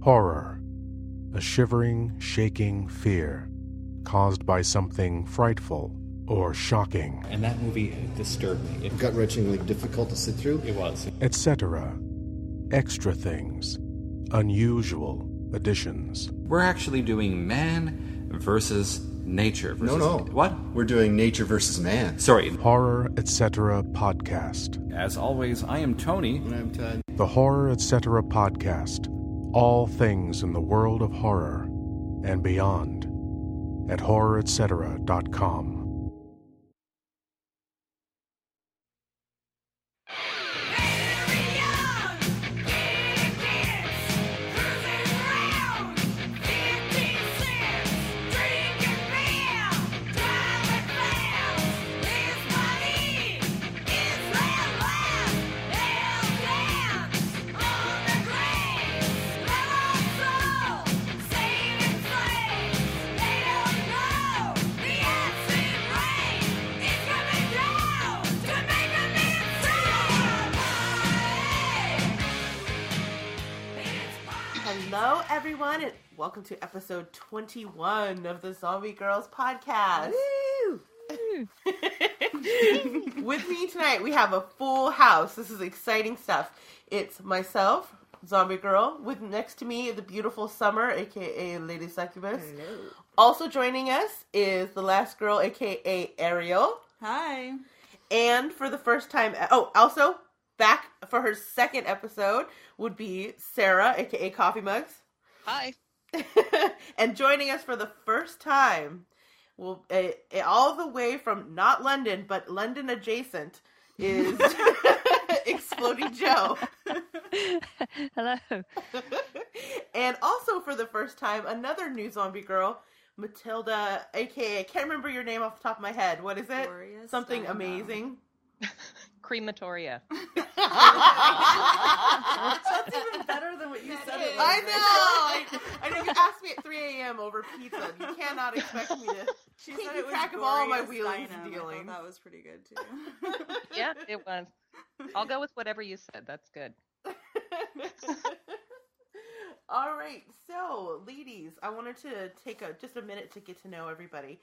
Horror. A shivering, shaking fear caused by something frightful or shocking. And that movie disturbed me. Gut-wrenchingly difficult to sit through. It was. Etc. Extra things. Unusual additions. We're actually doing man versus nature. Versus No. What? We're doing nature versus man. Sorry. Horror Etc. Podcast. As always, I am Tony. And I'm Todd. The Horror Etc. Podcast. All things in the world of horror and beyond at horroretc.com. Hello, everyone, and welcome to episode 21 of the Zombie Girls podcast. Woo! With me tonight, we have a full house. This is exciting stuff. It's myself, Zombie Girl, with next to me, the beautiful Summer, aka Lady Succubus. Hello. Also joining us is the last girl, aka Ariel. Hi. And for the first time, also back for her second episode would be Sarah, aka Coffee Mugs. Hi. And joining us for the first time, will all the way from not London, but London adjacent, is Exploding Joe. Hello. And also for the first time, another new zombie girl, Matilda, aka, I can't remember your name off the top of my head. What is it? Gloria Something Steinem. amazing. Crematoria. That's even better than what you said. It I was. know! I know you asked me at 3 a.m. over pizza. You cannot expect me to She keep said it was track of all my Gloria wheelings Steinem. and I thought dealings. that was pretty good too. Yeah, it was. I'll go with whatever you said. That's good. All right, so ladies, I wanted to take just a minute to get to know everybody.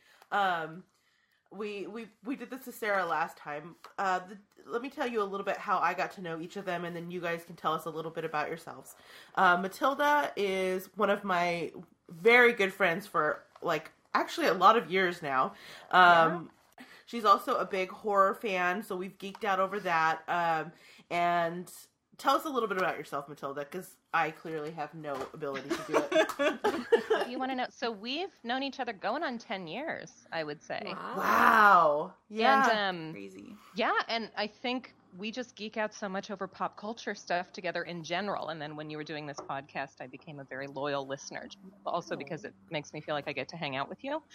We did this to Sarah last time. Let me tell you a little bit how I got to know each of them, and then you guys can tell us a little bit about yourselves. Matilda is one of my very good friends for actually a lot of years now. She's also a big horror fan, so we've geeked out over that. And tell us a little bit about yourself, Matilda, because I clearly have no ability to do it. You want to know? So we've known each other going on 10 years, I would say. Wow. Yeah. And Crazy. yeah, and I think we just geek out so much over pop culture stuff together in general. And then when you were doing this podcast, I became a very loyal listener. Also because it makes me feel like I get to hang out with you.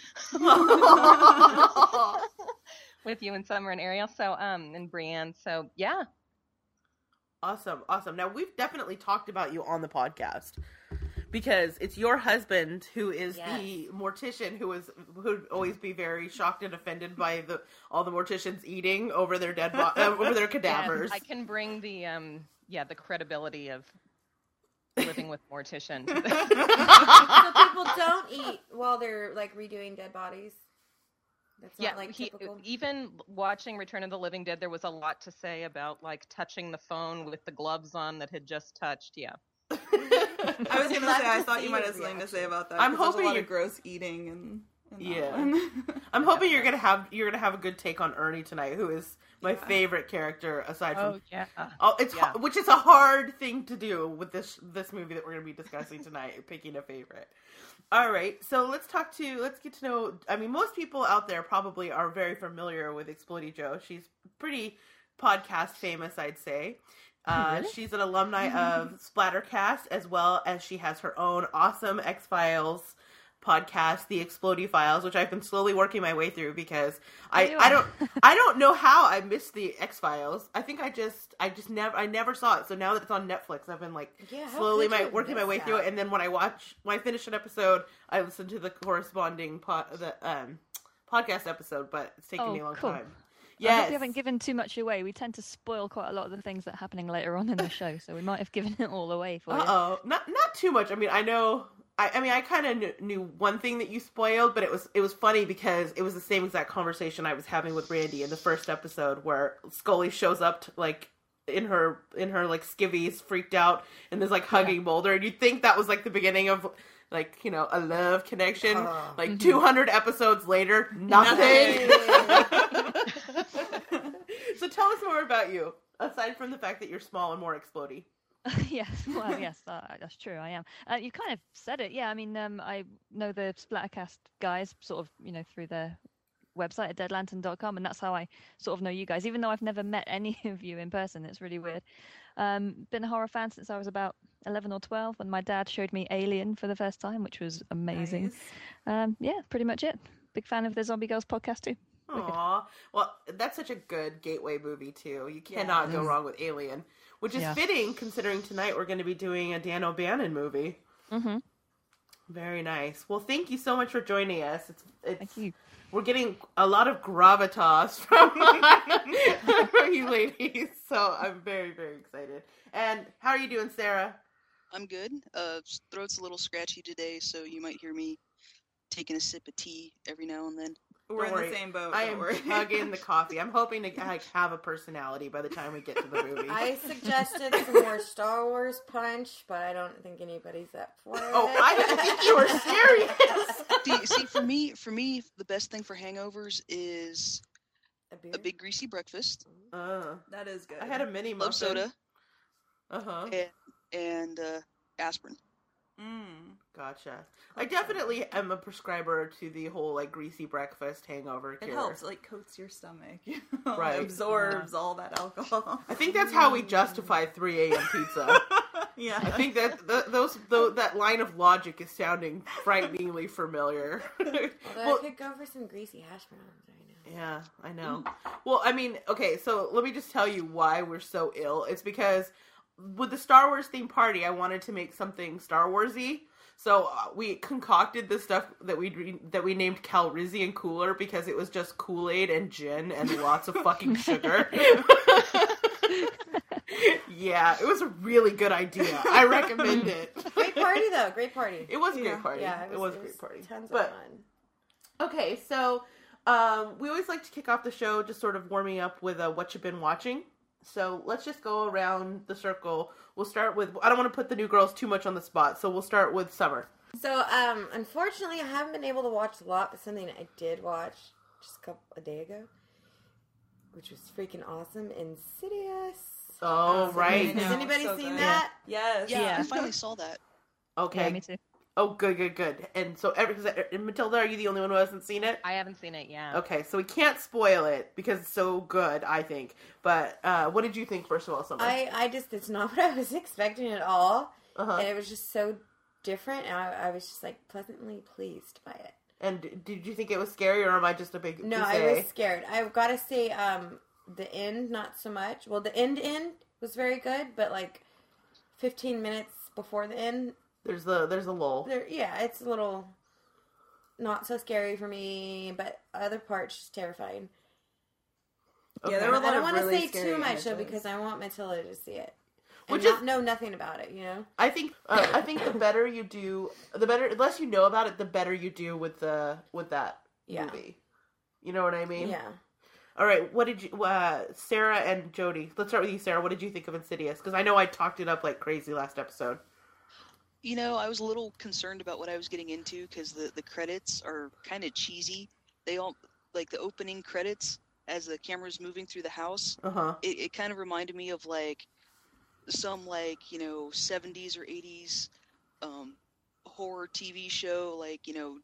With you and Summer and Ariel. So, and Brienne. So, yeah. Awesome. Now, we've definitely talked about you on the podcast because it's your husband who is the mortician who'd always be very shocked and offended by all the morticians eating over their dead over their cadavers. Yeah, I can bring the credibility of living with mortician. So people don't eat while they're redoing dead bodies. That's not typical. Even watching Return of the Living Dead, there was a lot to say about touching the phone with the gloves on that had just touched. Yeah. I was gonna say I thought you might have something to say about that. I'm 'cause there's hoping a lot you- of gross eating and Yeah. that one. I'm hoping you're gonna have a good take on Ernie tonight, who is my favorite character aside from. Oh yeah. Which is a hard thing to do with this movie that we're going to be discussing tonight, picking a favorite. All right, so let's get to know. I mean, most people out there probably are very familiar with Exploding Joe. She's pretty podcast famous, I'd say. Really? She's an alumni of Splattercast, as well as she has her own awesome X-Files podcast, The Exploding Files, which I've been slowly working my way through because I don't know how I missed the X-Files. I think I never saw it. So now that it's on Netflix, I've been slowly working my way through it. And then when I finish an episode, I listen to the corresponding podcast episode, but it's taking me a long time. Yes. I hope we haven't given too much away. We tend to spoil quite a lot of the things that are happening later on in the show, so we might have given it all away for you. Not too much. I mean, I know. I kind of knew one thing that you spoiled, but it was funny because it was the same exact conversation I was having with Randy in the first episode, where Scully shows up to, like, in her like skivvies, freaked out, and there's like hugging Mulder, and you'd think that was like the beginning of, like, you know, a love connection. Like 200 episodes later, nothing. So tell us more about you, aside from the fact that you're small and more explodey. Yes, well, yes, that's true. I am. You kind of said it. Yeah, I mean, I know the Splattercast guys sort of, you know, through their website at deadlantern.com, and that's how I sort of know you guys, even though I've never met any of you in person. It's really weird. Been a horror fan since I was about 11 or 12 when my dad showed me Alien for the first time, which was amazing. Nice. Yeah, pretty much it. Big fan of the Zombie Girls podcast too. Aw, well, that's such a good gateway movie too. You cannot go wrong with Alien, which is fitting considering tonight we're going to be doing a Dan O'Bannon movie. Mm-hmm. Very nice. Well, thank you so much for joining us. Thank you. We're getting a lot of gravitas from you ladies, so I'm very, very excited. And how are you doing, Sarah? I'm good. Throat's a little scratchy today, so you might hear me taking a sip of tea every now and then. We're in the same boat. I am hugging the coffee. I'm hoping to have a personality by the time we get to the movie. I suggested some more Star Wars punch, but I don't think anybody's up for it. Oh, I didn't think you were serious. See, for me, the best thing for hangovers is a big greasy breakfast. That is good. I had a mini muffin. Love soda. Uh-huh. And aspirin. Gotcha. I definitely am a prescriber to the whole, like, greasy breakfast hangover cure. It helps, like, coats your stomach. Right. It absorbs all that alcohol. I think that's how we justify 3 a.m. pizza. Yeah. I think that that line of logic is sounding frighteningly familiar. Although I could go for some greasy hash browns right now. Yeah, I know. Well, I mean, okay, so let me just tell you why we're so ill. It's because with the Star Wars themed party, I wanted to make something Star Warsy. So we concocted this stuff that we named Calrissian Cooler because it was just Kool-Aid and gin and lots of fucking sugar. Yeah, it was a really good idea. I recommend it. Great party, though. Great party. It was a great party. Yeah, it was a great party. Tons of fun. Okay, so we always like to kick off the show just sort of warming up with what you've been watching. So let's just go around the circle. We'll start with, I don't want to put the new girls too much on the spot, so we'll start with Summer. So, unfortunately, I haven't been able to watch a lot, but something I did watch just a day ago, which was freaking awesome, Insidious. Oh, right. Has anybody seen that? Yes. Yeah, I finally saw that. Okay. Yeah, me too. Oh, good. And so, Matilda, are you the only one who hasn't seen it? I haven't seen it, yeah. Okay, so we can't spoil it because it's so good, I think. But what did you think, first of all, Summer? It's not what I was expecting at all. Uh-huh. And it was just so different, and I was just, like, pleasantly pleased by it. And did you think it was scary, or am I just a big No, I was scared. I've got to say, the end, not so much. Well, the end was very good, but, like, 15 minutes before the end... There's a lull. It's a little not so scary for me, but other parts just terrifying. Okay. Yeah, there were a lot I don't of want to really say scary too much images. though, because I want Matilda to see it. Which and know nothing about it, you know. I think the better you do, the less you know about it, the better you do with that movie. You know what I mean? Yeah. All right. What did you, Sarah and Jody? Let's start with you, Sarah. What did you think of Insidious? Because I know I talked it up like crazy last episode. You know, I was a little concerned about what I was getting into because the credits are kind of cheesy. They all, like the opening credits as the camera's moving through the house. Uh-huh. It kind of reminded me of like some 70s or 80s horror TV show, like,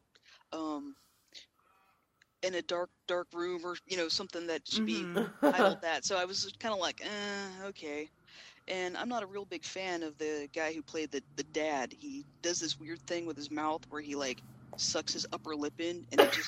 in a dark room or, something that should be titled that. So I was kind of like, okay. And I'm not a real big fan of the guy who played the dad. He does this weird thing with his mouth where he, sucks his upper lip in, and it just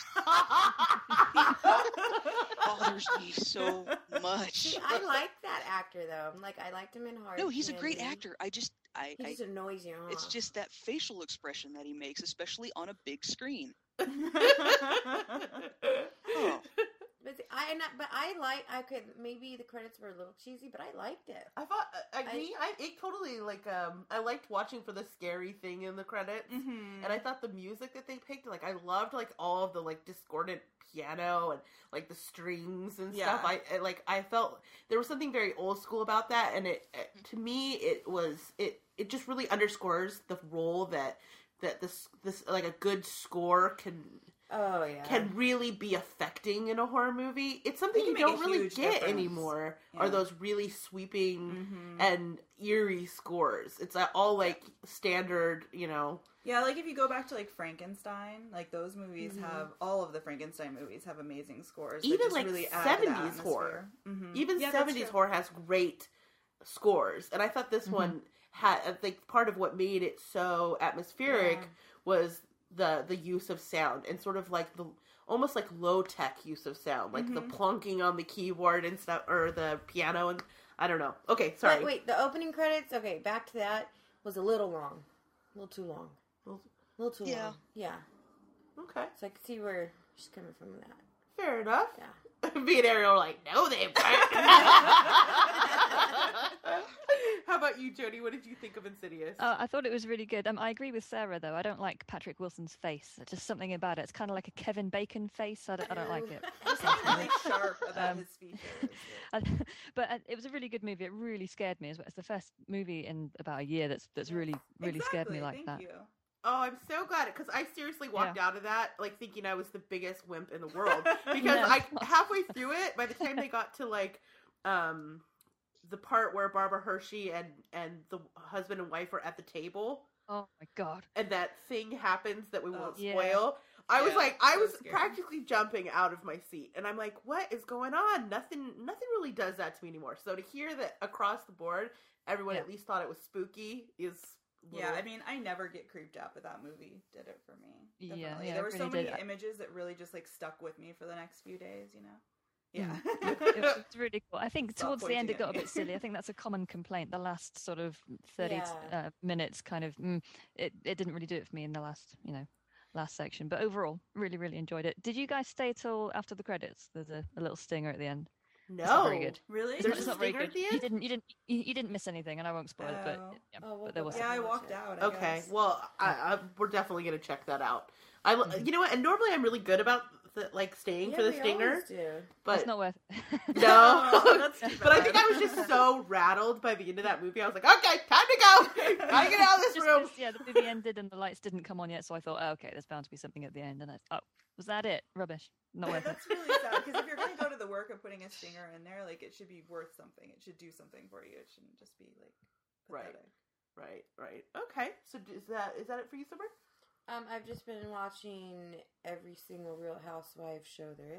bothers me so much. See, I like that actor, though. I liked him in Hard No, he's a Candy. great actor. He just annoys you, huh? It's just that facial expression that he makes, especially on a big screen. I could maybe the credits were a little cheesy, but I liked it. I thought it totally like I liked watching for the scary thing in the credits, and I thought the music that they picked, like I loved like all of the like discordant piano and like the strings and stuff. I felt there was something very old school about that, and it to me it just really underscores the role that this like a good score can really be affecting in a horror movie. It's something you don't really get anymore. Are those really sweeping and eerie scores? It's all like standard, you know. Yeah, like if you go back to like Frankenstein, like those movies have all of the Frankenstein movies have amazing scores. Even just like really 70s horror, even 70s horror has great scores, and I thought this one had like part of what made it so atmospheric was the use of sound and sort of like the almost like low tech use of sound, like the plunking on the keyboard and stuff, or the piano, and I don't know. Okay, sorry. But wait, the opening credits. Okay, back to that was a little long, a little too long, a little too long. Yeah. Okay. So I can see where she's coming from with that. Fair enough. Yeah. Me and Ariel are like, no, they weren't. How about you, Jody? What did you think of Insidious? I thought it was really good. I agree with Sarah, though. I don't like Patrick Wilson's face. There's just something about it. It's kind of like a Kevin Bacon face. I don't like it. There's something really sharp about his features. But it was a really good movie. It really scared me. It's the first movie in about a year that's really scared me like that. Thank you. Oh, I'm so glad, because I seriously walked out of that like thinking I was the biggest wimp in the world. Because I halfway through it, by the time they got to like the part where Barbara Hershey and the husband and wife are at the table. Oh my god! And that thing happens that we won't spoil. I was like, I was practically jumping out of my seat, and I'm like, what is going on? Nothing really does that to me anymore. So to hear that across the board, everyone at least thought it was spooky is. Yeah, I mean, I never get creeped out, but that movie did it for me. Definitely. Yeah, there were really so many did. images that really just like stuck with me for the next few days, you know? Yeah. It's really cool. I think towards the end it got a bit silly. I think that's a common complaint. The last sort of 30 minutes kind of, it didn't really do it for me in the last section. But overall, really, really enjoyed it. Did you guys stay till after the credits? There's a little stinger at the end. No, it's not very good. Really? It's not very good. You didn't miss anything, and I won't spoil it. But but there was. Yeah, I walked out. I guess. Well, we're definitely gonna check that out. You know what? And normally I'm really good about staying for the stinger, but it's not worth it. No, but I think I was just so rattled by the end of that movie. I was like, okay, time to go. Gotta get out of this room. Yeah, the movie ended and the lights didn't come on yet, so I thought, okay, there's bound to be something at the end. And was that it? Rubbish. Not worth it. That's really sad, because if you're going to go to the work of putting a stinger in there, like, it should be worth something. It should do something for you. It shouldn't just be like pathetic. Right. Okay. So is that it for you, Summer? I've just been watching every single Real Housewives show there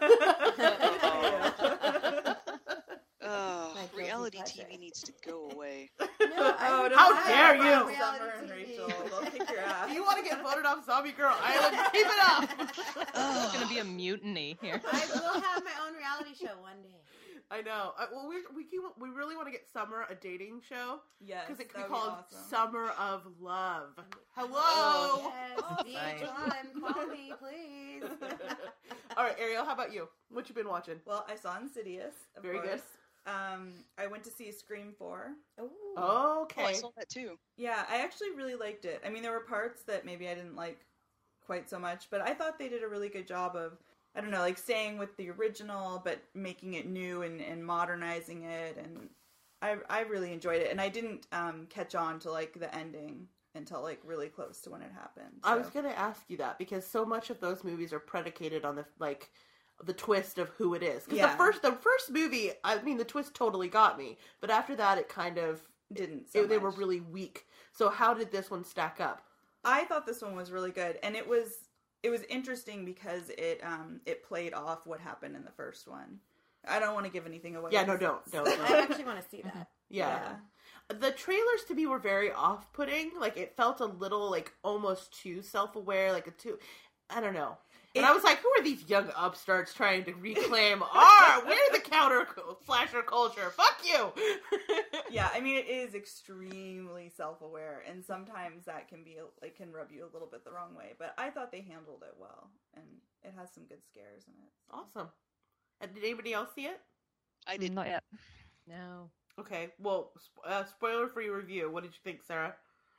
is. Reality TV needs to go away. How dare you! Summer and Rachel, they'll kick your ass. Do you want to get voted off Zombie Girl Island? Keep it up! There's going to be a mutiny here. I will have my own reality show one day. I know. Well, we really want to get Summer a dating show. Yes, because it could be called Summer of Love. Hello. Yes, call me, please. All right, Ariel, how about you? What you been watching? Well, I saw Insidious. Very good. I went to see Scream 4. Oh, okay. Oh, I saw that too. Yeah, I actually really liked it. I mean, there were parts that maybe I didn't like quite so much, but I thought they did a really good job of, I don't know, like staying with the original, but making it new and modernizing it. And I really enjoyed it. And I didn't catch on to like the ending until like really close to when it happened. So. I was going to ask you that because so much of those movies are predicated on the twist of who it is. Because the first movie, I mean, the twist totally got me, but after that, it kind of didn't. They were really weak. So how did this one stack up? I thought this one was really good, and it was interesting because it played off what happened in the first one. I don't want to give anything away. Yeah, no, don't. I actually want to see that. Yeah. The trailers to me were very off-putting. Like, it felt a little, like, almost too self-aware, like I don't know. And I was like, who are these young upstarts trying to reclaim we're the counter slasher culture. Fuck you. Yeah, I mean, it is extremely self-aware, and sometimes that can rub you a little bit the wrong way. But I thought they handled it well, and it has some good scares in it. Awesome. Did anybody else see it? I did Not yet. No. Okay, well, spoiler-free review. What did you think, Sarah?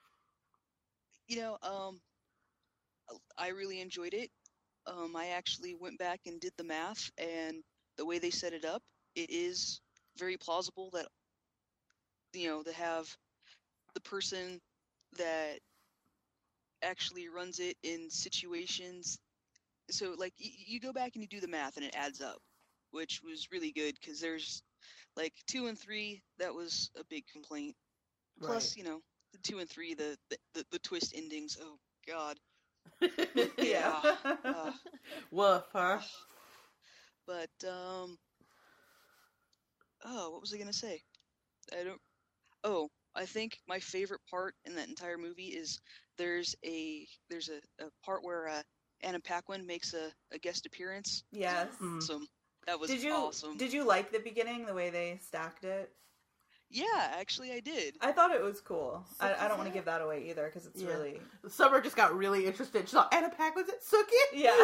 I really enjoyed it. I actually went back and did the math, and the way they set it up, it is very plausible that, to have the person that actually runs it in situations. So, like, you go back and you do the math, and it adds up, which was really good, because there's, like, 2 and 3, that was a big complaint. Plus, the 2 and 3, the twist endings, oh, God. Yeah. Woof, huh? But, what was I gonna say? I think my favorite part in that entire movie is there's a part where Anna Paquin makes a guest appearance. Yes. Awesome. That was awesome. Did you like the beginning, the way they stacked it? Yeah, actually I did. I thought it was cool. I don't want to give that away either, because it's really... Summer just got really interested. She saw Anna Paquin's it? Sookie? Yeah.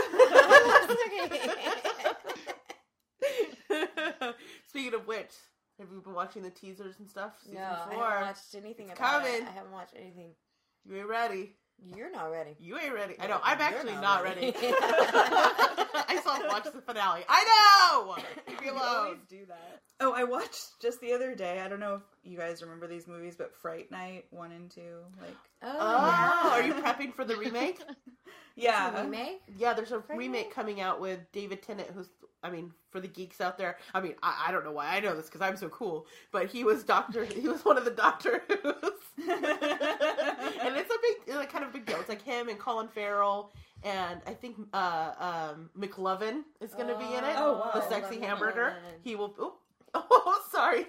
Speaking of which, have you been watching the teasers and stuff? No, I haven't watched anything It's about coming. it. I haven't watched anything. You ain't ready. You're not ready. You ain't ready. I know. I'm actually You're not ready. I still have to watch the finale. I know! Leave me You alone. always do that. Oh, I watched just the other day, I don't know if you guys remember these movies, but Fright Night 1 and 2, like... Oh, are you prepping for the remake? Yeah. It's a remake? Yeah, there's a remake coming out with David Tennant, who's, for the geeks out there, I don't know why I know this because I'm so cool, but he was one of the Doctor Who's. And it's kind of a big deal. It's like him and Colin Farrell, and I think McLovin is going to be in it. Oh, wow. The sexy hamburger. McLovin. He will... Oh, sorry.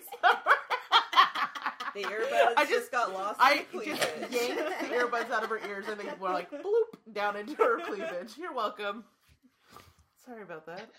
The earbuds just got lost in the just cleavage. yanked the earbuds out of her ears and they were like bloop down into her cleavage. You're welcome. Sorry about that.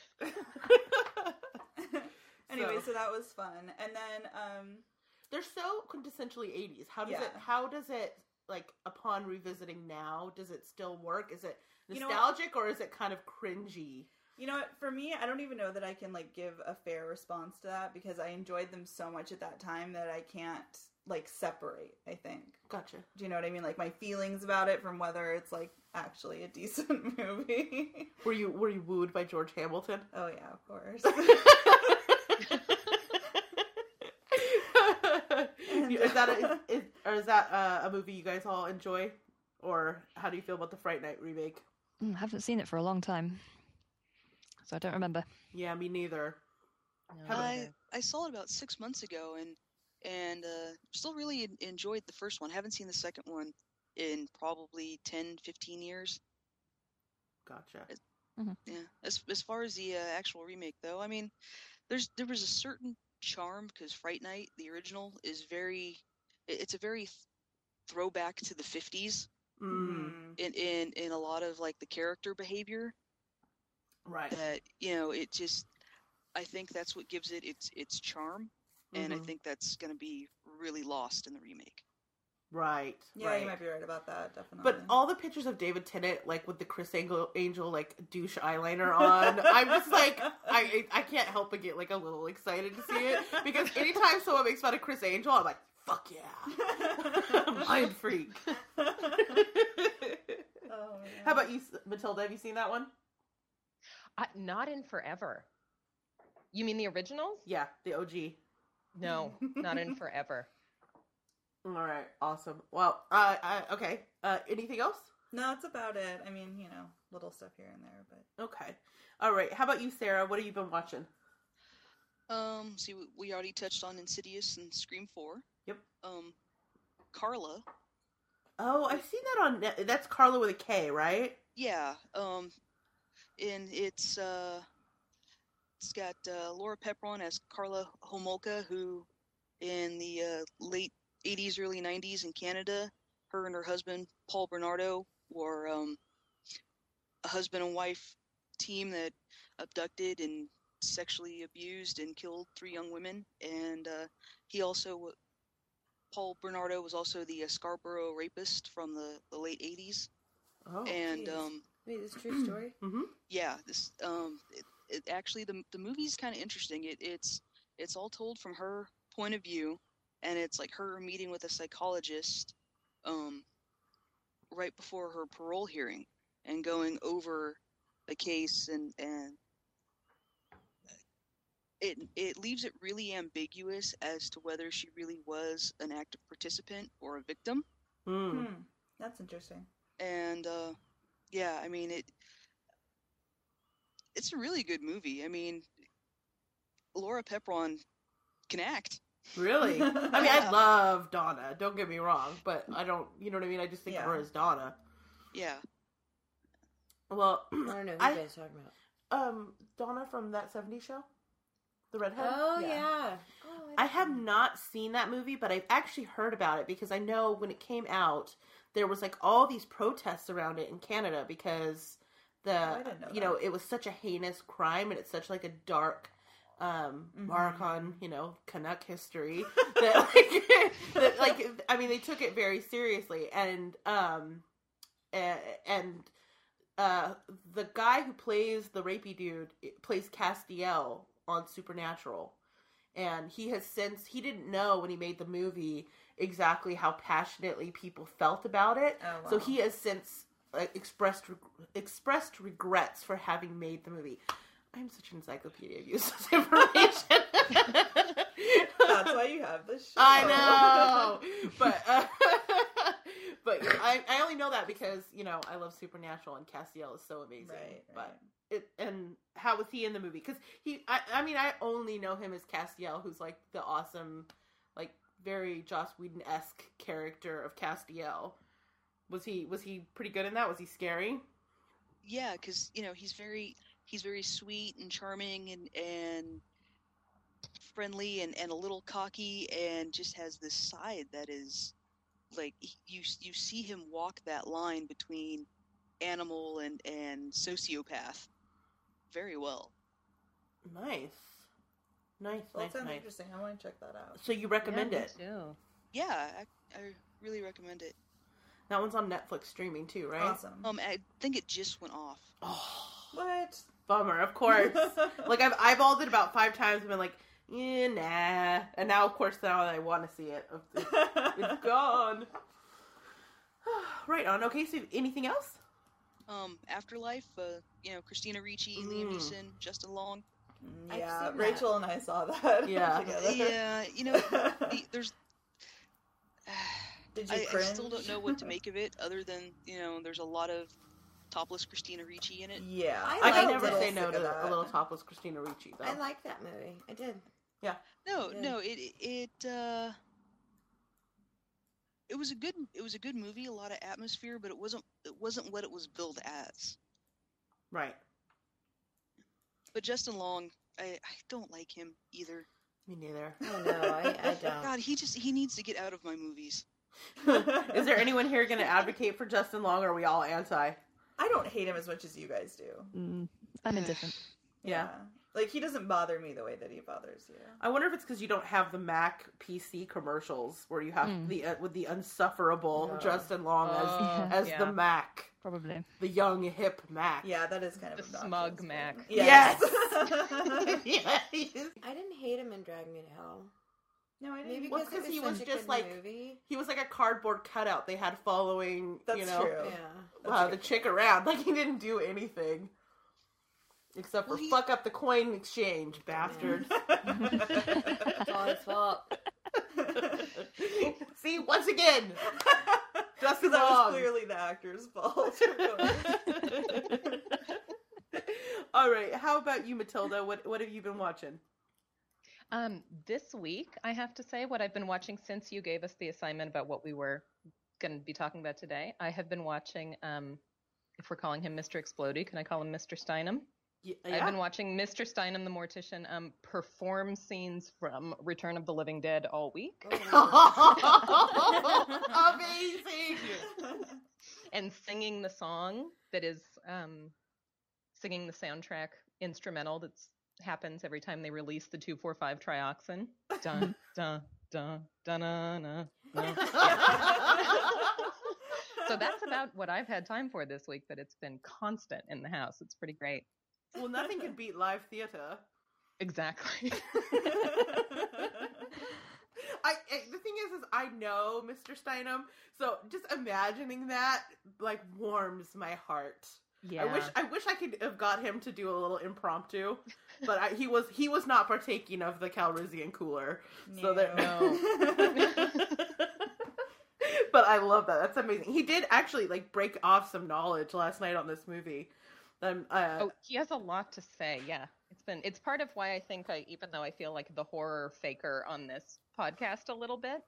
Anyway, so that was fun. And then they're so quintessentially 80s. How does it like upon revisiting now, does it still work? Is it nostalgic or is it kind of cringy? You know what, for me, I don't even know that I can, like, give a fair response to that, because I enjoyed them so much at that time that I can't, like, separate, I think. Gotcha. Do you know what I mean? Like, my feelings about it from whether it's, like, actually a decent movie. Were you wooed by George Hamilton? Oh, yeah, of course. Is that a movie you guys all enjoy? Or how do you feel about the Fright Night remake? I haven't seen it for a long time, so I don't remember. Yeah, me neither. No, I saw it about 6 months ago, and still really enjoyed the first one. Haven't seen the second one in probably 10, 15 years. Gotcha. Yeah. As far as the actual remake, though, I mean, there was a certain charm, because Fright Night, the original, is it's a very throwback to the 50s. In a lot of, like, the character behavior. Right. That, it just, I think that's what gives it its charm, and I think that's going to be really lost in the remake. Right. Yeah, right. you might be right about that, definitely. But all the pictures of David Tennant, like, with the Chris Angel, like, douche eyeliner on, I'm just like, I can't help but get, like, a little excited to see it, because anytime someone makes fun of Chris Angel, I'm like, fuck yeah. Mind freak. Oh, yeah. How about you, Matilda? Have you seen that one? Not in forever. You mean the originals? Yeah, the OG. No, not in forever. All right, awesome. Well, okay. Anything else? No, that's about it. I mean, little stuff here and there, but... Okay. All right. How about you, Sarah? What have you been watching? See, we already touched on Insidious and Scream 4. Yep. Carla. Oh, I've seen that on... That's Carla with a K, right? Yeah. And it's got Laura Prepon as Carla Homolka, who in the late 80s, early 90s in Canada, her and her husband, Paul Bernardo, were a husband and wife team that abducted and sexually abused and killed 3 young women. And Paul Bernardo was also the Scarborough rapist from the late 80s. Oh, and Wait, this is a true story? Mm-hmm. yeah, actually the movie's kind of interesting. It's all told from her point of view, and it's like her meeting with a psychologist right before her parole hearing and going over the case, and it leaves it really ambiguous as to whether she really was an active participant or a victim. That's interesting. And yeah, I mean it's a really good movie. I mean, Laura Prepon can act. Really? I mean, I love Donna. Don't get me wrong, but I don't. You know what I mean? I just think of her as Donna. Yeah. Well, I don't know who you guys are talking about. Donna from That 70s Show, the redhead. Oh yeah. I have not seen that movie, but I've actually heard about it because I know when it came out, there was like all these protests around it in Canada because it was such a heinous crime and it's such like a dark mark on, Canuck history that I mean, they took it very seriously, and the guy who plays the rapey dude plays Castiel on Supernatural, and he didn't know when he made the movie exactly how passionately people felt about it. Oh, wow. So he has since expressed regrets for having made the movie. I'm such an encyclopedia of useless information. That's why you have this show. I know, but I only know that because I love Supernatural and Castiel is so amazing. Right. But and how was he in the movie? Because I only know him as Castiel, who's like the awesome, like very Joss Whedon-esque character of Castiel. Was he pretty good in that? Was he scary? Yeah, because he's very sweet and charming and friendly and a little cocky, and just has this side that is like you see him walk that line between animal and sociopath very well. Nice. Well, it sounds interesting. I want to check that out. So you recommend it? Too. Yeah, I really recommend it. That one's on Netflix streaming too, right? Awesome. I think it just went off. Oh, what? Bummer. Of course. Like I've eyeballed it about 5 times and been like, yeah, nah. And now, of course, now that I want to see it, it's gone. Right on. Okay, so anything else? Afterlife. Christina Ricci, Liam Neeson, Justin Long. Yeah, Rachel and I saw that. Yeah. Together. Yeah. There's. Did you I cringe? still don't know what to make of it, other than there's a lot of topless Christina Ricci in it. Yeah, I can never say no to a little topless Christina Ricci, though. I like that movie. I did. Yeah. No, it was a good movie, a lot of atmosphere, but it wasn't what it was billed as. Right. But Justin Long, I don't like him either. Me neither. Oh no, I don't. God, he needs to get out of my movies. Is there anyone here going to advocate for Justin Long, or are we all anti? I don't hate him as much as you guys do. I'm indifferent. Yeah. Like, he doesn't bother me the way that he bothers you. I wonder if it's because you don't have the Mac PC commercials where you have with the unsufferable Justin Long as the Mac. Probably. The young, hip Mac. Yeah, that is kind of the smug Mac. Yes! I didn't hate him in Drag Me to Hell. No, I didn't. Maybe Well, because he it was such a just good like movie. he was like a cardboard cutout they had following. That's true. Yeah. The chick around. Like he didn't do anything except for fuck up the coin exchange, bastard. It's all his fault. See, once again, Justin that Long. was clearly the actor's fault. All right, how about you, Matilda? What have you been watching? This week, I have to say, what I've been watching since you gave us the assignment about what we were going to be talking about today, I have been watching, if we're calling him Mr. Explodey, can I call him Mr. Steinem? Yeah. I've been watching Mr. Steinem, the mortician, perform scenes from Return of the Living Dead all week. Amazing! And singing the song that is, singing the soundtrack instrumental that happens every time they release the 2,4,5 trioxin. Dun, dun, dun, dun, dun, dun, dun. So that's about what I've had time for this week, but it's been constant in the house. It's pretty great. Well, nothing can beat live theater. Exactly. The thing is I know Mr. Steinem, so just imagining that like warms my heart. Yeah. I wish I could have got him to do a little impromptu, but he was not partaking of the Calrissian cooler. So there. No. But I love that. That's amazing. He did actually like break off some knowledge last night on this movie. He has a lot to say. Yeah, it's part of why I think even though I feel like the horror faker on this podcast a little bit,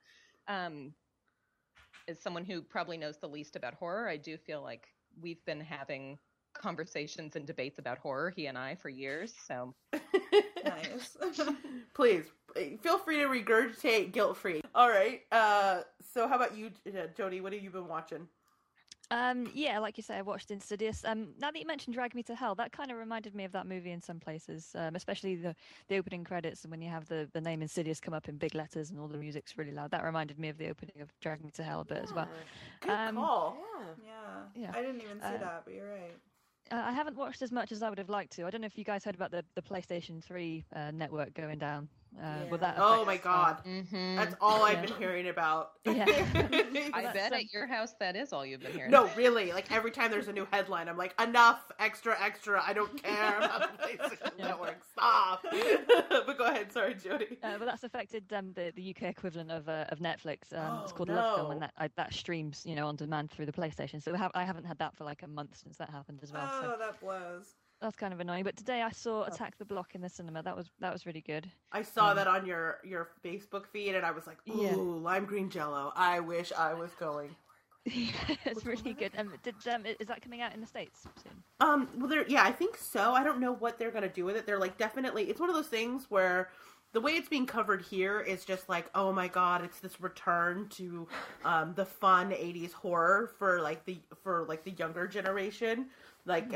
as someone who probably knows the least about horror, I do feel like we've been having conversations and debates about horror, he and I, for years. So Nice. please feel free to regurgitate guilt-free. All right. So how about you, Jody? What have you been watching? Yeah, like you say, I watched Insidious. Now that you mentioned Drag Me to Hell, that kind of reminded me of that movie in some places, especially the opening credits and when you have the name Insidious come up in big letters and all the music's really loud. That reminded me of the opening of Drag Me to Hell a bit as well. Good call. Yeah. I didn't even see that, but you're right. I haven't watched as much as I would have liked to. I don't know if you guys heard about the PlayStation 3 network going down. Will that Oh my god. Mm-hmm. That's all I've been hearing about. Yeah. I bet at your house that is all you've been hearing. No, really. Like every time there's a new headline, I'm like, enough, extra. I don't care about the PlayStation Network. Stop. But go ahead. Sorry, Jody. Well, that's affected the UK equivalent of Netflix. It's called Love Film, and that streams on demand through the PlayStation. So I haven't had that for like a month since that happened as well. Oh, so that blows. that's kind of annoying. But today I saw Attack the Block in the cinema. That was really good. I saw that on your Facebook feed, and I was like, ooh, lime green Jello. I wish I was going. It's really good. Is that coming out in the States soon? Well, I think so. I don't know what they're gonna do with it. They're like definitely. It's one of those things where the way it's being covered here is just like, oh my god, it's this return to the fun '80s horror for the younger generation, like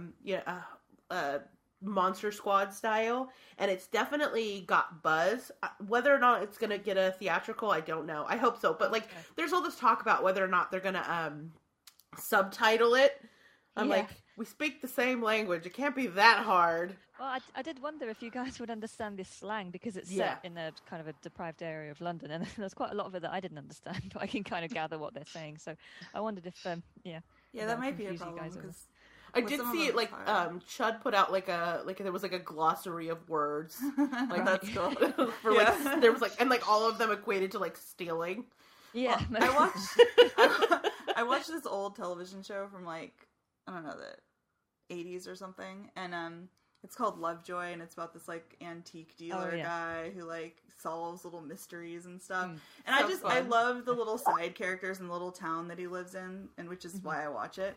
Monster Squad style, and it's definitely got buzz. Whether or not it's gonna get a theatrical, I don't know. I hope so, but there's all this talk about whether or not they're gonna subtitle it. I'm like, we speak the same language. It can't be that hard. Well, I did wonder if you guys would understand this slang because it's set in a kind of a deprived area of London, and there's quite a lot of it that I didn't understand, but I can kind of gather what they're saying. So I wondered if that might be a problem because I did see it Chud put out there was a glossary of words. Like that's cool. There was and all of them equated to stealing. Yeah. Well, I watched this old television show from I don't know, the 80s or something, and it's called Lovejoy, and it's about this antique dealer guy who solves little mysteries and stuff. And I love the little side characters in the little town that he lives in, and which is why I watch it.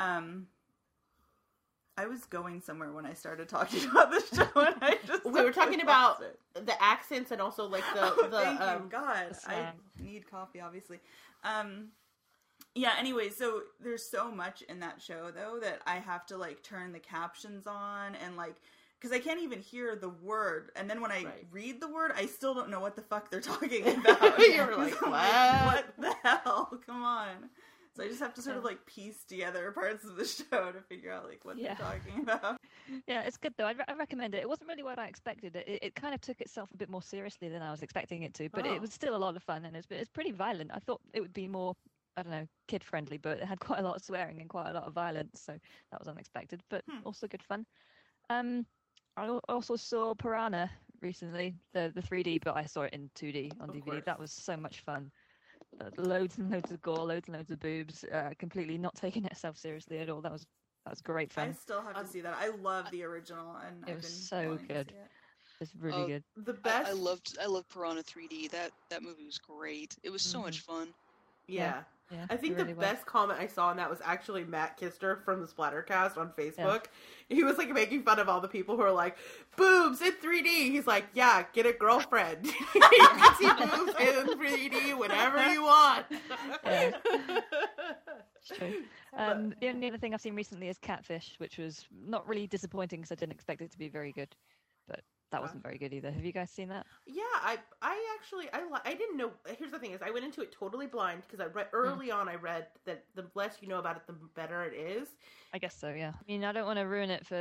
I was going somewhere when I started talking about this show, and I just we were talking about the accents and also the thank you, God, I need coffee, obviously. Anyway, so there's so much in that show though that I have to turn the captions on and because I can't even hear the word, and then when I read the word, I still don't know what the fuck they're talking about. You're like, what the hell? Come on. So I just have to sort of piece together parts of the show to figure out what they're talking about. Yeah, it's good though. I recommend it. It wasn't really what I expected. It kind of took itself a bit more seriously than I was expecting it to, but it was still a lot of fun, and it's pretty violent. I thought it would be more, I don't know, kid friendly, but it had quite a lot of swearing and quite a lot of violence, so that was unexpected, but also good fun. I also saw Piranha recently, the 3D, but I saw it in 2D on DVD. Course. That was so much fun. Loads and loads of gore, loads and loads of boobs, completely not taking itself seriously at all. That was great fun. I still have to see that. I love the original, and it was so good. It's really good. The best. I loved Piranha 3D. That movie was great. It was so much fun. Yeah. Yeah, I think really the best comment I saw on that was actually Matt Kister from the Splattercast on Facebook. Yeah. He was making fun of all the people who are like, boobs in 3D. He's like, yeah, get a girlfriend. You can see boobs in 3D whenever you want. Yeah. It's true. The only other thing I've seen recently is Catfish, which was not really disappointing because I didn't expect it to be very good, but that wasn't very good either. Have you guys seen that? Yeah, I didn't know. Here's the thing: is I went into it totally blind because I read early on. I read that the less you know about it, the better it is. I guess so. Yeah. I mean, I don't want to ruin it for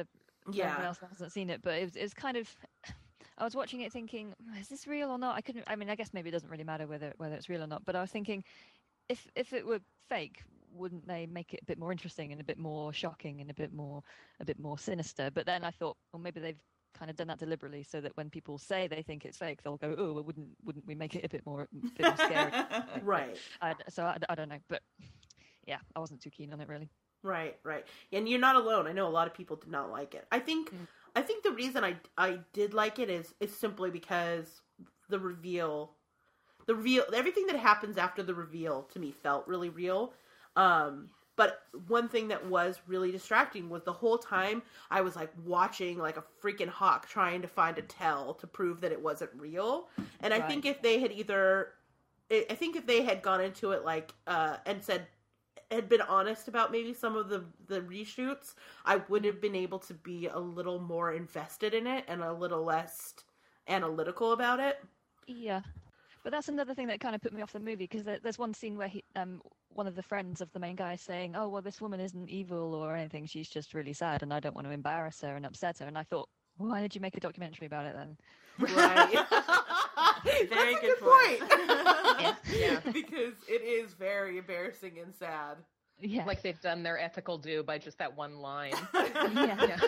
for anyone else that hasn't seen it, but it was kind of. I was watching it thinking, is this real or not? I mean, I guess maybe it doesn't really matter whether it's real or not. But I was thinking, if it were fake, wouldn't they make it a bit more interesting and a bit more shocking and a bit more sinister? But then I thought, well, maybe they've kind of done that deliberately so that when people say they think it's fake, they'll go, oh, well, wouldn't we make it a bit more scary? Right. So I don't know, but yeah, I wasn't too keen on it really. Right. And you're not alone. I know a lot of people did not like it. I think the reason I did like it is simply because the reveal, everything that happens after the reveal to me felt really real. But one thing that was really distracting was the whole time I was like watching like a freaking hawk trying to find a tell to prove that it wasn't real. And I think if they had gone into it like, and had been honest about maybe some of the reshoots, I would have been able to be a little more invested in it and a little less analytical about it. Yeah. But that's another thing that kind of put me off the movie, because there's one scene where one of the friends of the main guy is saying, oh, well, this woman isn't evil or anything. She's just really sad and I don't want to embarrass her and upset her. And I thought, well, why did you make a documentary about it then? Right. Very good point. Yeah. Because it is very embarrassing and sad. Yeah. Like they've done their ethical due by just that one line. Yeah.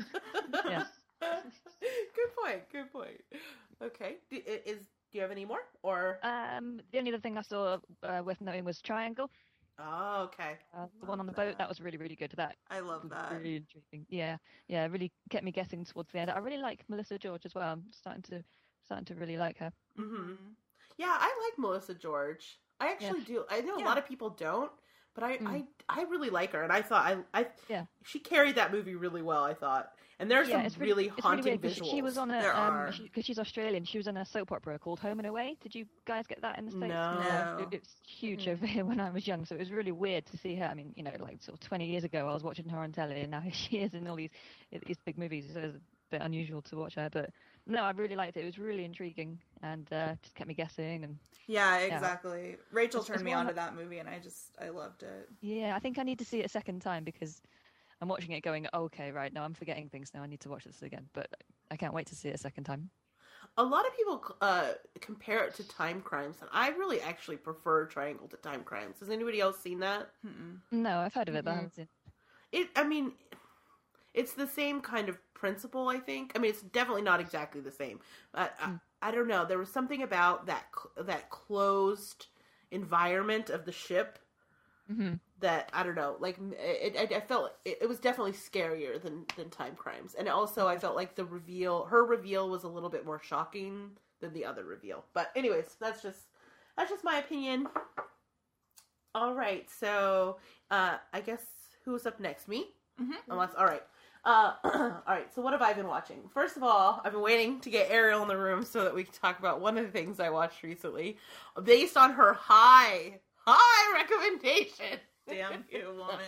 Good point. Okay. Do you have any more? Or the only other thing I saw worth noting was Triangle. Oh, okay. The one on the boat, that was really, really good. I love that. Really intriguing. Yeah, it really kept me guessing towards the end. I really like Melissa George as well. I'm starting to really like her. Mm-hmm. Yeah, I like Melissa George. I actually do. I know a lot of people don't, but I really like her, and I thought she carried that movie really well. I thought, and there's some really haunting visuals. She was on a because she's Australian. She was on a soap opera called Home and Away. Did you guys get that in the States? No. It's huge over here when I was young, so it was really weird to see her. I mean, like sort of 20 years ago, I was watching her on telly, and now here she is in all these big movies. So it's a bit unusual to watch her, but no, I really liked it. It was really intriguing and just kept me guessing. And yeah, exactly. Rachel turned me on to that movie, and I loved it. Yeah, I think I need to see it a second time because I'm watching it going, okay, right, now I'm forgetting things now. I need to watch this again, but I can't wait to see it a second time. A lot of people compare it to Time Crimes, and I really actually prefer Triangle to Time Crimes. Has anybody else seen that? Mm-mm. No, I've heard of it, but I haven't seen it. I mean, it's the same kind of principle, I think. I mean, it's definitely not exactly the same. But I don't know. There was something about that closed environment of the ship that, I don't know, like, I felt it was definitely scarier than Time Crimes. And also, I felt like her reveal was a little bit more shocking than the other reveal. But anyways, that's just my opinion. All right, so I guess who's up next? Me? Mm-hmm. All right. All right, so what have I been watching? First of all, I've been waiting to get Ariel in the room so that we can talk about one of the things I watched recently, based on her high recommendation. Damn you, woman.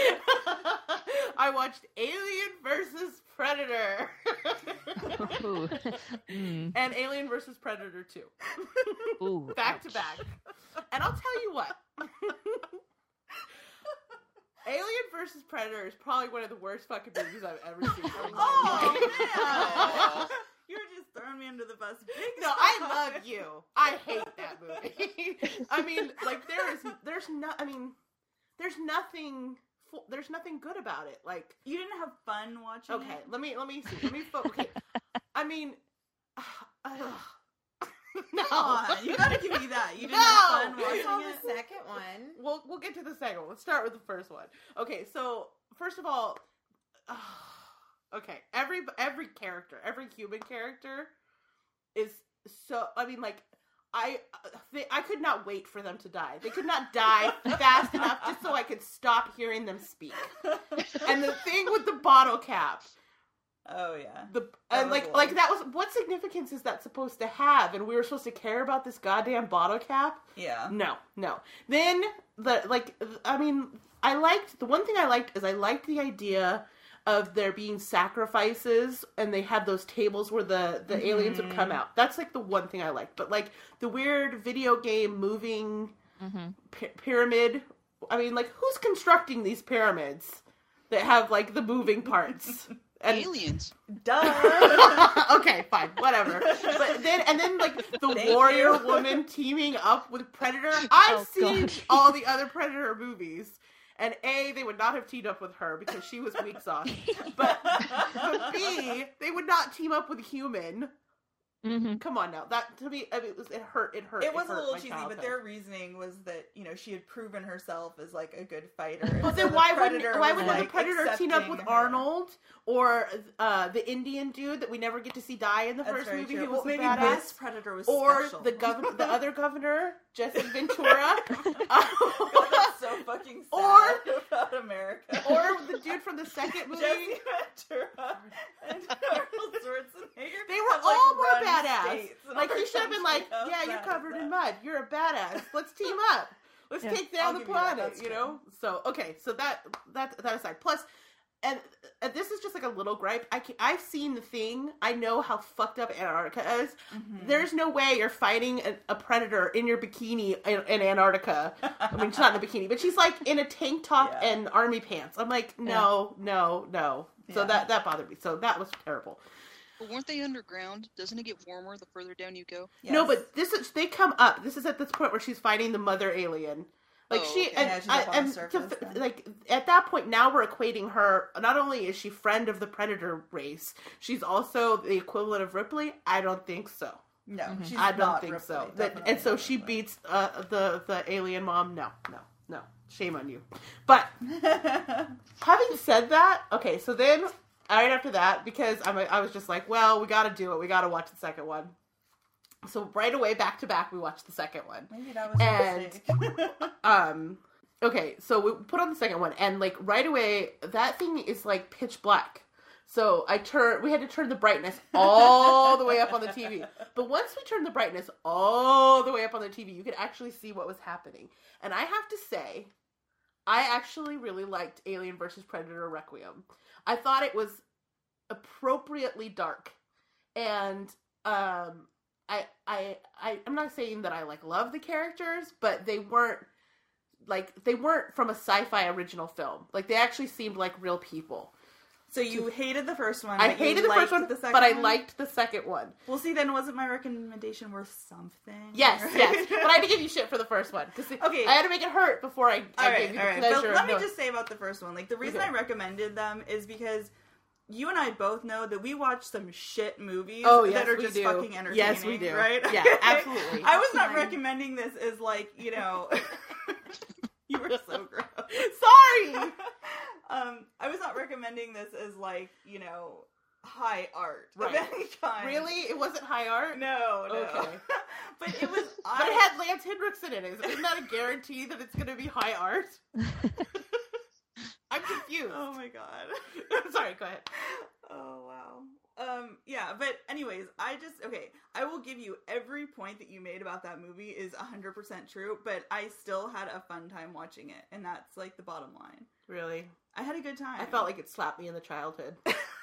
I watched Alien vs. Predator. And Alien vs. Predator 2. Back to back. And I'll tell you what. Alien vs. Predator is probably one of the worst fucking movies I've ever seen. Oh, man. You're just throwing me under the bus. No, I love you. I hate that movie. I mean, like, there's nothing good about it. Like, you didn't have fun watching it? Okay, let me see. Okay. I mean, no. You gotta give me that. You didn't have fun watching it? The second one. We'll get to the second one. Let's start with the first one. Okay, so first of all, okay, every character, every human character is so. I mean, like, I could not wait for them to die. They could not die fast enough just so I could stop hearing them speak. And the thing with the bottle cap. Oh yeah. Like that was, what significance is that supposed to have? And we were supposed to care about this goddamn bottle cap? Yeah. No. Then the one thing I liked is I liked the idea of there being sacrifices, and they had those tables where the aliens would come out. That's like the one thing I liked. But like the weird video game moving pyramid. I mean, like, who's constructing these pyramids that have like the moving parts? And aliens. Duh. okay, fine, whatever. But then like the warrior woman teaming up with Predator. I've seen all the other Predator movies, and A, they would not have teamed up with her because she was weak sauce. But B, they would not team up with human. Mm-hmm. Come on now, that to me, I mean, it hurt. It was a little cheesy, but their reasoning was that she had proven herself as like a good fighter. But then why wouldn't the Predator team up with Arnold or the Indian dude that we never get to see die in the first movie? Who was maybe badass? this Predator was or special. the other governor, Jesse Ventura. That's so fucking sad about America. Or the dude from the second movie, Jesse Ventura and Arnold Schwarzenegger. They were all more badass. Like he should have been like, "Yeah, you're covered in mud. You're a badass. Let's team up. Let's take down the planet." You know. So okay, so that aside. Plus, and this is just like a little gripe. I've seen The Thing. I know how fucked up Antarctica is. Mm-hmm. There's no way you're fighting a predator in your bikini in Antarctica. I mean, she's not in a bikini, but she's like in a tank top and army pants. I'm like, no. So that bothered me. So that was terrible. But weren't they underground? Doesn't it get warmer the further down you go? Yes. No, but they come up. This is at this point where she's fighting the mother alien. Like she's up on the surface, like at that point now we're equating her. Not only is she friend of the Predator race, she's also the equivalent of Ripley. I don't think so. No, she's I don't not think Ripley, so. Definitely so she beats the alien mom. No. Shame on you. But having said that, okay. So then right after that, because I was just like, well, we got to do it. We got to watch the second one. So right away, back to back, we watched the second one. Maybe that was a mistake. Okay, so we put on the second one, and like right away, that thing is like pitch black. So we had to turn the brightness all the way up on the TV. But once we turned the brightness all the way up on the TV, you could actually see what was happening. And I have to say, I actually really liked Alien vs. Predator Requiem. I thought it was appropriately dark, and I'm not saying that I like love the characters, but they weren't from a sci-fi original film. Like they actually seemed like real people. So you hated the first one. I hated the first one, but I liked the second one. Well, see, then wasn't my recommendation worth something? Yes. But I had to give you shit for the first one. Okay. I had to make it hurt before I gave you the pleasure. But let me just say about the first one. Like, the reason I recommended them is because you and I both know that we watch some shit movies that are just fucking entertaining. Yes, we do. Right? Yeah, absolutely. I was not recommending this as like, you were so gross. Sorry! I was not recommending this as like, high art of any kind. Really? It wasn't high art? No. Okay. But it was. But it had Lance Henriksen in it. Isn't that a guarantee that it's going to be high art? I'm confused. Oh my god. Sorry, go ahead. Oh wow. Yeah, but anyways, I will give you every point that you made about that movie is 100% true, but I still had a fun time watching it, and that's like the bottom line. Really? I had a good time. I felt like it slapped me in the childhood.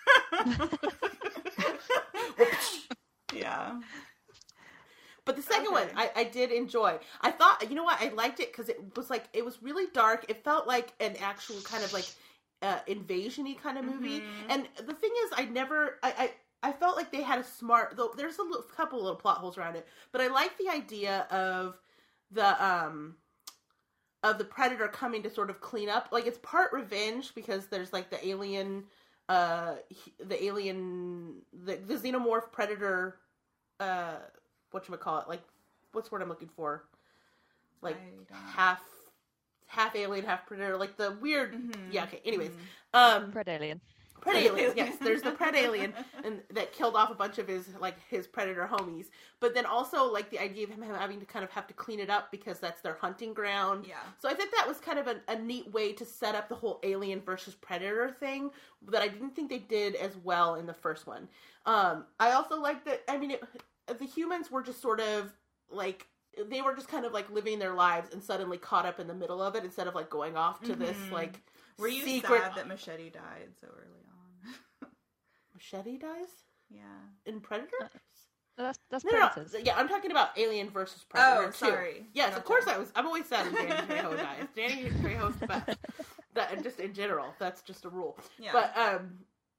Yeah. But the second one, I did enjoy. I thought, you know what, I liked it because it was really dark. It felt like an actual kind of like invasion-y kind of movie. Mm-hmm. And the thing is, I felt like they had a smart, though there's a couple little plot holes around it, but I like the idea of the Predator coming to sort of clean up. Like, it's part revenge because there's like the alien, the xenomorph Predator, whatchamacallit, like, what's the word I'm looking for? Like, half alien, half Predator, like the weird, yeah, okay, anyways. Predalien. Predalien, yes. There's the Predalien and that killed off a bunch of his Predator homies. But then also, like, the idea of him having to kind of have to clean it up because that's their hunting ground. Yeah. So I think that was kind of a neat way to set up the whole Alien versus Predator thing that I didn't think they did as well in the first one. I also like that, the humans were just sort of, like, they were just kind of, like, living their lives and suddenly caught up in the middle of it instead of, like, going off to this, like, were you secret... sad that Machete died so early on? Machete dies? Yeah. In Predator? That's Predators. No. Yeah, I'm talking about Alien versus Predator. Oh, sorry. Yes, gotcha. Of course I'm always sad when Danny Trejo dies. Danny Trejo's the best. Just in general, that's just a rule. Yeah. But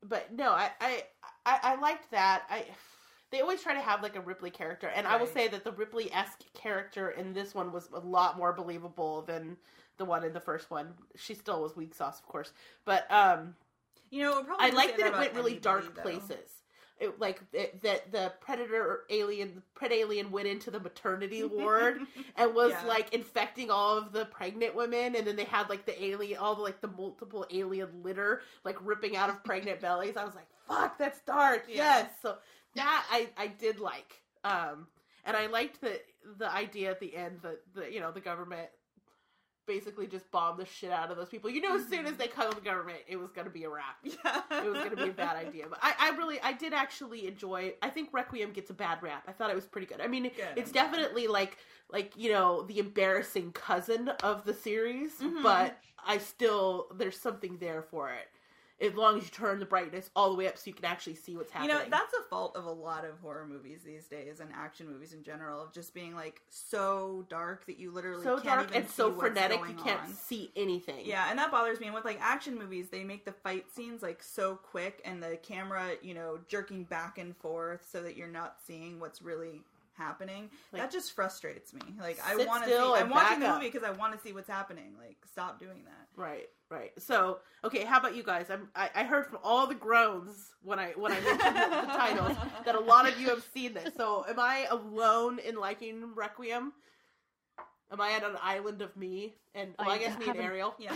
but no, I liked that. They always try to have like a Ripley character, and I will say that the Ripley-esque character in this one was a lot more believable than the one in the first one. She still was weak sauce, of course, but you know, I like that it went really dark places. It, that the pred alien went into the maternity ward and was like infecting all of the pregnant women, and then they had like the alien, all the like the multiple alien litter like ripping out of pregnant bellies. I was like, fuck, that's dark. Yes. So that I did like. And I liked the idea at the end that the government basically just bombed the shit out of those people. As soon as they cut the government, it was going to be a wrap. Yeah. It was going to be a bad idea. But I did actually enjoy, I think Requiem gets a bad rap. I thought it was pretty good. I mean, it's definitely like the embarrassing cousin of the series, but there's something there for it. As long as you turn the brightness all the way up so you can actually see what's happening. That's a fault of a lot of horror movies these days, and action movies in general, of just being like so dark that you literally can't even see and so frenetic you can't see anything. Yeah, and that bothers me. And with like action movies, they make the fight scenes like so quick, and the camera, jerking back and forth so that you're not seeing what's really happening. That just frustrates me. Like, I want to see. I'm watching the movie because I want to see what's happening. Like, stop doing that. Right. So, okay, how about you guys? I heard from all the groans when I mentioned the titles that a lot of you have seen this. So, am I alone in liking Requiem? Am I at an island of me? And I guess me and Ariel. Yeah.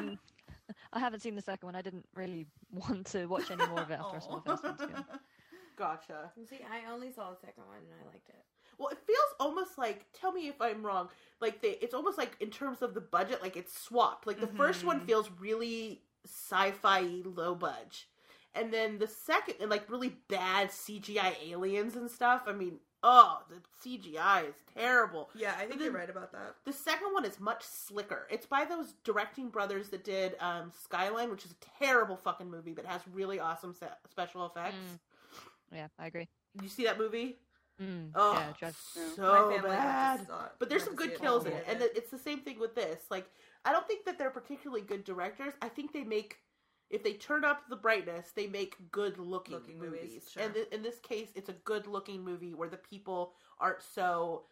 I haven't seen the second one. I didn't really want to watch any more of it after I saw the first one. Too. Gotcha. See, I only saw the second one and I liked it. Well, it feels almost like, tell me if I'm wrong, like it's almost like in terms of the budget, like it's swapped. Like the first one feels really sci-fi low budge. And then the second, and like really bad CGI aliens and stuff. I mean, the CGI is terrible. Yeah, I think you're right about that. The second one is much slicker. It's by those directing brothers that did Skyline, which is a terrible fucking movie, but has really awesome special effects. Yeah, I agree. Did you see that movie? Yeah, so bad. But there's some good kills in it. And it's the same thing with this. Like, I don't think that they're particularly good directors. I think they make, if they turn up the brightness, they make good-looking movies. Sure. And in this case, it's a good-looking movie where the people aren't so,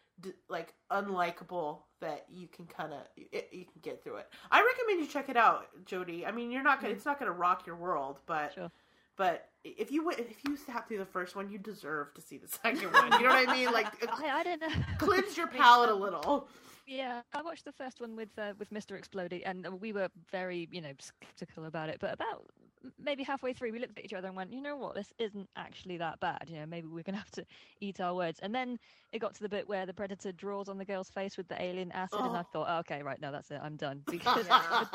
unlikable that you can you can get through it. I recommend you check it out, Jody. I mean, you're not gonna, it's not going to rock your world, but... Sure. But if you sat through the first one, you deserve to see the second one. You know what I mean? Like, I don't know. Cleanse your palate a little. Yeah, I watched the first one with Mr. Explodey, and we were very, skeptical about it. But about maybe halfway through, we looked at each other and went, you know what, this isn't actually that bad. Maybe we're going to have to eat our words. And then it got to the bit where the Predator draws on the girl's face with the alien acid, and I thought, okay, right, no, that's it, I'm done. Because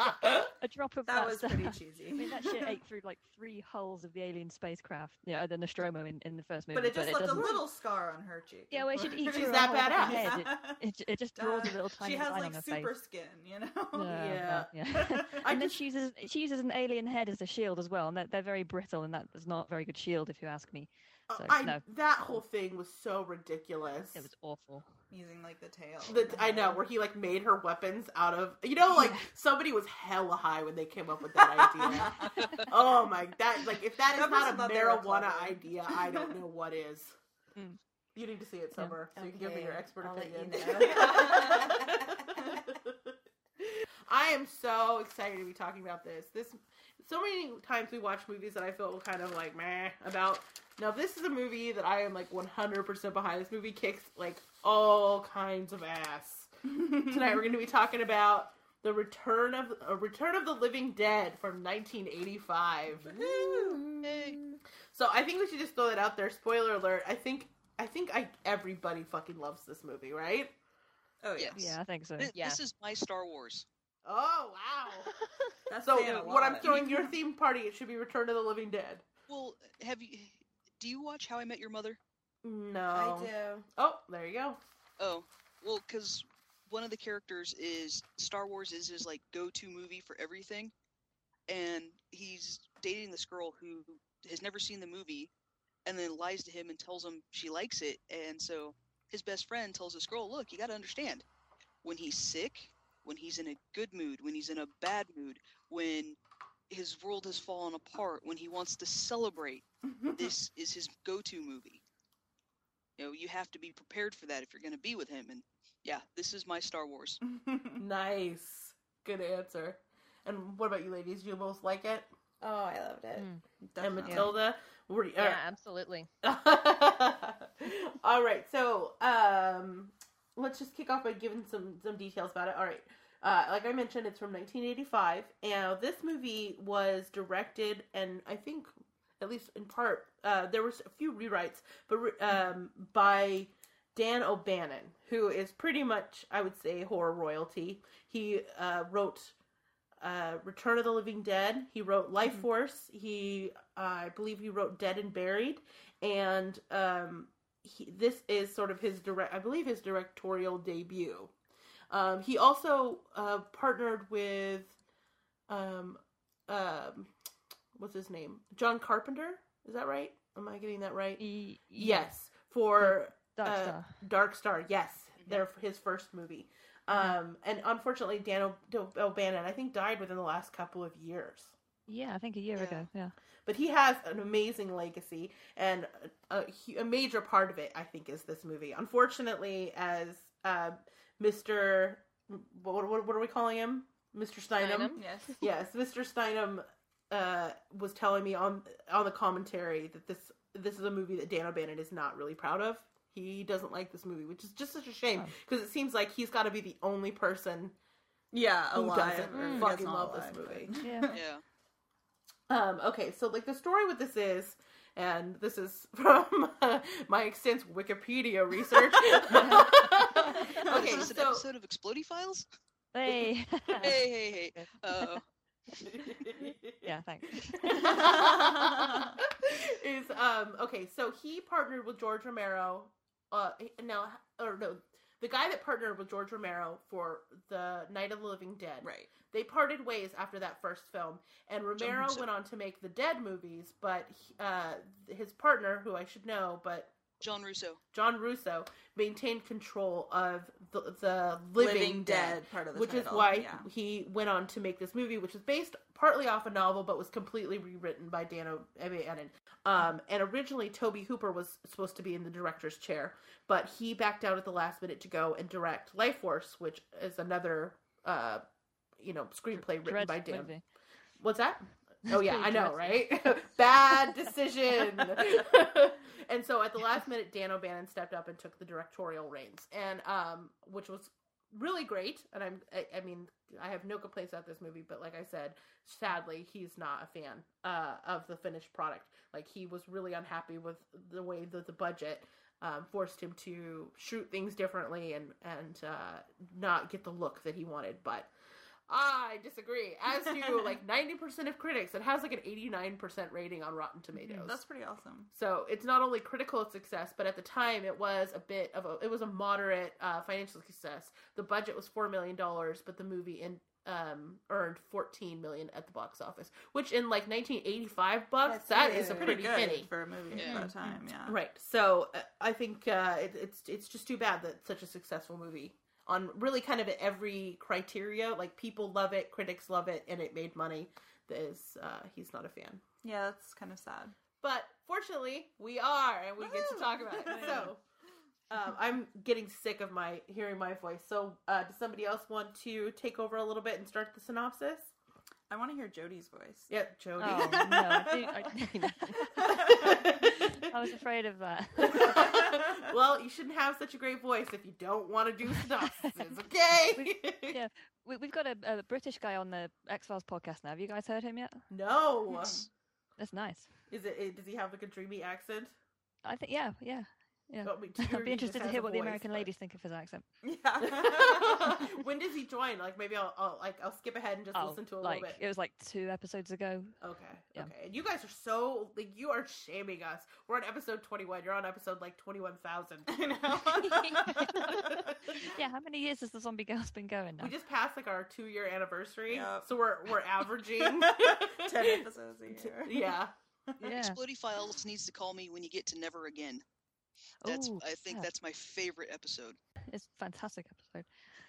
a drop of that was stuff, pretty cheesy. I mean, that shit ate through like 3 hulls of the alien spacecraft. The Nostromo in the first movie. But it just left a little scar on her cheek. Yeah, well, it should eat through that her head. It just draws a little tiny She has line like on her super face. skin, Yeah. And then she uses an alien head as a shield as well, and they're very brittle, and that is not a very good shield if you ask me. So, no. That whole thing was so ridiculous. It was awful. Using like the tail. I know, where he like made her weapons out of, somebody was hella high when they came up with that idea. Oh my, if that is not a marijuana idea, I don't know what is. You need to see it, Summer, so you can give me your expert opinion. I am so excited to be talking about this. So many times we watch movies that I feel kind of like meh about. Now this is a movie that I am like 100% behind. This movie kicks like all kinds of ass. Tonight we're going to be talking about the Return of the Living Dead from 1985. So I think we should just throw that out there. Spoiler alert. I think everybody fucking loves this movie, right? Oh yes. Yeah, I think so. This is my Star Wars. Oh wow! That's so what I'm throwing your theme party, it should be Return of the Living Dead. Well, do you watch How I Met Your Mother? No, I do. Oh, there you go. Oh, well, because one of the characters is Star Wars is his like go-to movie for everything, and he's dating this girl who has never seen the movie, and then lies to him and tells him she likes it, and so his best friend tells this girl, "Look, you got to understand, when he's sick, when he's in a good mood, when he's in a bad mood, when his world has fallen apart, when he wants to celebrate, this is his go-to movie. You know, you have to be prepared for that if you're going to be with him. And yeah, this is my Star Wars. Nice. Good answer. And what about you ladies? You both like it? Oh, I loved it. And Matilda? Yeah, absolutely. All right, so let's just kick off by giving some details about it. All right, like I mentioned, it's from 1985, and this movie was directed, and I think, at least in part, there was a few rewrites, but by Dan O'Bannon, who is pretty much, I would say, horror royalty. He wrote Return of the Living Dead. He wrote Life Force. I believe he wrote Dead and Buried, and this is sort of his directorial debut. He also partnered with what's his name? John Carpenter. Is that right? Am I getting that right? Yes, for Dark Star. Yes, they're his first movie. And unfortunately, Dan O'Bannon, I think, died within the last couple of years. Yeah, I think a year ago. Yeah. But he has an amazing legacy, and a major part of it, I think, is this movie. Unfortunately, as Mr. What are we calling him? Mr. Steinem? Yes. Yes, Mr. Steinem was telling me on the commentary that this is a movie that Dan O'Bannon is not really proud of. He doesn't like this movie, which is just such a shame, because it seems like he's got to be the only person who doesn't fucking love this movie. Yeah. Okay, so like the story with this is, and this is from my extensive Wikipedia research. Okay, is this an episode of Explodey Files? Hey. hey. Yeah, thanks. Okay, so he partnered with George Romero. The guy that partnered with George Romero for the Night of the Living Dead. Right. They parted ways after that first film, and Romero went on to make the Dead movies, but his partner, who I should know, but John Russo maintained control of the Living Dead part of the which title. is why he went on to make this movie, which was based partly off a novel, but was completely rewritten by Dan O'Bannon. And originally, Tobe Hooper was supposed to be in the director's chair, but he backed out at the last minute to go and direct Life Force, which is another, screenplay written by Dan. Movie. What's that? Oh yeah, I know, right? Bad decision. And so at the last minute, Dan O'Bannon stepped up and took the directorial reins, and which was really great. And I mean, I have no complaints about this movie, but like I said, sadly, he's not a fan of the finished product. Like, he was really unhappy with the way that the budget forced him to shoot things differently and not get the look that he wanted. But I disagree. As do like 90% of critics, it has like an 89% rating on Rotten Tomatoes. That's pretty awesome. So it's not only critical success, but at the time it was a moderate financial success. The budget was $4 million, but the movie earned $14 million at the box office, which in like 1985 bucks, that is a pretty penny for a movie at that time. Yeah, right. So I think it's just too bad that such a successful movie on really kind of every criteria, like people love it, critics love it, and it made money, he's not a fan. Yeah, that's kind of sad. But fortunately, we are, and we get to talk about it. So I'm getting sick of hearing my voice. So does somebody else want to take over a little bit and start the synopsis? I want to hear Jodie's voice. Yeah, Jodie. Oh, no. I was afraid of that. Well, you shouldn't have such a great voice if you don't want to do synopsis, okay? We've got a British guy on the X-Files podcast now. Have you guys heard him yet? No. That's nice. Does he have like a dreamy accent? I think, yeah. I'd be interested to hear what the American ladies think of his accent. Yeah. When does he join? Like, maybe I'll skip ahead and just listen to a little bit. It was like 2 episodes ago. Okay. Yeah. Okay. And you guys are so you are shaming us. We're on episode 21. You're on episode like 21,000. I know. Yeah. How many years has the Zombie Girls been going now? We just passed like our 2-year anniversary. Yep. So we're averaging 10 episodes a year. Yeah. Explodey Files needs to call me when you get to Never Again. I think that's my favorite episode. It's a fantastic episode.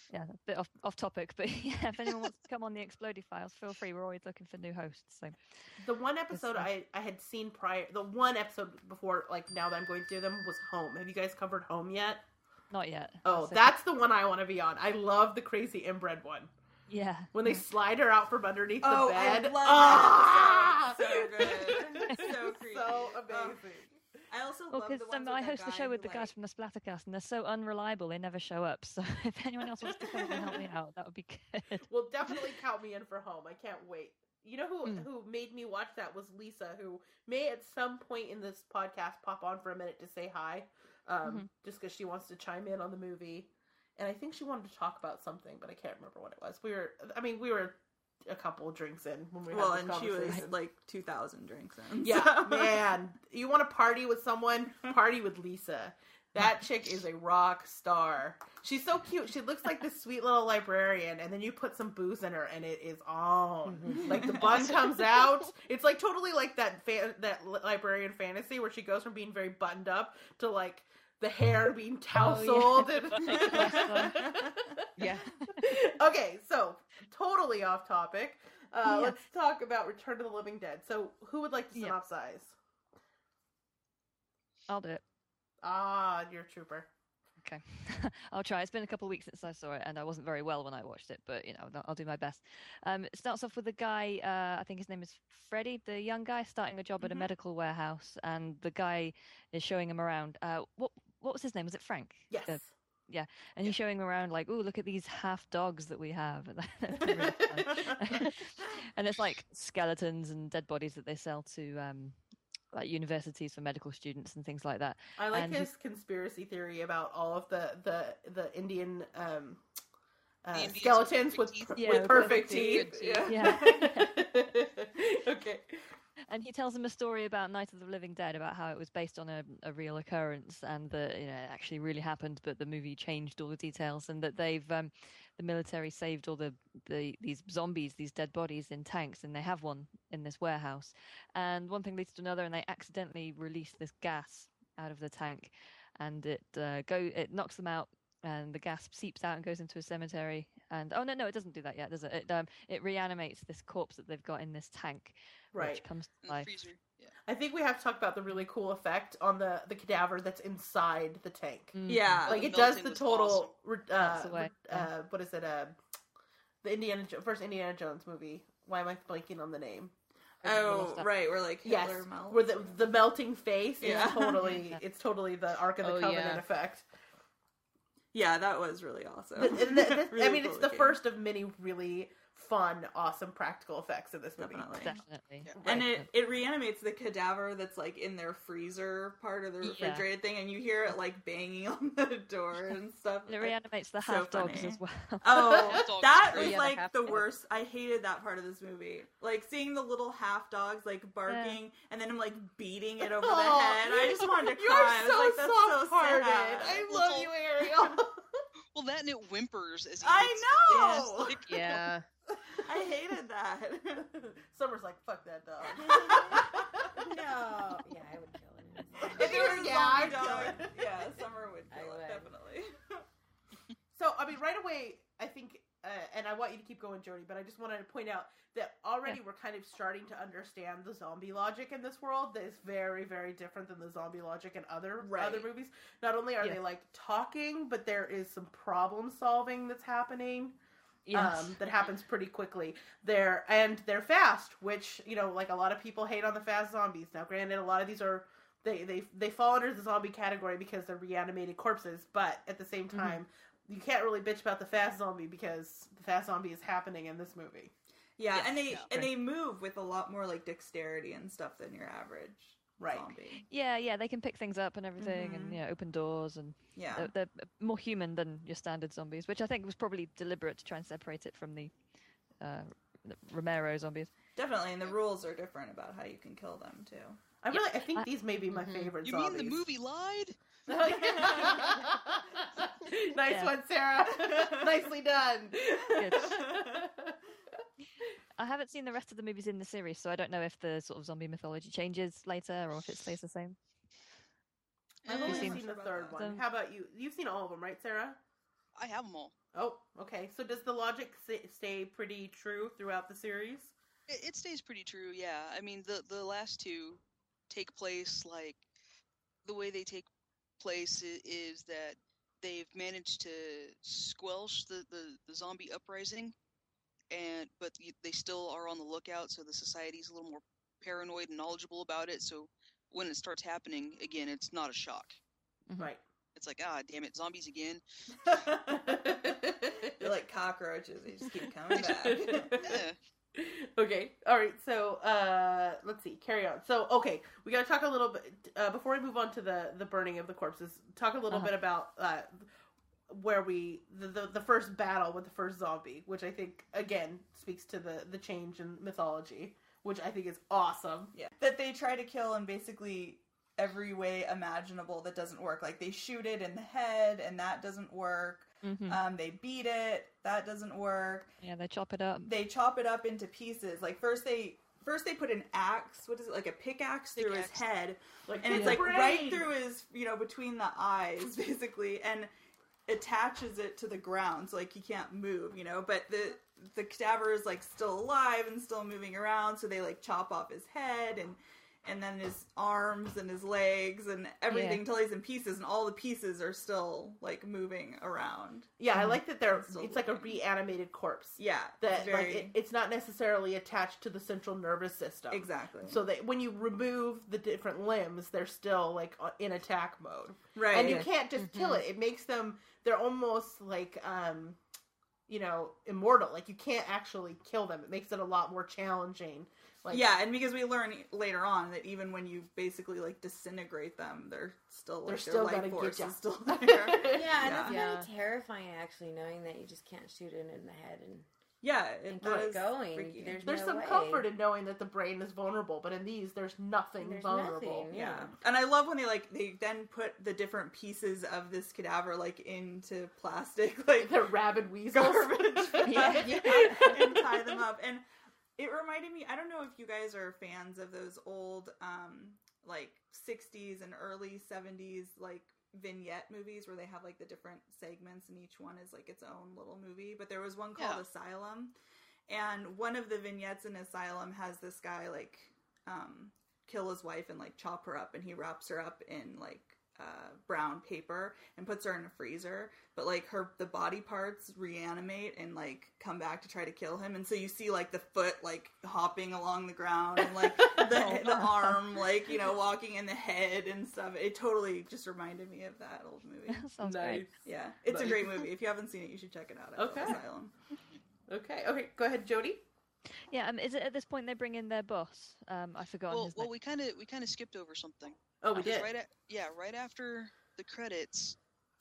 yeah, a bit off topic, but yeah, if anyone wants to come on the Explodey Files, feel free. We're always looking for new hosts. So The one episode I had seen prior, the one episode before, like now that I'm going through them, was Home. Have you guys covered Home yet? not yet. Oh, that's the one I want to be on. I love the crazy inbred one. Yeah. When they slide her out from underneath the Oh, bed. I love that episode. So good. So creepy. So amazing. I also Well, love the because ones I with that host the guy show with who, the guys from the Splattercast, and they're so unreliable, they never show up. So if anyone else wants to come and help me out, that would be good. Well, definitely count me in for Home. I can't wait. You know who made me watch that was Lisa, who may at some point in this podcast pop on for a minute to say hi, just because she wants to chime in on the movie. And I think she wanted to talk about something, but I can't remember what it was. We were a couple drinks in when we had this and she was conversation. like 2,000 drinks in. Yeah, so. man. You want to party with someone? Party with Lisa. That chick is a rock star. She's so cute. She looks like this sweet little librarian, and then you put some booze in her, and it is on. Like, the bun comes out. It's like totally like that librarian fantasy where she goes from being very buttoned up to, like, the hair being tousled. Yeah. Okay, so totally off topic. Let's talk about Return to the Living Dead. So, who would like to synopsize? I'll do it. Ah, you're a trooper. Okay. I'll try. It's been a couple of weeks since I saw it, and I wasn't very well when I watched it, but, I'll do my best. It starts off with a guy, I think his name is Freddie, the young guy, starting a job at a medical warehouse, and the guy is showing him around. What was his name? Was it Frank? Yes. Yeah, and he's showing him around like, oh, look at these half dogs that we have. Really fun. And it's like skeletons and dead bodies that they sell to like universities for medical students and things like that. I like his conspiracy theory about all of the Indian skeletons with perfect teeth. Yeah. Okay. And he tells them a story about Night of the Living Dead, about how it was based on a real occurrence, and that it actually really happened, but the movie changed all the details, and that they've the military saved all these zombies, these dead bodies in tanks, and they have one in this warehouse. And one thing leads to another, and they accidentally release this gas out of the tank, and it knocks them out, and the gas seeps out and goes into a cemetery. And no, it doesn't do that yet, does it? It reanimates this corpse that they've got in this tank, which comes to life. Freezer. Yeah. I think we have to talk about the really cool effect on the cadaver that's inside the tank. Yeah, like it does the total. What is it? The first Indiana Jones movie. Why am I blanking on the name? Oh, right, where like Hitler melts. Where the melting face is totally it's totally the Ark of the Covenant effect. Yeah, that was really awesome. Really I mean, it's the first of many really fun, awesome practical effects in this movie. Definitely. Yeah. And it reanimates the cadaver that's like in their freezer part of the refrigerated thing, and you hear it like banging on the door and stuff. It reanimates the half dogs as well. Oh, that was like the worst. I hated that part of this movie. Like seeing the little half dogs like barking, and then him like beating it over the head. I just wanted to cry. You're so I was like, that's soft-hearted. so sad. I love you, Ariel. Well, that and it whimpers as he I know. Like, Yeah. I hated that. Summer's like, fuck that dog. No. Yeah, I would kill him. If you were I'd kill it. Yeah, Summer would kill it, would. definitely. So, I mean, right away, I think, and I want you to keep going, Jody, but I just wanted to point out that already we're kind of starting to understand the zombie logic in this world that is very, very different than the zombie logic in other movies. Not only are they, like, talking, but there is some problem solving that's happening. Yes. That happens pretty quickly. They're fast, which, like a lot of people hate on the fast zombies. Now, granted, a lot of these are, they fall under the zombie category because they're reanimated corpses, but at the same time, you can't really bitch about the fast zombie because the fast zombie is happening in this movie. Yeah, and they move with a lot more like dexterity and stuff than your average zombie. Yeah, they can pick things up and everything, and open doors, and they're more human than your standard zombies, which I think was probably deliberate to try and separate it from the Romero zombies. Definitely, and the rules are different about how you can kill them too. I think these may be my favorite zombies. You mean the movie lied? Nice one, Sarah. Nicely done. Good. I haven't seen the rest of the movies in the series, so I don't know if the sort of zombie mythology changes later or if it stays the same. I've only seen the third one. How about you? You've seen all of them, right, Sarah? I have them all. Oh, okay. So does the logic stay pretty true throughout the series? It stays pretty true, yeah. I mean, the last two take place, like, the way they take place is that they've managed to squelch the zombie uprising, but they still are on the lookout, so the society's a little more paranoid and knowledgeable about it, so when it starts happening again, it's not a shock. Right. It's like, damn it, zombies again. They're like cockroaches. They just keep coming back. Yeah. Okay. All right. So, let's see. Carry on. So, okay, we got to talk a little bit before we move on to the burning of the corpses. Talk a little bit about where the first battle with the first zombie, which I think again speaks to the change in mythology, which I think is awesome. Yeah, that they try to kill in basically every way imaginable that doesn't work. Like they shoot it in the head, and that doesn't work. They beat it, that doesn't work. Yeah, they chop it up. They chop it up into pieces. Like first they put an axe, what is it, like a pickaxe through his head, and it's like right through his, between the eyes, basically, and attaches it to the ground, so like he can't move, but the cadaver is like still alive and still moving around, so they like chop off his head and then his arms and his legs and everything until he's in pieces, and all the pieces are still like moving around. Yeah, I like that it's like a reanimated corpse. Yeah, that it's not necessarily attached to the central nervous system. Exactly. So that when you remove the different limbs, they're still like in attack mode. Right. And you can't just kill it. It makes them, they're almost like immortal. Like you can't actually kill them. It makes it a lot more challenging. Like, yeah, and because we learn later on that even when you basically like disintegrate them, they're still like their life force is still there. It's really terrifying actually, knowing that you just can't shoot it in the head and keep going. Freaky. There's some comfort in knowing that the brain is vulnerable, but in these, there's nothing vulnerable. Nothing, yeah, and I love when they then put the different pieces of this cadaver like into plastic, like the rabid weasels, garbage, and tie them up. And it reminded me, I don't know if you guys are fans of those old, like 60s and early 70s, like vignette movies where they have like the different segments and each one is like its own little movie. But there was one called Asylum, and one of the vignettes in Asylum has this guy like kill his wife and like chop her up, and he wraps her up in like brown paper and puts her in a freezer, but like the body parts reanimate and like come back to try to kill him, and so you see like the foot like hopping along the ground and like the arm like walking in the head and stuff. It totally just reminded me of that old movie. Sounds great. Yeah, it's a great movie. If you haven't seen it, you should check it out. Asylum. Okay, go ahead, Jody. Yeah, is it at this point they bring in their boss? I forgot his name. Well, we kind of skipped over something. Oh, we did. Right after the credits,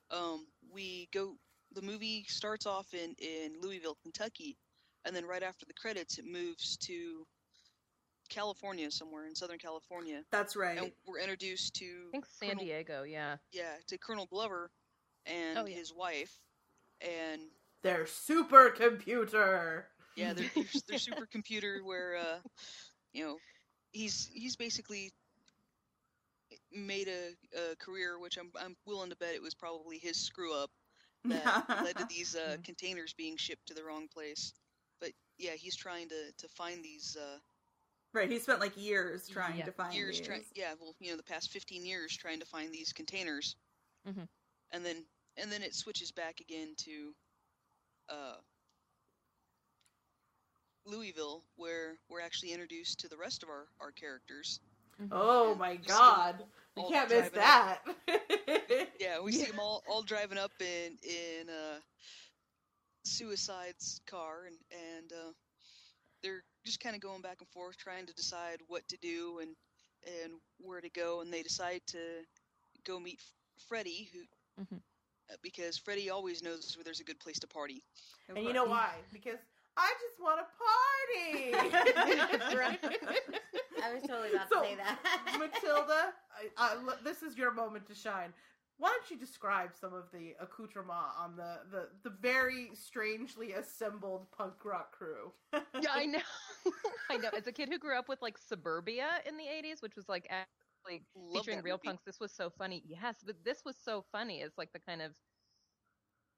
the movie starts off in Louisville, Kentucky, and then right after the credits, it moves to California, somewhere in Southern California. That's right. And we're introduced to I think San Diego, yeah. Yeah, to Colonel Glover and his wife, and their supercomputer. Yeah, their supercomputer, where he's basically made a career, which I'm willing to bet it was probably his screw up that led to these containers being shipped to the wrong place. But yeah, he's trying to find these. Right, he spent like years trying to find these. The past 15 years trying to find these containers, and then it switches back again to Louisville, where we're actually introduced to the rest of our characters. Oh my God! You can't miss that. Yeah, we see them all driving up in Suicide's car, and they're just kind of going back and forth, trying to decide what to do and where to go, and they decide to go meet Freddy, because Freddy always knows where there's a good place to party. And you know why? Because I just want to party! I was totally about to say that. Matilda, this is your moment to shine. Why don't you describe some of the accoutrement on the very strangely assembled punk rock crew? Yeah, I know. I know. As a kid who grew up with like Suburbia in the 80s, which was like actually featuring real punks, this was so funny. Yes, but this was so funny. It's like the kind of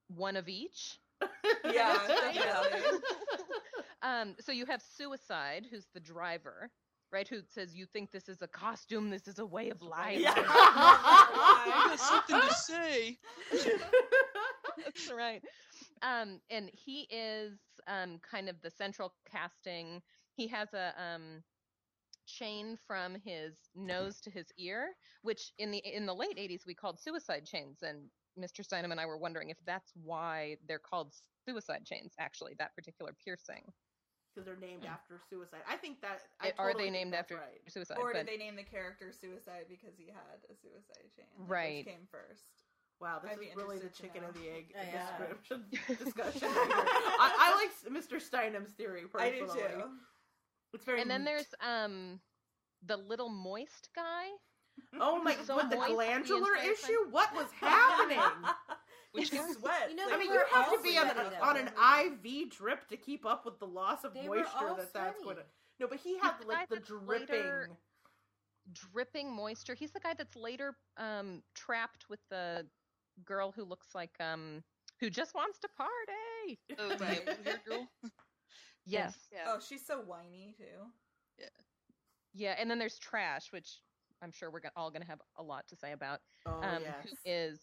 one of each. Yeah, definitely. So you have Suicide, who's the driver, right? Who says, "You think this is a costume? This is a way of life." Yeah. I got something to say. That's right. And he is kind of the central casting. He has a chain from his nose to his ear, which in the late 80s we called suicide chains, and Mr. Steinem and I were wondering if that's why they're called suicide chains, actually, that particular piercing. Because they're named after suicide. I think that... Are they named after suicide? Or did they name the character Suicide because he had a suicide chain? Like, right. Which came first? Wow, this I'd be is really the interested to chicken know. and the egg Yeah. discussion. Right here. I like Mr. Steinem's theory I personally. do too. It's very And then neat. there's the little moist guy. Oh my so god, the moist, the glandular entire issue? What was happening? Which He guy? sweats. You know, I they mean, were you have all to be on sweaty, though. an IV drip to keep up with the loss of They were moisture all that's sweaty. going to... No, but he had the like guy the that's dripping... later- Dripping moisture. He's the guy that's later trapped with the girl who looks like who just wants to party. Oh, the blue-haired girl? Yes. Yeah. Oh, she's so whiny too. Yeah, and then there's Trash, which I'm sure we're all going to have a lot to say about. Oh, Who is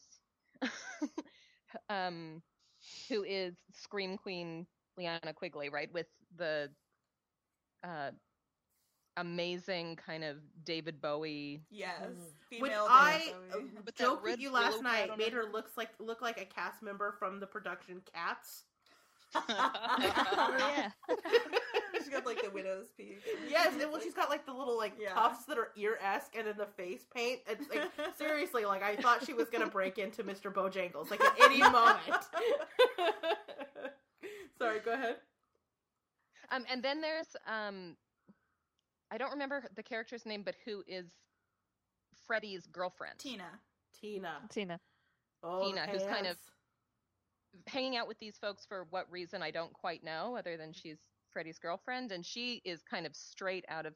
who is Scream Queen Liana Quigley, right? With the amazing kind of David Bowie. Yes. When Female I David Bowie. With that joked with red you last willow night, pad on made her. her look like a cast member from the production Cats. Oh, yeah. She's got like the widow's peak. Yes, and well, she's got like the little like Yeah. tufts that are ear-esque, and then the face paint. It's like seriously, like I thought she was gonna break into Mr. Bojangles like at any moment. Sorry, go ahead. And then there's I don't remember the character's name, but who is Freddy's girlfriend? Tina. Tina. Oh, Tina, who's kind of pants. hanging out with these folks for what reason I don't quite know, other than she's Freddy's girlfriend, and she is kind of straight out of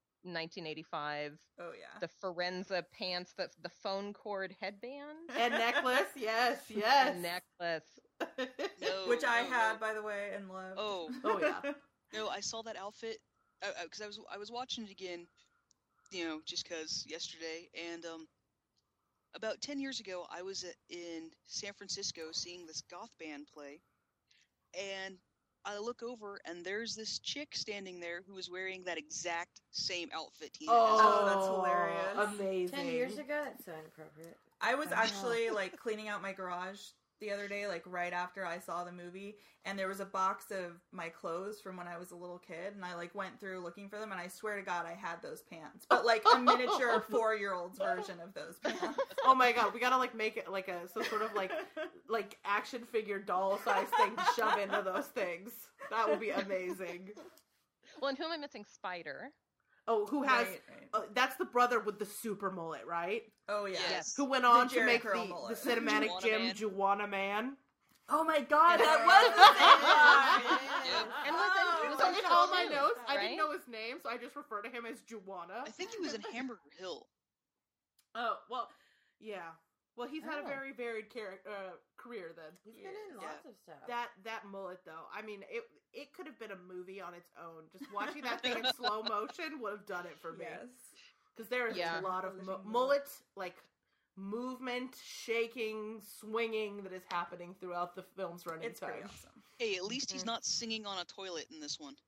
1985. Oh yeah. The Forenza pants, the phone cord headband, and necklace. Yes, yes. and necklace. No, Which I no, had, no. by the way, and loved. Oh, Oh yeah. no, I saw that outfit because I was watching it again, just because yesterday, and about 10 years ago, I was in San Francisco seeing this goth band play, and I look over, and there's this chick standing there who was wearing that exact same outfit Tina has on. Oh, that's hilarious. Amazing. 10 years ago? That's so inappropriate. I was Wow. actually like cleaning out my garage the other day, like right after I saw the movie, and there was a box of my clothes from when I was a little kid, and I like went through looking for them, and I swear to God I had those pants, but like a miniature 4-year-old's version of those pants. Oh my god, we gotta like make it like some sort of like action figure doll size thing to shove into those things. That would be amazing. Well, and who am I missing? Spider. Oh, who has? Right. That's the brother with the super mullet, right? Oh yeah. Yes. Who went on to Jerry make Curl the mullet. cinematic Juwana Jim Man. Juwana Man. Oh my God, that was the same guy. Yep. And Oh, was so in in all my Footloose, notes, I right? didn't know his name, so I just refer to him as Juwana. I think he was in Hamburger Hill. Oh well, yeah. Well, he's had a Oh. very varied career then. He's been in Yeah. lots of stuff. That mullet though, I mean, it could have been a movie on its own. Just watching that thing in slow motion would have done it for me. Yes. Because there is Yeah. a lot of Television mullet, like movement, shaking, swinging that is happening throughout the film's running It's pretty time. awesome. Hey, at least he's not singing on a toilet in this one.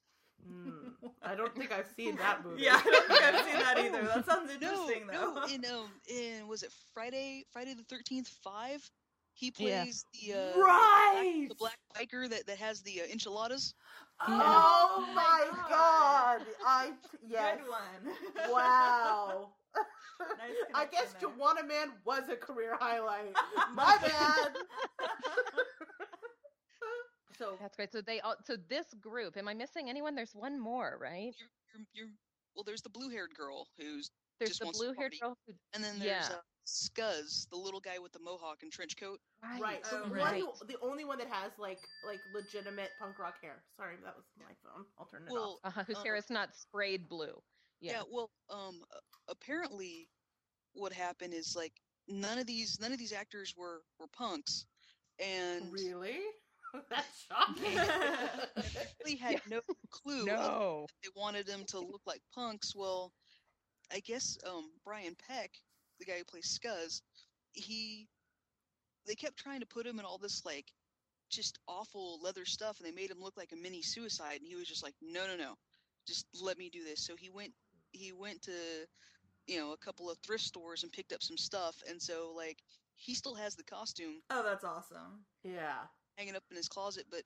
I don't think I've seen that movie. Yeah, I don't think I've seen that either. That sounds No, interesting though. no. In was it Friday the 13th 5? He Yeah. plays the Right. the black biker that has the enchiladas. Oh my god! Yes. Good one. Wow. Nice I guess connection there. Juwana Man was a career highlight. My bad. So That's great. So this group, am I missing anyone? There's one more, right? You're well. There's the blue-haired girl who's There's just the wants to blue-haired party. girl who, and then there's yeah. Scuzz, the little guy with the mohawk and trench coat. right, Oh, the right. the only one that has like legitimate punk rock hair. Sorry, that was my phone. I'll turn it off. Well, whose hair is not sprayed blue. yeah. Yeah. Well, apparently, what happened is like none of these actors were punks, And Really? That's shocking. they really had no clue No. that they wanted them to look like punks. Well, I guess Brian Peck, the guy who plays Scuzz, they kept trying to put him in all this like just awful leather stuff, and they made him look like a mini suicide, and he was just like, no, just let me do this. So he went to, a couple of thrift stores and picked up some stuff, and so like he still has the costume Oh, that's awesome. Yeah. hanging up in his closet, but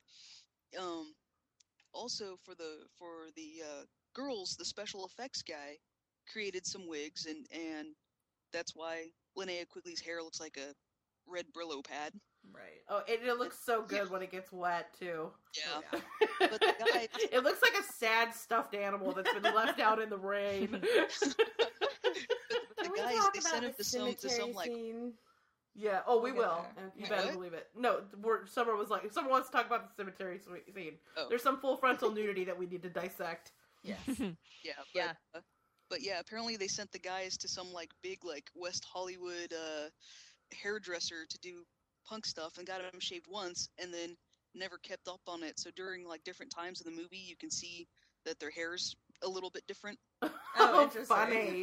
also for the girls, the special effects guy created some wigs, and that's why Linnea Quigley's hair looks like a red Brillo pad. Right. Oh, it looks so good when it gets wet too. Yeah. But the guy, It looks like a sad stuffed animal that's been left out in the rain. the Can we guys, talk they about sent him the to some cemetery like scene? Yeah. Oh, we We'll get will. there. You Okay. better What? believe it. No, Summer wants to talk about the cemetery scene. Oh. There's some full frontal nudity that we need to dissect. Yes. yeah, but yeah, apparently they sent the guys to some like big like West Hollywood hairdresser to do punk stuff, and got them shaved once, and then never kept up on it. So during like different times of the movie, you can see that their hair's a little bit different. Oh, interesting. funny.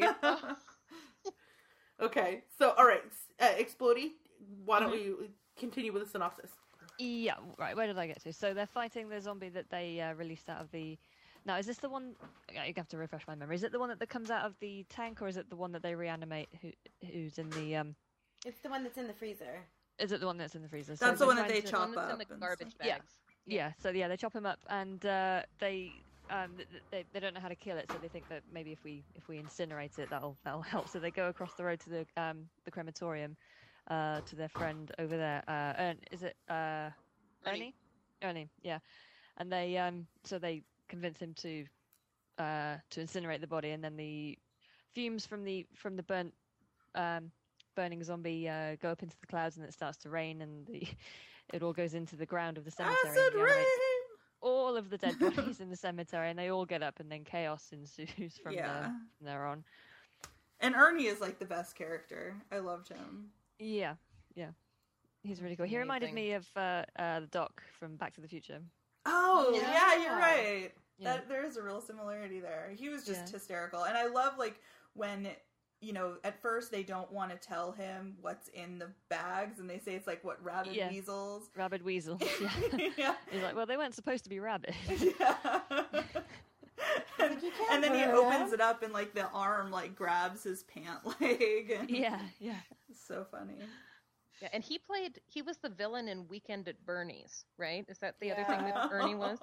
Okay, so all right, Explodey, why don't we continue with the synopsis? Yeah, right. Where did I get to? So they're fighting the zombie that they released out of the. Now, is this the one? You have to refresh my memory. Is it the one that comes out of the tank, or is it the one that they reanimate? Who's in the? It's the one that's in the freezer. Is it the one that's in the freezer? That's the they're one that trying they to- The one chop that's up. in the and garbage stuff. bags. Yeah. So they chop him up, and they don't know how to kill it. So they think that maybe if we incinerate it, that'll help. So they go across the road to the crematorium, to their friend over there. Is it Ernie? Ernie, yeah. And they convince him to incinerate the body, and then the fumes from the burning zombie go up into the clouds, and it starts to rain, and it all goes into the ground of the cemetery. and Acid reanimates rain. all of the dead bodies in the cemetery, and they all get up, and then chaos ensues from Yeah. there on. And Ernie is like the best character. I loved him. Yeah. He's really cool. He reminded Amazing. me of the Doc from Back to the Future. Oh, Yeah. yeah, you're right. Yeah. There is a real similarity there. He was just Yeah. hysterical. And I love, like, when, at first they don't want to tell him what's in the bags, and they say it's like, what, rabid Yeah. weasels? Rabid weasels. Yeah. Yeah. He's like, well, they weren't supposed to be rabid. Yeah. and, you can't and then he wear opens that. it up, and, like, the arm, like, grabs his pant leg. And yeah. It's so funny. Yeah, and he was the villain in Weekend at Bernie's, right? Is that the other thing that Ernie was?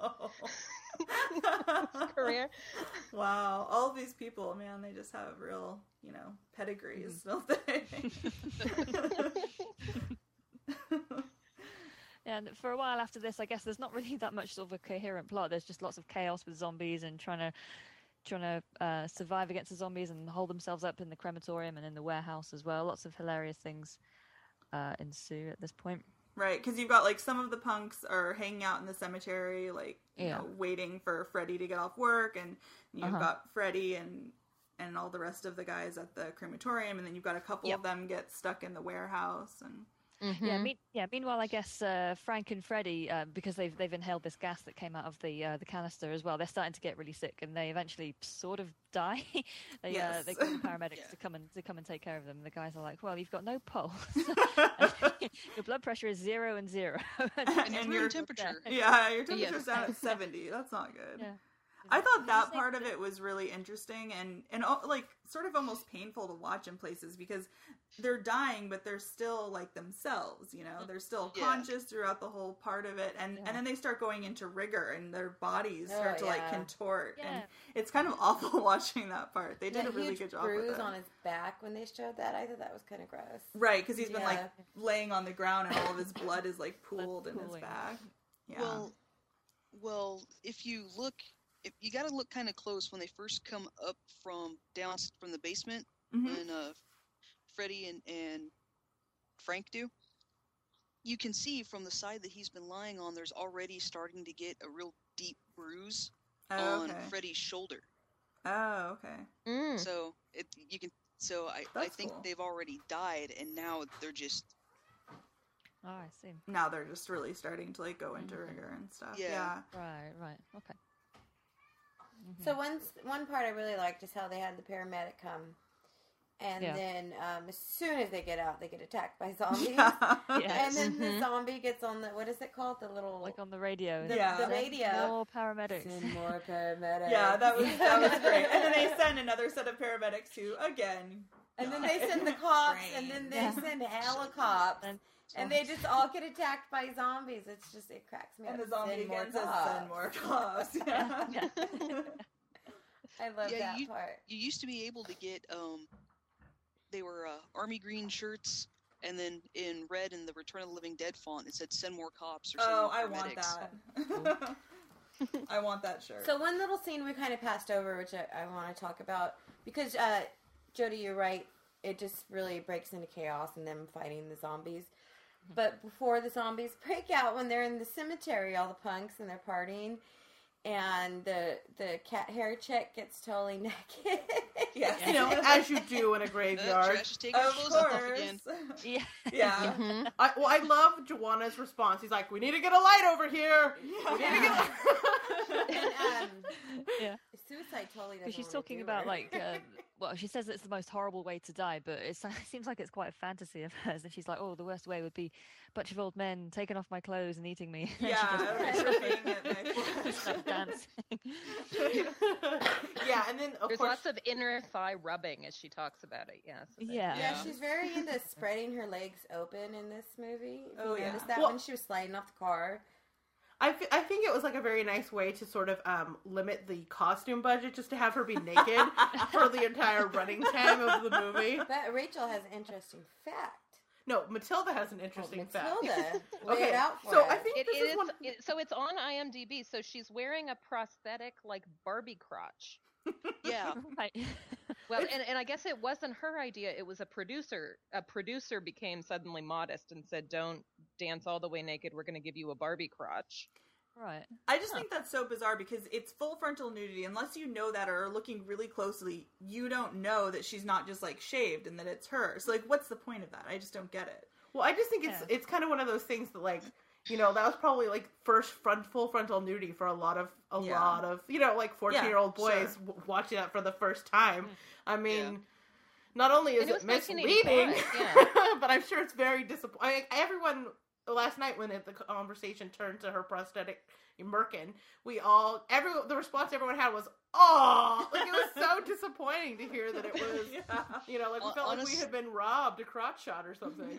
His career? Wow. All of these people, man, they just have real, pedigrees, don't they? And for a while after this, I guess there's not really that much sort of a coherent plot. There's just lots of chaos with zombies and trying to survive against the zombies and hold themselves up in the crematorium and in the warehouse as well. Lots of hilarious things ensue at this point. Right, because you've got, like, some of the punks are hanging out in the cemetery, like, Yeah. waiting for Freddy to get off work, and you've Uh-huh. got Freddy and all the rest of the guys at the crematorium, and then you've got a couple Yep. of them get stuck in the warehouse, and Yeah. Meanwhile, I guess Frank and Freddy, because they've inhaled this gas that came out of the canister as well, they're starting to get really sick, and they eventually sort of die. They Yes. they call the paramedics Yeah. to come and take care of them. And the guys are like, "Well, you've got no pulse. Your blood pressure is 0 and 0, And your your- temperature. yeah, your temperature's Yes. down at 70. That's not good. Yeah. I thought Did you that say part of that- it was really interesting and like sort of almost painful to watch in places because they're dying, but they're still like themselves, they're still Yeah. conscious throughout the whole part of it. And then they start going into rigor and their bodies start to like yeah. contort. Yeah. And it's kind of awful watching that part. They did That a really huge good job with bruise it. on his back when they showed that, I thought that was kind of gross. Right, because he's been like Yeah. laying on the ground and all of his blood is like pooled in his pooling. back. Yeah. Well, if you got to look kind of close when they first come up from the basement, Mhm. when Freddy and Frank do. You can see from the side that he's been lying on, there's already starting to get a real deep bruise Oh, on okay. Freddy's shoulder. Oh, okay. Mm. So I That's think cool. they've already died, and now they're just Oh, I see. now they're just really starting to like go into rigor and stuff. Yeah. Right. Okay. So one part I really liked is how they had the paramedic come, and then as soon as they get out, they get attacked by zombies. And then the zombie gets on the, what is it called? The little, like on the radio. The radio. More paramedics. Send more paramedics. Yeah, that was great. And then they send another set of paramedics who, again. And then they send the cops, and then they send helicopters. And they just all get attacked by zombies. It's just, it cracks me up. And the zombie Send again says, send more cops. Yeah. I love that part. You used to be able to get, they were army green shirts, and then in red in the Return of the Living Dead font, it said send more cops or send more paramedics. I want that. I want that shirt. So one little scene we kind of passed over, which I want to talk about, because Jody, you're right, it just really breaks into chaos and them fighting the zombies. But before the zombies break out, when they're in the cemetery, all the punks, and they're partying, and the cat hair chick gets totally naked. Yes. You know, as you do in a graveyard. Trash is taking her clothes off again. Yeah. I love Joanna's response. He's like, we need to get a light over here. We need to get and, suicide totally doesn't. She's talking about like, well, she says it's the most horrible way to die, but it seems like it's quite a fantasy of hers. And she's like, oh, the worst way would be a bunch of old men taking off my clothes and eating me. Dancing. Yeah, and then there's lots of inner thigh rubbing as she talks about it. Yeah, she's very into spreading her legs open in this movie. If you noticed that well, when she was sliding off the car. I think it was like a very nice way to sort of limit the costume budget, just to have her be naked for the entire running time of the movie. But Rachel has an interesting fact. No, Matilda has an interesting fact. Matilda, lay it out for so us. I think so it's on IMDb. So she's wearing a prosthetic like Barbie crotch. Yeah. Right. Well, and I guess it wasn't her idea. It was a producer. A producer became suddenly modest and said, "Don't dance all the way naked. We're going to give you a Barbie crotch." Right. I just think that's so bizarre because it's full frontal nudity. Unless you know that or are looking really closely, you don't know that she's not just like shaved and that it's her. So like, what's the point of that? I just don't get it. Well, I just think it's kind of one of those things that like, you know, that was probably like full frontal nudity for a lot of you know, like 14-year-old boys watching that for the first time. I mean, not only is it misleading, but I'm sure it's very disappointing. Everyone last night when the conversation turned to her prosthetic merkin, the response everyone had was, "Oh!" Like, it was so disappointing to hear that it was, you know, like we felt like we had been robbed a crotch shot or something.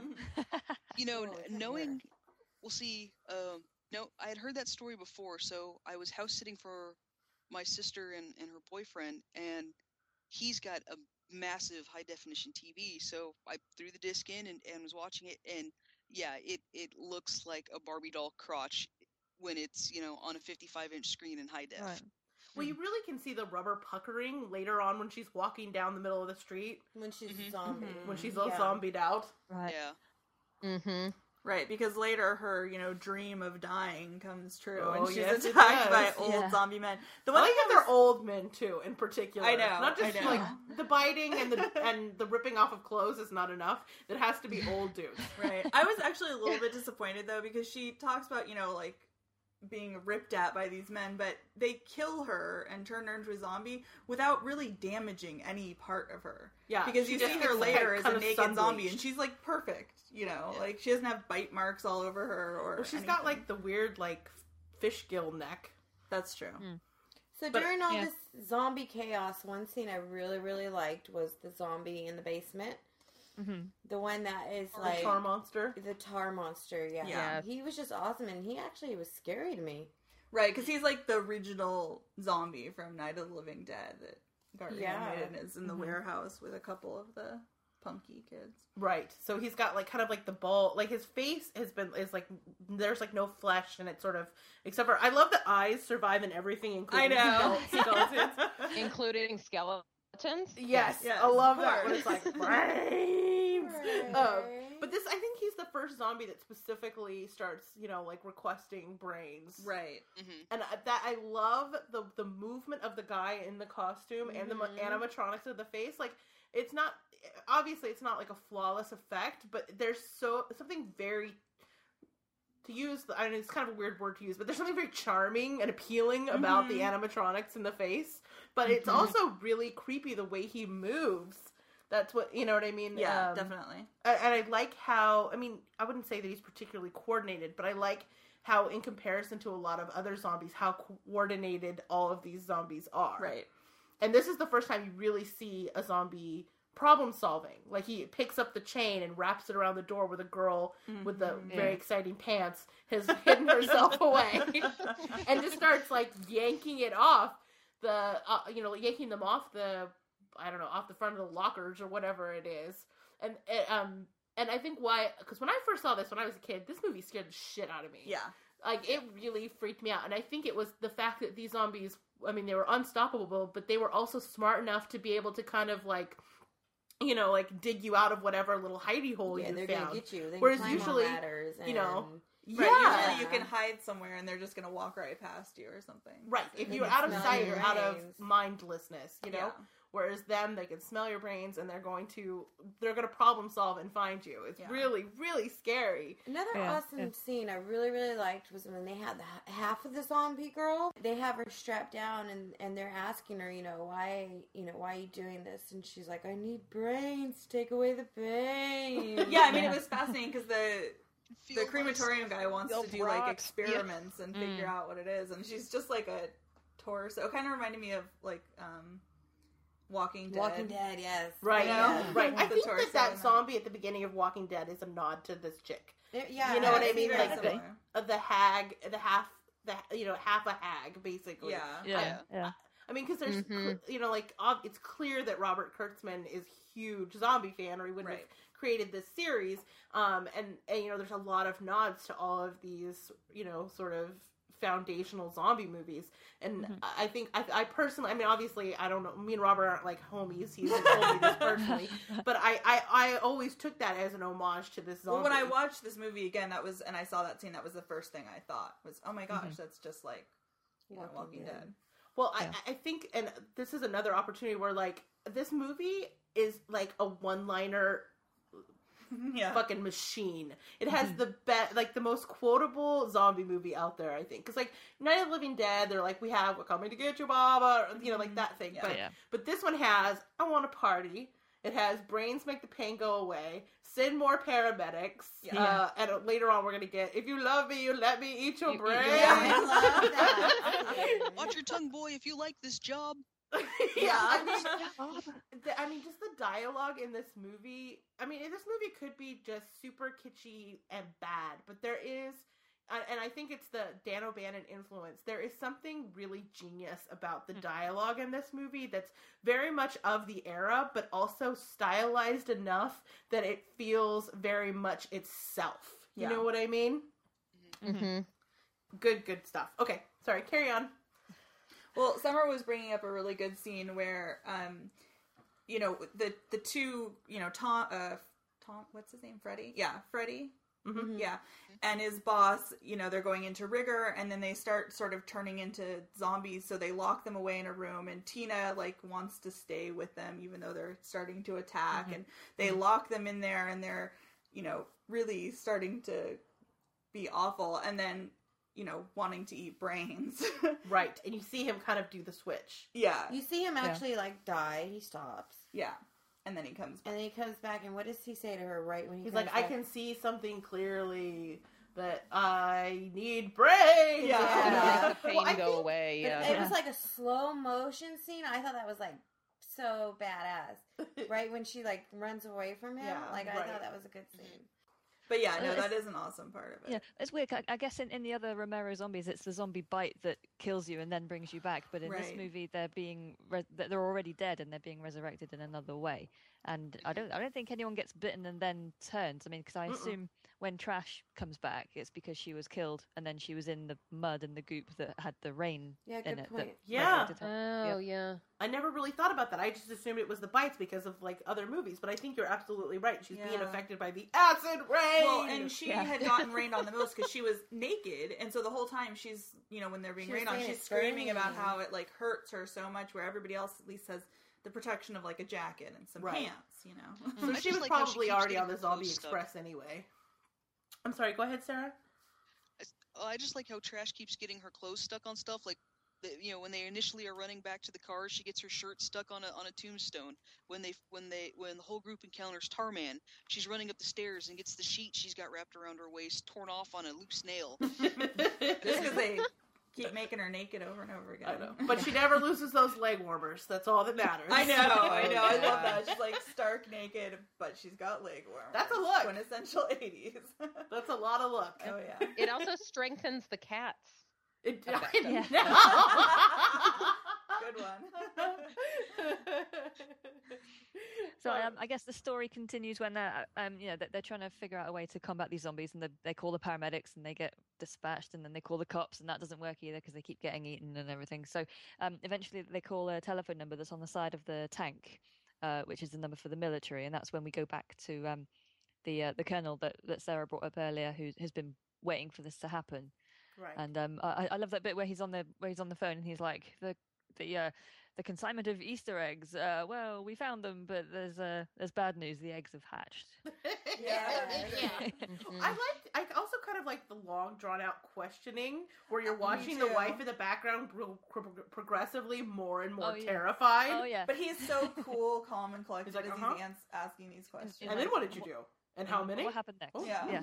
You know, knowing, we'll see. No, I had heard that story before, so I was house sitting for my sister and her boyfriend, and he's got a massive high definition TV, so I threw the disc in and was watching it, and yeah, it looks like a Barbie doll crotch when it's, you know, on a 55-inch screen in high def. Right. Well, you really can see the rubber puckering later on when she's walking down the middle of the street. When she's zombie. When she's all zombied out. Right. Yeah. Mm-hmm. Right, because later her, you know, dream of dying comes true, and she's yes, attacked by old zombie men. The one I like that they're old men too, in particular. I know, not just like the biting and the ripping off of clothes is not enough. It has to be old dudes. Right. I was actually a little bit disappointed though, because she talks about, you know, like being ripped at by these men, but they kill her and turn her into a zombie without really damaging any part of her. Yeah, because you see her later as a naked zombie, and she's like perfect. You know, like she doesn't have bite marks all over her, or she's got like the weird like fish gill neck. That's true. So during all this zombie chaos, one scene I really, really liked was the zombie in the basement. Mm-hmm. The one that is like the tar monster. The tar monster, yeah. He was just awesome, and he actually was scary to me. Right, because he's like the original zombie from Night of the Living Dead that Guardian is in the warehouse with a couple of the punky kids. Right. So he's got like kind of like the ball, like his face is like there's like no flesh, and it's sort of, except for I love that eyes survive in everything, including skeletons. Including skeletons. Yes, I love that when it's like brains. But this, I think he's the first zombie that specifically starts, you know, like requesting brains. Right. And that I love the movement of the guy in the costume and the animatronics of the face. Like, it's not, obviously it's not like a flawless effect, but there's something very to use, I mean, it's kind of a weird word to use, but there's something very charming and appealing about the animatronics in the face. But it's also really creepy the way he moves. That's what, you know what I mean? Yeah, definitely. And I like how, I mean, I wouldn't say that he's particularly coordinated, but I like how, in comparison to a lot of other zombies, how coordinated all of these zombies are. Right. And this is the first time you really see a zombie problem solving. Like, he picks up the chain and wraps it around the door where the girl with the very exciting pants has hidden herself away. And just starts, like, yanking it off the, yanking them off the, I don't know, off the front of the lockers or whatever it is. And I think why, because when I first saw this when I was a kid, this movie scared the shit out of me. Yeah. Like, it really freaked me out. And I think it was the fact that these zombies, I mean, they were unstoppable, but they were also smart enough to be able to kind of, like, you know, like, dig you out of whatever little hidey hole you found. Yeah, they're going to get you. They Whereas climb usually, on ladders and... you know... Right, usually you can hide somewhere and they're just going to walk right past you or something. Right, if you're out of sight, you're out of mindlessness, you know? Yeah. Whereas them, they can smell your brains and they're going to problem solve and find you. It's really, really scary. Another awesome scene I really, really liked was when they had half of the zombie girl. They have her strapped down and they're asking her, why are you doing this? And she's like, I need brains to take away the pain. Yeah, I mean, it was fascinating because the crematorium guy wants to do like experiments and figure out what it is, and she's just like a torso. It kind of reminded me of like Walking Dead. Walking Dead, yes. Right, right. I think that zombie at the beginning of Walking Dead is a nod to this chick. Yeah, you know what I mean, like similar. the hag, half a hag, basically. Yeah. I mean, because there's, it's clear that Robert Kurtzman is a huge zombie fan, or he wouldn't have created this series. And there's a lot of nods to all of these, sort of foundational zombie movies. And I think, I personally, I mean, obviously, I don't know, me and Robert aren't like homies. He hasn't told me this personally. But I always took that as an homage to this zombie. Well, when I watched this movie again, and I saw that scene, that was the first thing I thought was, oh my gosh, that's just like Walking Dead. Well, I think, and this is another opportunity where, like, this movie is like a one-liner fucking machine. It has the the most quotable zombie movie out there, I think. Because, like, Night of the Living Dead, they're like, we're coming to get you, Baba, like that thing. But this one has, I want to party. It has brains make the pain go away. Send more paramedics. And later on, we're going to get, if you love me, you let me eat your brains. I love that. Watch your tongue, boy, if you like this job. I mean, just the dialogue in this movie. I mean, this movie could be just super kitschy and bad, but there is, and I think it's the Dan O'Bannon influence. There is something really genius about the dialogue in this movie that's very much of the era, but also stylized enough that it feels very much itself. You know what I mean? Mm-hmm. Good stuff. Okay, sorry, carry on. Well, Summer was bringing up a really good scene where, the two, Tom, what's his name? Freddie? Yeah, Freddie. Mm-hmm. Yeah. And his boss, they're going into rigor, and then they start sort of turning into zombies, so they lock them away in a room, and Tina, like, wants to stay with them, even though they're starting to attack, and they lock them in there, and they're, really starting to be awful, and then, wanting to eat brains. Right. And you see him kind of do the switch. Yeah. You see him actually, die. He stops. Yeah. And then he comes back. And then he comes back, and what does he say to her right when he's comes like, back? I can see something clearly that I need brains. Yeah. Make the pain go away. But it was like a slow motion scene. I thought that was like so badass. Right when she like runs away from him. I thought that was a good scene. But yeah, no, that is an awesome part of it. Yeah, it's weird. I guess in the other Romero zombies, it's the zombie bite that kills you and then brings you back. But in this movie, they're already dead and they're being resurrected in another way. And I don't think anyone gets bitten and then turns. I mean, because I assume when Trash comes back, it's because she was killed and then she was in the mud and the goop that had the rain in it. I never really thought about that. I just assumed it was the bites because of like other movies. But I think you're absolutely right. She's being affected by the acid rain. Well, and she had gotten rained on the most because she was naked, and so the whole time she's, when they're being rained on, she's screaming about how it like hurts her so much, where everybody else at least has the protection of like a jacket and some pants, So she was probably already on the Zombie Express anyway. I'm sorry, go ahead, Sarah. I just like how Trash keeps getting her clothes stuck on stuff. Like, when they initially are running back to the car, she gets her shirt stuck on a tombstone. When the whole group encounters Tarman, she's running up the stairs and gets the sheet she's got wrapped around her waist torn off on a loose nail. Just because they keep making her naked over and over again. I know. But she never loses those leg warmers. That's all that matters. I know. I love that. She's like stark naked, but she's got leg warmers. That's a look. Quintessential 80s. That's a lot of look. Oh, yeah. It also strengthens the cats. It, Yeah. Good one. So I guess the story continues when they're they're trying to figure out a way to combat these zombies, and they call the paramedics and they get dispatched, and then they call the cops, and that doesn't work either because they keep getting eaten and everything. So eventually they call a telephone number that's on the side of the tank, which is the number for the military, and that's when we go back to the colonel that Sarah brought up earlier, who has been waiting for this to happen. Right. And I love that bit where he's on the phone and he's like the consignment of Easter eggs. Well, we found them, but there's bad news. The eggs have hatched. Yeah. I also kind of like the long, drawn out questioning where you're watching the wife in the background progressively more and more terrified. Oh yeah. But he's so cool, calm, and collected He's like, as he's asking these questions. And then what did you do? And how many? What happened next? Oh, yeah.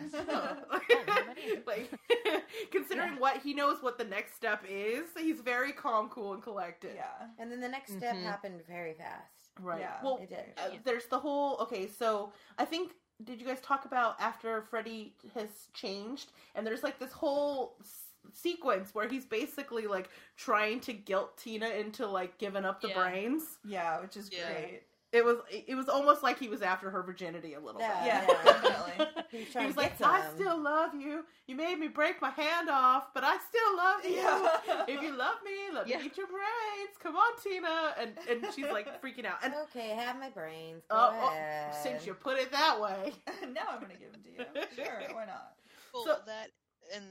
Like, considering what he knows what the next step is, he's very calm, cool, and collected. Yeah. And then the next step happened very fast. Right. Yeah, well, it did. There's the whole... Okay, so I think... Did you guys talk about after Freddy has changed? And there's like this whole sequence where he's basically like trying to guilt Tina into like giving up the brains. Yeah, which is great. It was almost like he was after her virginity a little bit. Yeah, definitely. He was like, I still love you. You made me break my hand off, but I still love you. Yeah. If you love me, let me eat your brains. Come on, Tina. And she's like freaking out. And, okay, have my brains. Go ahead. Since you put it that way. Now I'm going to give them to you. Sure, why not? Well, So- that and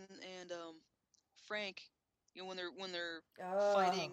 Frank, when they're fighting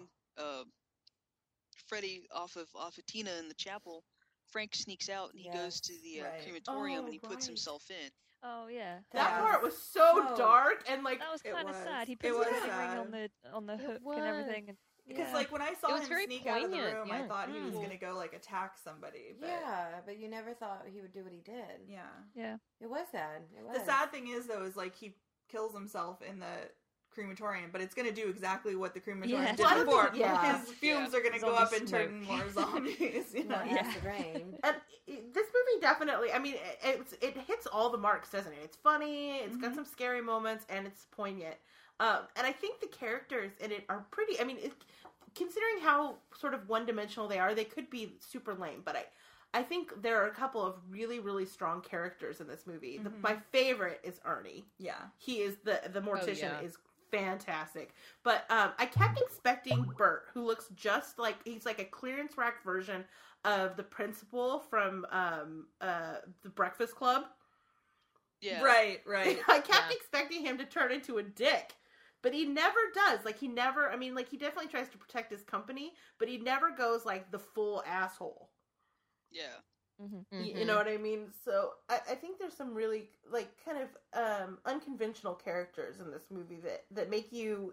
Freddy off of Tina in the chapel, Frank sneaks out and he goes to the crematorium and he puts himself in. Oh yeah. That part was so dark and like that was kind of sad. He It puts was his ring sad. on the hook and everything. And, Because like when I saw was him very sneak out of the poignant, room, yeah. I thought he was going to go like attack somebody. But but you never thought he would do what he did. yeah. It was sad. It was. The sad thing is though, is like he kills himself in the crematorium, but it's going to do exactly what the crematorium did Well, I don't before. think- His fumes are going to go up and turn more zombies. You know? Acid rain. And this movie definitely, I mean, it hits all the marks, doesn't it? It's funny, it's got some scary moments, and it's poignant. And I think the characters in it are pretty, I mean, considering how sort of one-dimensional they are, they could be super lame, but I think there are a couple of really, really strong characters in this movie. My favorite is Ernie. Yeah. He is the mortician yeah. is fantastic. But I kept expecting Bert, who looks just like, he's like a clearance rack version of the principal from the Breakfast Club. Yeah. Right. I kept expecting him to turn into a dick. But he never does. Like, he never, I mean, like, he definitely tries to protect his company, but he never goes, like, the full asshole. Yeah. You know what I mean? So, I think there's some really, like, kind of unconventional characters in this movie that make you,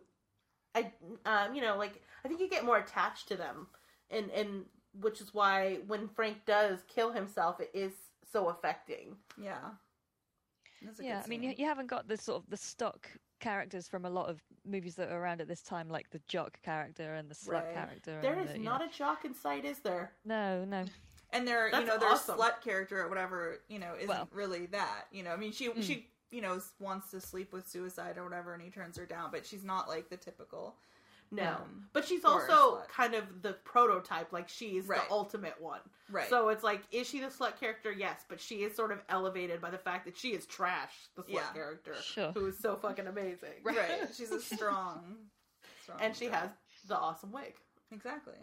you know, like, I think you get more attached to them. And which is why when Frank does kill himself, it is so affecting. Yeah. I mean, you haven't got the sort of the stock characters from a lot of movies that are around at this time, like the jock character and the slut character. There and is not a jock in sight, is there? No. And their, That's their awesome. slut character or whatever, isn't really that. I mean, she wants to sleep with Suicide or whatever, and he turns her down, but she's not like the typical. No, but she's or also slut. kind of the prototype. Like, she's the ultimate one. Right. So it's like, is she the slut character? Yes, but she is sort of elevated by the fact that she is Trash, the slut character, who is so fucking amazing. Right. She's a strong and she has the awesome wig. Exactly.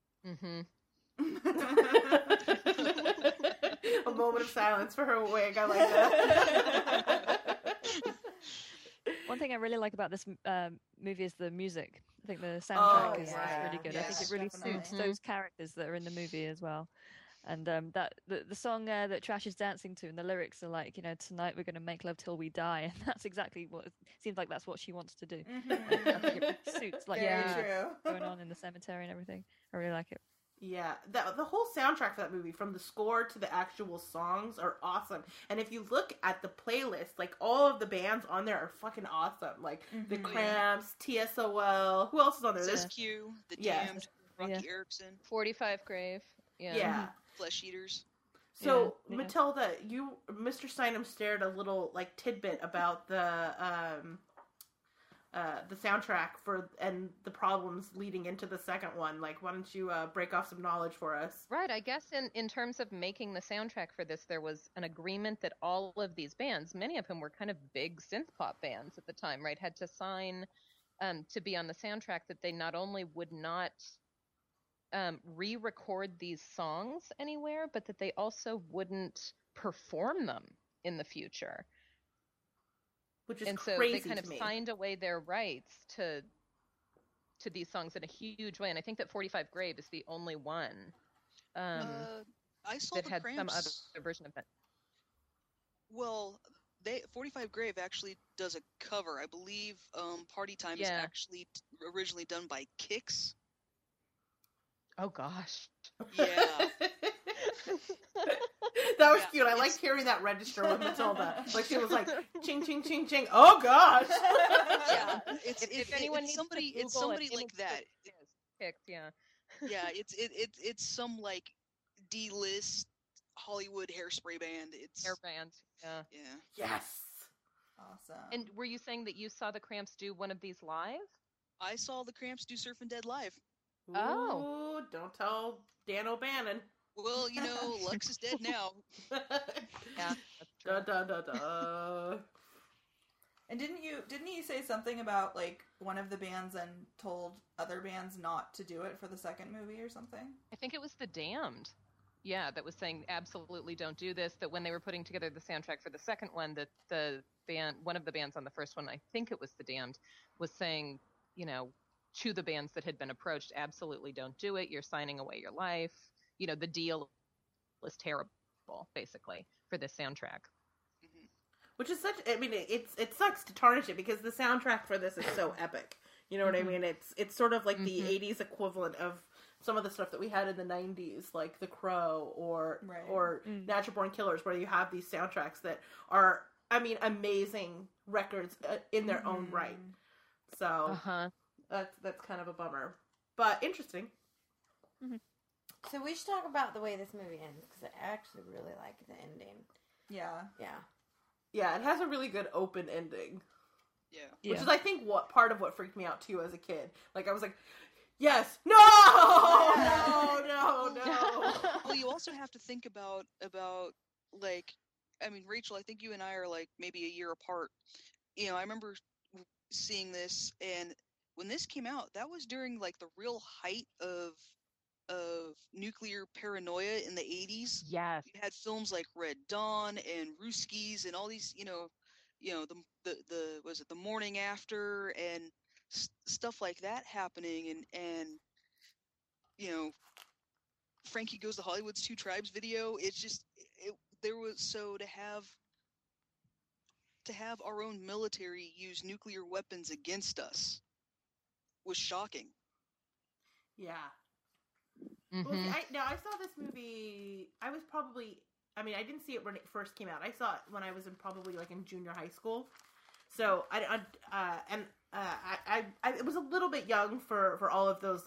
A moment of silence for her wig. I like that. One thing I really like about this movie is the music. I think the soundtrack is really good. I think it really suits those characters that are in the movie as well. And that the song that Trash is dancing to, and the lyrics are like, tonight we're going to make love till we die, and that's exactly what it seems like. That's what she wants to do. Mm-hmm. I think it suits like Very true. going on in the cemetery and everything. I really like it. Yeah, the whole soundtrack for that movie, from the score to the actual songs, are awesome. And if you look at the playlist, like, all of the bands on there are fucking awesome. Like, the Cramps, TSOL, who else is on there? SQ, The Damned, Rocky Erickson, 45 Grave. Yeah. Flesh Eaters. So, Matilda, Mr. Steinem shared a little, like, tidbit about the soundtrack and the problems leading into the second one. Like, why don't you break off some knowledge for us? Right. I guess in terms of making the soundtrack for this, there was an agreement that all of these bands, many of whom were kind of big synth pop bands at the time, right, had to sign to be on the soundtrack, that they not only would not re-record these songs anywhere, but that they also wouldn't perform them in the future. Which is and so crazy they kind of to me. signed away their rights to these songs in a huge way. And I think that 45 Grave is the only one I saw that the had Cramps. some other version of that. Well, 45 Grave actually does a cover. I believe Party Time is actually originally done by Kix. Oh gosh. Yeah. That was cute. I liked hearing that register with Matilda. Like, she was like, ching, ching, ching, ching. Oh, gosh. Yeah. If anyone needs somebody, to Google it's somebody it, like that. Yeah. Yeah, it's some, like, D-list Hollywood hairspray band. It's hair band. Yeah. Yeah. Yes. Awesome. And were you saying that you saw the Cramps do one of these live? I saw the Cramps do Surfin' Dead live. Oh. Ooh, don't tell Dan O'Bannon. Well, Lux is dead now. Yeah. Da da da da. And didn't he say something about, like, one of the bands and told other bands not to do it for the second movie or something? I think it was The Damned. Yeah, that was saying absolutely don't do this. That when they were putting together the soundtrack for the second one, that the band, one of the bands on the first one, I think it was The Damned, was saying, to the bands that had been approached, absolutely don't do it. You're signing away your life. The deal is terrible, basically, for this soundtrack. Mm-hmm. Which is it sucks to tarnish it, because the soundtrack for this is so epic. You know what I mean? It's sort of like the 80s equivalent of some of the stuff that we had in the 90s, like The Crow or Natural Born Killers, where you have these soundtracks that are, amazing records in their own right. So that's kind of a bummer, but interesting. Mm-hmm. So we should talk about the way this movie ends, because I actually really like the ending. Yeah. Yeah, it has a really good open ending. Yeah. Which is, I think, part of what freaked me out, too, as a kid. Like, I was like, yes! No! No! Well, you also have to think about, like, Rachel, I think you and I are, like, maybe a year apart. I remember seeing this, and when this came out, that was during, like, the real height of nuclear paranoia in the 80s. Yes. You had films like Red Dawn and Ruskies and all these, the Morning After and stuff like that happening, and Frankie Goes to Hollywood's Two Tribes video. It's just there was to have our own military use nuclear weapons against us was shocking. Yeah. Mm-hmm. Well, I saw this movie. I was probably. I didn't see it when it first came out. I saw it when I was probably in junior high school. So I was a little bit young for all of those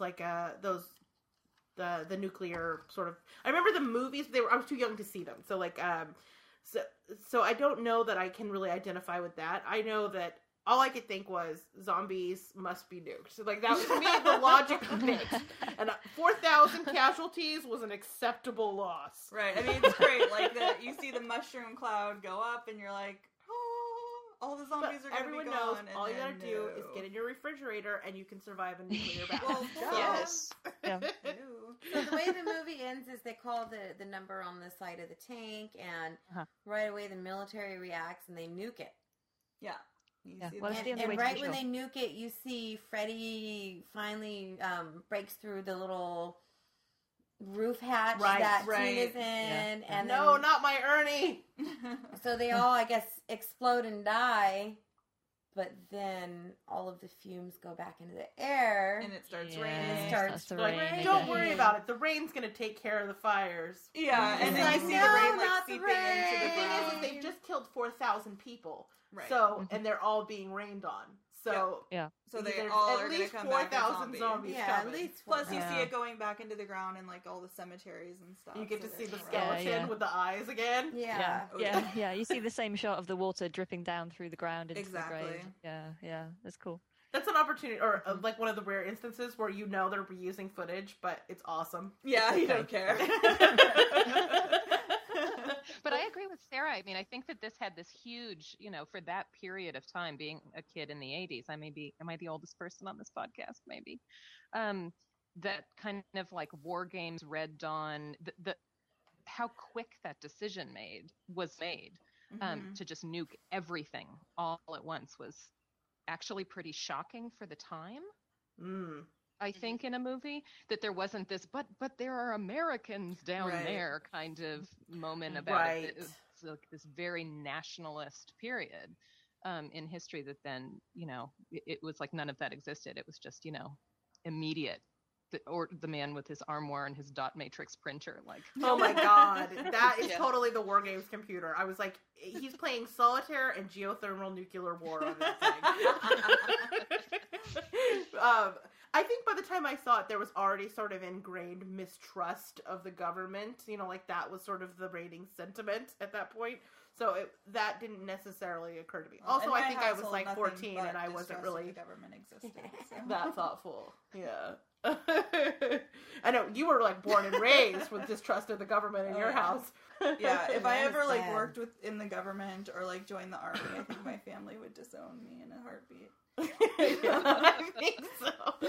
the nuclear sort of. I remember the movies. I was too young to see them. So so I don't know that I can really identify with that. I know that. All I could think was zombies must be nuked. So, that was, to me, the logic fit. And 4,000 casualties was an acceptable loss. Right. It's great. Like, you see the mushroom cloud go up, and you're like, oh, all the zombies are going to be gone. Everyone knows all you gotta do is get in your refrigerator, and you can survive a nuclear battle. Yes. Yeah. So the way the movie ends is they call the number on the side of the tank, and right away the military reacts, and they nuke it. Yeah. And right when they nuke it, you see Freddy finally breaks through the little roof hatch Right, that right. Tina's in, and No, then, not my Ernie. so they all, I guess, explode and die. But then all of the fumes go back into the air. And it starts Yeah, raining. it starts to Like, rain don't again. worry about it. The rain's gonna take care of the fires. Yeah, and It's then like, you see no, the rain like not the seeping rain. into The the thing is, ground. they've just killed 4,000 people. Right. So, and they're all being rained on. So, Yeah. So they there's all at are going to least come back as 4,000 zombies. zombies Yeah, coming. at least Plus, you Yeah. see it going back into the ground and like all the cemeteries and stuff. You get so to see the there's- skeleton Yeah. with the eyes again. Yeah. Yeah. You see the same shot of the water dripping down through the ground into Exactly. the grave. Yeah, that's cool. That's an opportunity, or like one of the rare instances where you know they're reusing footage, but it's awesome. Yeah, you don't care. But I agree with Sarah. I mean, I think that this had this huge, for that period of time, being a kid in the 80s. Am I the oldest person on this podcast? Maybe. That kind of like War Games, Red Dawn, how quick that decision was made to just nuke everything all at once was actually pretty shocking for the time. I think in a movie that there wasn't this, but there are Americans down Right. there kind of moment about Right. it. It's like this very nationalist period in history that then, it was like none of that existed. It was just, immediate. Or the man with his armoire and his dot matrix printer, like. Oh my god, that is Yeah. totally the War Games computer. I was like, he's playing solitaire and geothermal nuclear war on that thing. I think by the time I saw it, there was already sort of ingrained mistrust of the government. Like that was sort of the reigning sentiment at that point. So that didn't necessarily occur to me. Also, In I my think I was household, like nothing 14 but and I wasn't distrust of really the government existed. So. that thoughtful. Yeah. I know you were like born and raised with distrust of the government in your house. Yeah, if I That ever is like bad. worked in the government or like joined the army, I think my family would disown me in a heartbeat. Yeah, I think so.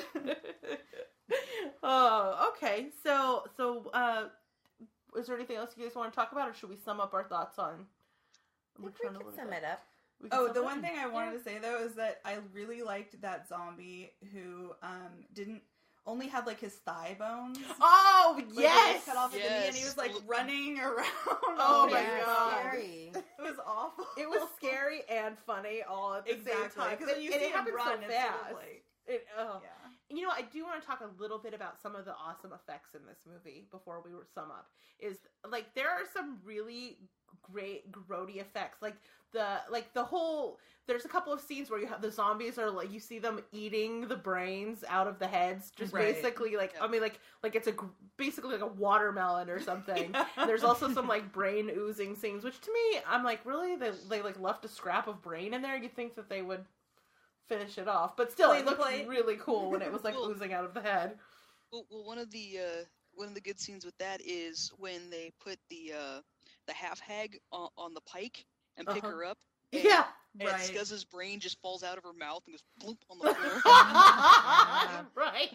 Oh, okay. So, is there anything else you guys want to talk about, or should we sum up our thoughts on? I think we can sum it up. Oh, the one thing I wanted to say though is that I really liked that zombie who didn't only had like his thigh bones. Oh Like, yes, cut off at the knee, and he was like running around. Oh my Yeah, god, scary. It was awful. it was scary and funny all at the same Exactly, time. because when you and see it him happened run, so it's fast. sort of like, Yeah. I do want to talk a little bit about some of the awesome effects in this movie before we sum up. Is like there are some really great grody effects, like the whole. There's a couple of scenes where you have the zombies are like you see them eating the brains out of the heads, just Right. basically like I mean like it's basically like a watermelon or something. And there's also some like brain oozing scenes, which to me I'm like really they like left a scrap of brain in there. You'd think that they would finish it off, but still Play it the looked plate. really cool when it was like Well- oozing out of the head. Well, one of the good scenes with that is when they put the half hag on the pike and pick Uh-huh. her up. And, Yeah. and Right. Scuzz's brain just falls out of her mouth and goes bloop on the floor. Right.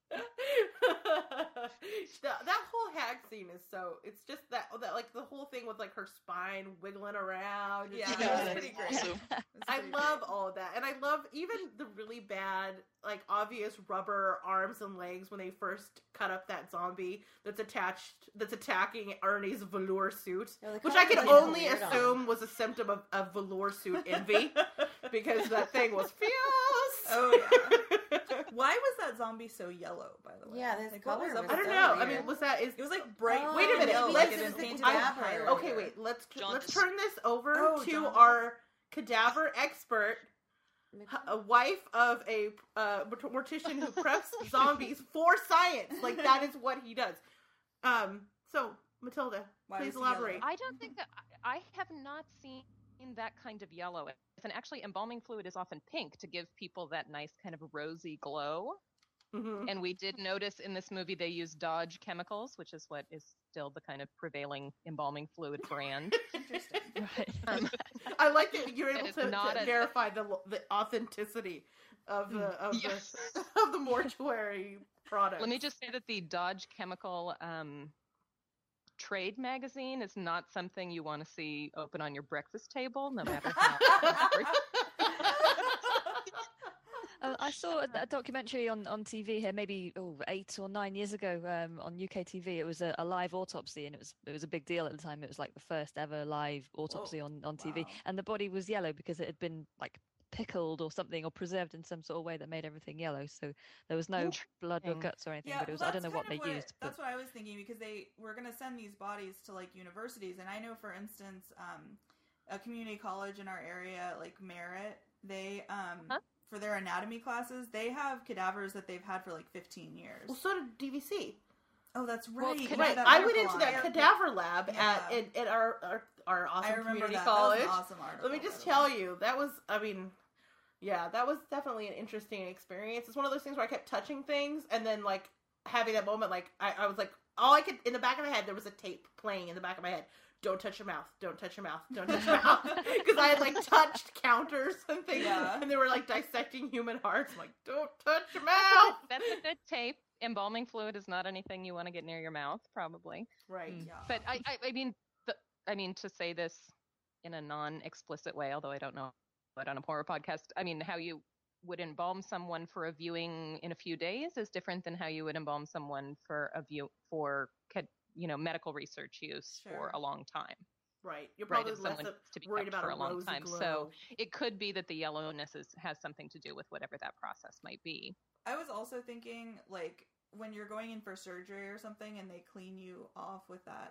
that whole hag scene is so. It's just that like the whole thing with like her spine wiggling around. Yeah, It's it was just- pretty great. Awesome. I love all of that, and I love even the really bad, like obvious rubber arms and legs when they first cut up that zombie that's attacking Ernie's velour suit, Yeah, they which call I it could like only weird on assume was a symptom of velour suit envy, because that thing was fierce. Oh yeah. Why was that zombie so yellow? By the way, Yeah, this Like, color what was up was I with don't that? know. I weird. mean, was that is It was like bright. Oh, Wait a minute, yellow, let's- like it had this been is painted the with Japanese. okay. highlighter. Wait, let's Jaundice. turn this over Oh, to jaundice. our cadaver expert. A wife of a mortician who preps zombies for science. Like that is what he does. So Matilda, Why please was he elaborate. I don't think that I have not seen that kind of yellow. And actually, embalming fluid is often pink to give people that nice kind of rosy glow. Mhm. And we did notice in this movie they use Dodge chemicals, which is what is still the kind of prevailing embalming fluid brand. Interesting. Right. I like that you're And able it's to not a- verify the authenticity of the Yes. of the mortuary product. Let me just say that the Dodge Chemical trade magazine is not something you want to see open on your breakfast table, no matter how. I saw a documentary on TV here, maybe 8 or 9 years ago, on UK TV. It was a live autopsy, and it was a big deal at the time. It was like the first ever live autopsy on TV, and the body was yellow because it had been like pickled or something, or preserved in some sort of way that made everything yellow. So there was no blood or guts or anything. Yeah, but it was, I don't know what they used. That's what I was thinking, because they were going to send these bodies to like universities, and I know, for instance, a community college in our area, like Merritt, they for their anatomy classes, they have cadavers that they've had for like 15 years. Well, so did DVC. Oh, that's right. Right. I went into that cadaver lab at our awesome community college. That was an awesome article. Let me just tell you, that was, I mean, yeah, that was definitely an interesting experience. It's one of those things where I kept touching things, and then like having that moment, like I was like, all I could, in the back of my head, there was a tape playing in the back of my head. Don't touch your mouth. Don't touch your mouth. Don't touch your mouth. Because I had like touched counters and things, and they were like dissecting human hearts. I'm like, don't touch your mouth. That's a good tape. Embalming fluid is not anything you want to get near your mouth, probably. Right. Yeah. But I mean, to say this in a non-explicit way, although I don't know, but on a horror podcast, I mean, how you would embalm someone for a viewing in a few days is different than how you would embalm someone for a view for medical research use for a long time. Right. You're probably less to be worried about for a long rosy time. glow. So it could be that the yellowness has something to do with whatever that process might be. I was also thinking, like, when you're going in for surgery or something and they clean you off with that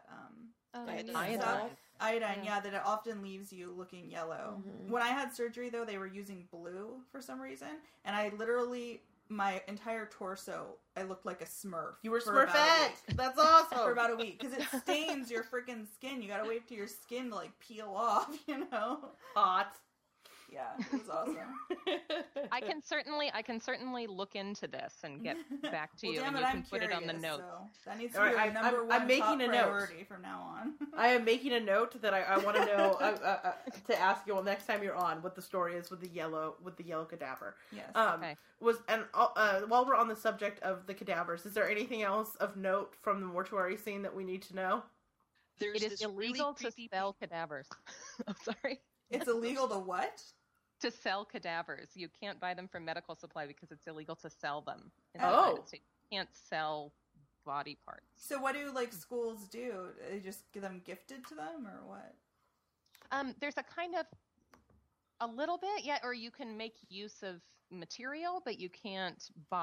iodine, that it often leaves you looking yellow. Mm-hmm. When I had surgery, though, they were using blue for some reason, and I literally, my entire torso, I looked like a Smurf. You were Smurfette! That's awesome! For about a week, because it stains your freaking skin. You gotta wait till your skin to, like, peel off, you know? Hot. Yeah, it was awesome. I can certainly look into this and get back to you, and damn it, you can I'm put curious, it on the notes. So that needs to be our number one top priority from now on. I am making a note that I want to know to ask you next time you're on what the story is with the yellow cadaver. Yes. Okay. While we're on the subject of the cadavers, is there anything else of note from the mortuary scene that we need to know? It is illegal to sell cadavers. I'm sorry. It's illegal to what? To sell cadavers. You can't buy them from medical supply because it's illegal to sell them in the United States. You can't sell body parts. So what do schools do? They just get them gifted to them, or what? There's a kind of a little bit, or you can make use of material, but you can't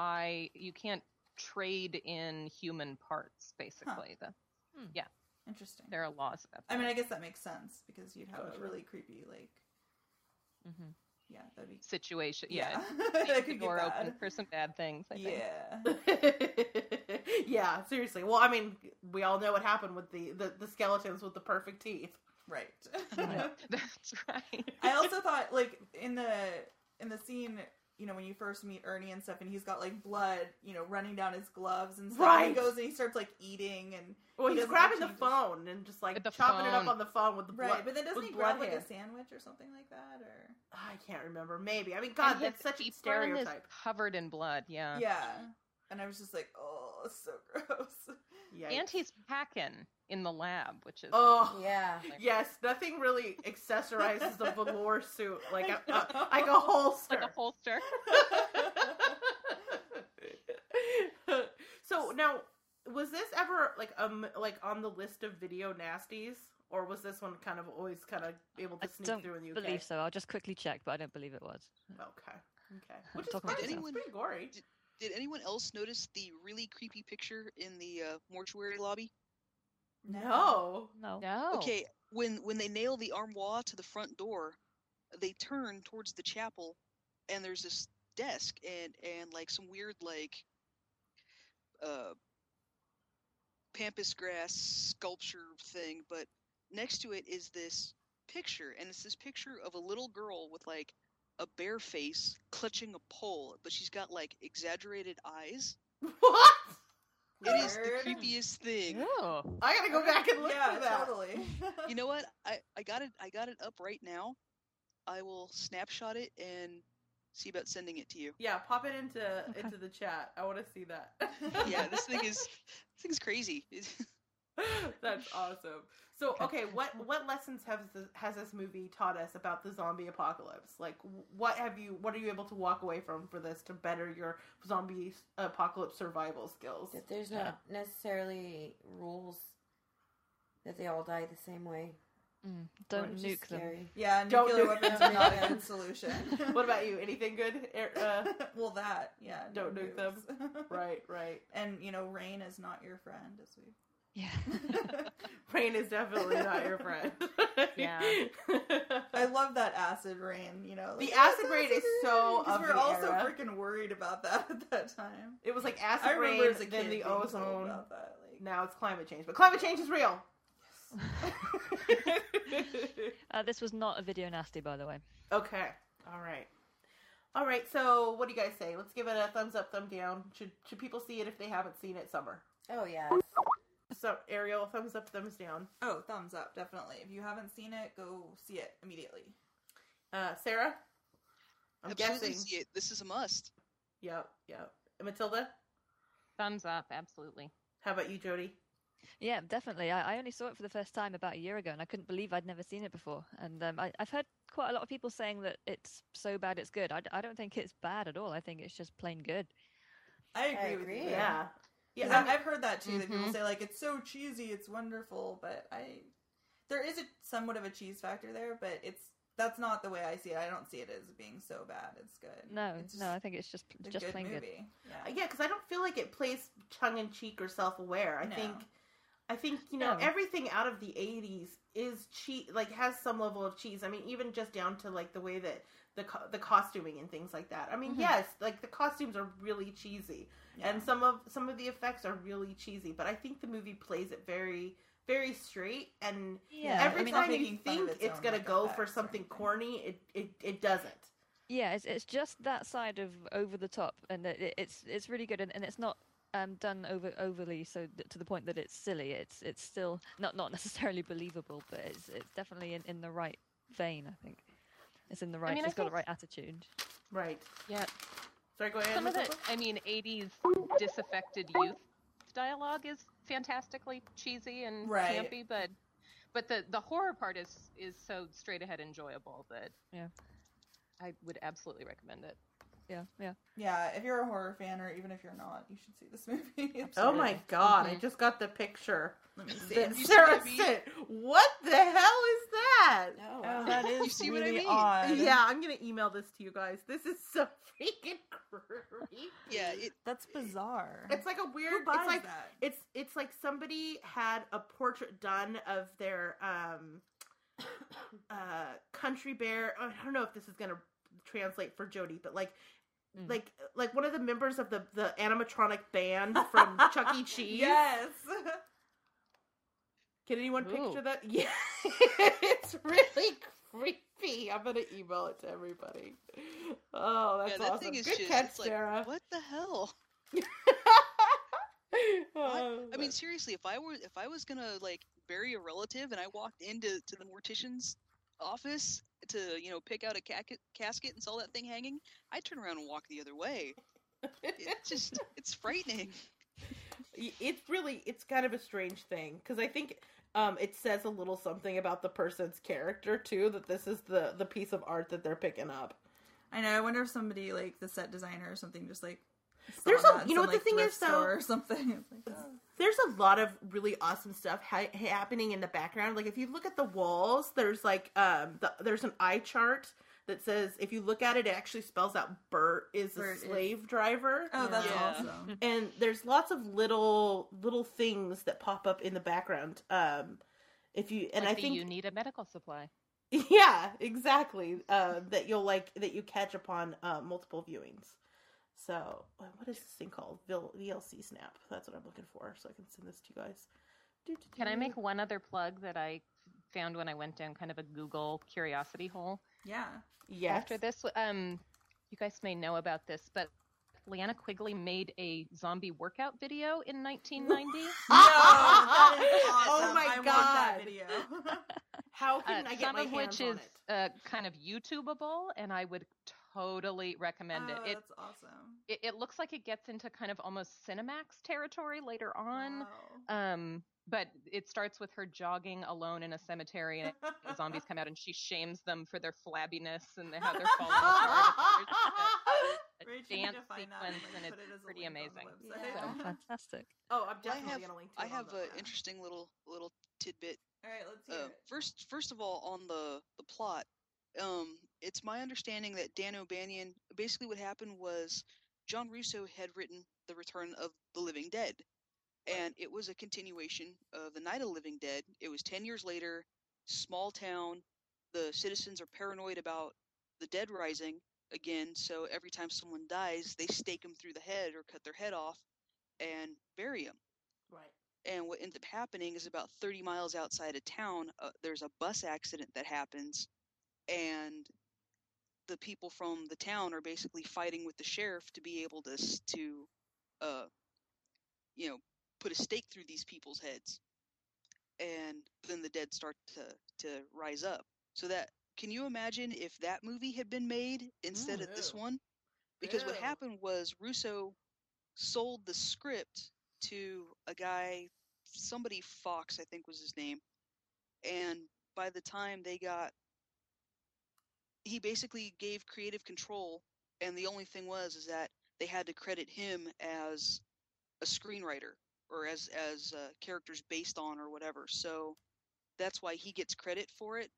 trade in human parts, basically. Huh. Interesting. There are laws about that. I mean, I guess that makes sense, because you'd have a really creepy, like, that'd be situation. Yeah, that could door open for some bad things. I think. Yeah, seriously. Well, I mean, we all know what happened with the skeletons with the perfect teeth. Right. That's right. I also thought, like, in the scene, you know, when you first meet Ernie and stuff, and he's got, like, blood, you know, running down his gloves and stuff. Right. He goes and he starts, like, eating, and... Well, he's grabbing the phone and just, like, chopping it up on the phone with the blood. Right, but then doesn't he grab, like, a sandwich or something like that, or... I can't remember. Maybe. I mean, God, that's such a stereotype. Is covered in blood, yeah. Yeah. And I was just like, oh, it's so gross. Yikes. And he's packing in the lab, which is... Oh, yeah. Yes, nothing really accessorizes a velour suit like a holster. Like a holster. So, now, was this ever, like on the list of video nasties? Or was this one kind of always kind of able to sneak through in the UK? I don't believe so. I'll just quickly check, but I don't believe it was. Okay. Which is fine. It's pretty gory. Did anyone else notice the really creepy picture in the mortuary lobby? No. Okay, when they nail the armoire to the front door, they turn towards the chapel, and there's this desk and like some weird like pampas grass sculpture thing, but next to it is this picture, and it's this picture of a little girl with like a bare face clutching a pole, but she's got like exaggerated eyes. What? It is the creepiest thing. Oh. I gotta go back and look for that. Totally. You know what? I got it up right now. I will snapshot it and see about sending it to you. Yeah, pop it into the chat. I want to see that. Yeah, this thing's crazy. That's awesome. So, okay, what lessons has this movie taught us about the zombie apocalypse? Like, what are you able to walk away from for this to better your zombie apocalypse survival skills? That there's not necessarily rules that they all die the same way. Don't nuke them. Yeah, Don't nuclear nuke weapons them. are not a good solution. What about you? Anything good? Well, that, yeah. Don't nuke them. Right. And, rain is not your friend, as we... Yeah. Rain is definitely not your friend. Yeah. I love that acid rain, The acid rain is so because of we're the all so era. freaking worried about that at that time. It was like I acid remember rain, as a then kid the being told ozone. about that, Now it's climate change. But climate change is real. This was not a video nasty, by the way. Okay. All right. So what do you guys say? Let's give it a thumbs up, thumb down. Should people see it if they haven't seen it? Summer. Oh, yeah. So Ariel, thumbs up, thumbs down. Oh, thumbs up, definitely. If you haven't seen it, go see it immediately. Sarah? I'm Absolutely guessing. see it. This is a must. Yep. And Matilda? Thumbs up, absolutely. How about you, Jody? Yeah, definitely. I only saw it for the first time about a year ago, and I couldn't believe I'd never seen it before. And I've heard quite a lot of people saying that it's so bad it's good. I don't think it's bad at all. I think it's just plain good. I agree with you. Yeah. Yeah, I've heard that too. That people say like it's so cheesy, it's wonderful, but there is somewhat of a cheese factor there, but that's not the way I see it. I don't see it as being so bad. It's good. No, it's I think it's just good plain movie. good. Yeah, because I don't feel like it plays tongue in cheek or self aware. I think everything out of the 80s is has some level of cheese. I mean, even just down to like the way that the costuming and things like that. I mean, yes, like the costumes are really cheesy, and some of the effects are really cheesy. But I think the movie plays it very, very straight. And every time you think it's gonna go for something corny, it doesn't. Yeah, it's just that side of over the top, and it's really good, and it's not done overly so to the point that it's silly. It's still not necessarily believable, but it's definitely in the right vein. I think it's in the right. It's got the right attitude. Right. Yeah. Sorry, go ahead. Some of it, 80s disaffected youth dialogue is fantastically cheesy and campy, but the horror part is so straight ahead enjoyable that I would absolutely recommend it. Yeah, if you're a horror fan, or even if you're not, you should see this movie. Oh my god, I just got the picture. Let me see. That Sarah sent. What the hell is that? Oh, that is You see what I really mean? odd. Yeah, I'm gonna email this to you guys. This is so freaking creepy. Yeah, That's bizarre. It's like a weird. Who buys it's like that? it's like somebody had a portrait done of their country bear. I don't know if this is gonna translate for Jody, but like one of the members of the animatronic band from Chuck E. Cheese. Yes. Can anyone picture that? Yeah, it's really creepy. I'm gonna email it to everybody. Oh, that's that awesome. thing is Good just, catch, it's like, Sarah. what the hell? I mean, seriously, if I was gonna like bury a relative and I walked into the mortician's office to pick out a casket and saw that thing hanging, I'd turn around and walk the other way. It's frightening. It's kind of a strange thing because I think it says a little something about the person's character too, that this is the piece of art that they're picking up. I know. I wonder if somebody like the set designer or something just like there's what the thing is though, or something. there's a lot of really awesome stuff happening in the background. Like if you look at the walls, there's like there's an eye chart that says, if you look at it, it actually spells out Bert is a slave driver. Oh, that's awesome. And there's lots of little things that pop up in the background. If you and like I think you need a medical supply. Yeah, exactly. That you catch upon multiple viewings. So, what is this thing called? VLC Snap. That's what I'm looking for, so I can send this to you guys. Can I make one other plug that I found when I went down kind of a Google curiosity hole? Yeah. Yes. After this, you guys may know about this, but Liana Quigley made a zombie workout video in 1990. No, that is awesome. Oh my I God. want that video. How can I get my hands some of which on is it? kind of YouTubeable, and I would totally recommend it. That's awesome. It looks like it gets into kind of almost Cinemax territory later on. Wow. But it starts with her jogging alone in a cemetery, and the zombies come out, and she shames them for their flabbiness and how they're falling apart. There's a dance sequence, and it's pretty amazing. Yeah. Fantastic. Oh, I'm definitely going to link to it. I have an interesting little tidbit. All right, let's hear it. First of all, on the plot, it's my understanding that Dan O'Bannion, basically what happened was John Russo had written The Return of the Living Dead, and it was a continuation of The Night of the Living Dead. It was 10 years later, small town, the citizens are paranoid about the dead rising again, so every time someone dies, they stake them through the head or cut their head off and bury them. Right. And what ends up happening is about 30 miles outside of town, there's a bus accident that happens, and the people from the town are basically fighting with the sheriff to be able to put a stake through these people's heads. And then the dead start to rise up. So that, can you imagine if that movie had been made instead of this one? Because what happened was Russo sold the script to a guy, somebody Fox, I think was his name. And by the time he basically gave creative control, and the only thing is that they had to credit him as a screenwriter or as characters based on or whatever. So that's why he gets credit for it.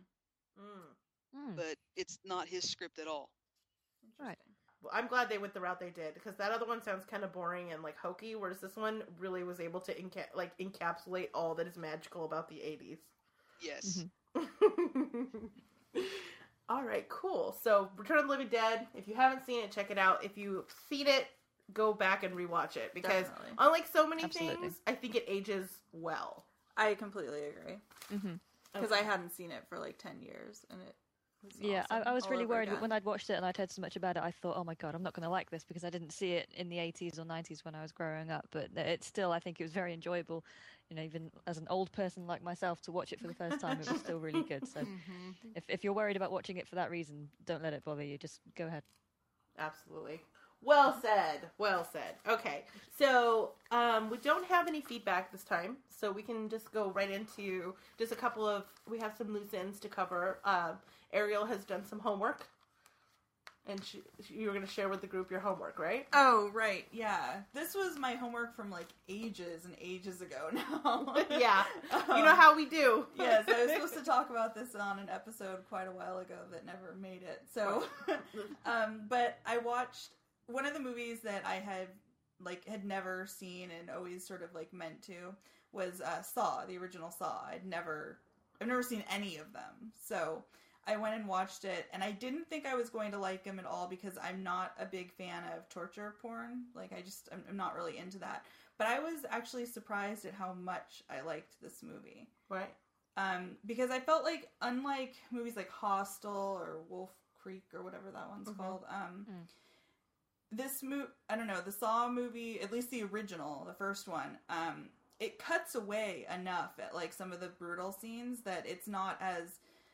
But it's not his script at all. Right. Well, I'm glad they went the route they did, because that other one sounds kind of boring and like hokey, whereas this one really was able to encapsulate all that is magical about the 80s. Yes. All right, cool. So, Return of the Living Dead, if you haven't seen it, check it out. If you've seen it, go back and rewatch it, because unlike so many things, I think it ages well. I completely agree. Because I hadn't seen it for like 10 years, and it was awesome. I was really worried again. when I'd watched it and I'd heard so much about it. I thought, oh my god, I'm not going to like this, because I didn't see it in the 80s or 90s when I was growing up. But it's still, I think it was very enjoyable. You know, even as an old person like myself, to watch it for the first time, it was still really good. So if you're worried about watching it for that reason, don't let it bother you. Just go ahead. Absolutely. Well said. Well said. Okay. So we don't have any feedback this time, so we can just go right into just we have some loose ends to cover. Ariel has done some homework, and you were going to share with the group your homework, right? Oh, right. Yeah. This was my homework from like ages and ages ago now. Yeah. You know how we do. Yes. I was supposed to talk about this on an episode quite a while ago that never made it. So, but I watched one of the movies that I had never seen and always sort of like meant to was Saw, the original Saw. I've never seen any of them. So I went and watched it, and I didn't think I was going to like them at all, because I'm not a big fan of torture porn. Like, I'm not really into that. But I was actually surprised at how much I liked this movie. Right. Because I felt like, unlike movies like Hostel or Wolf Creek or whatever that one's called, this movie, I don't know, the Saw movie, at least the original, the first one, it cuts away enough at like some of the brutal scenes that it's not as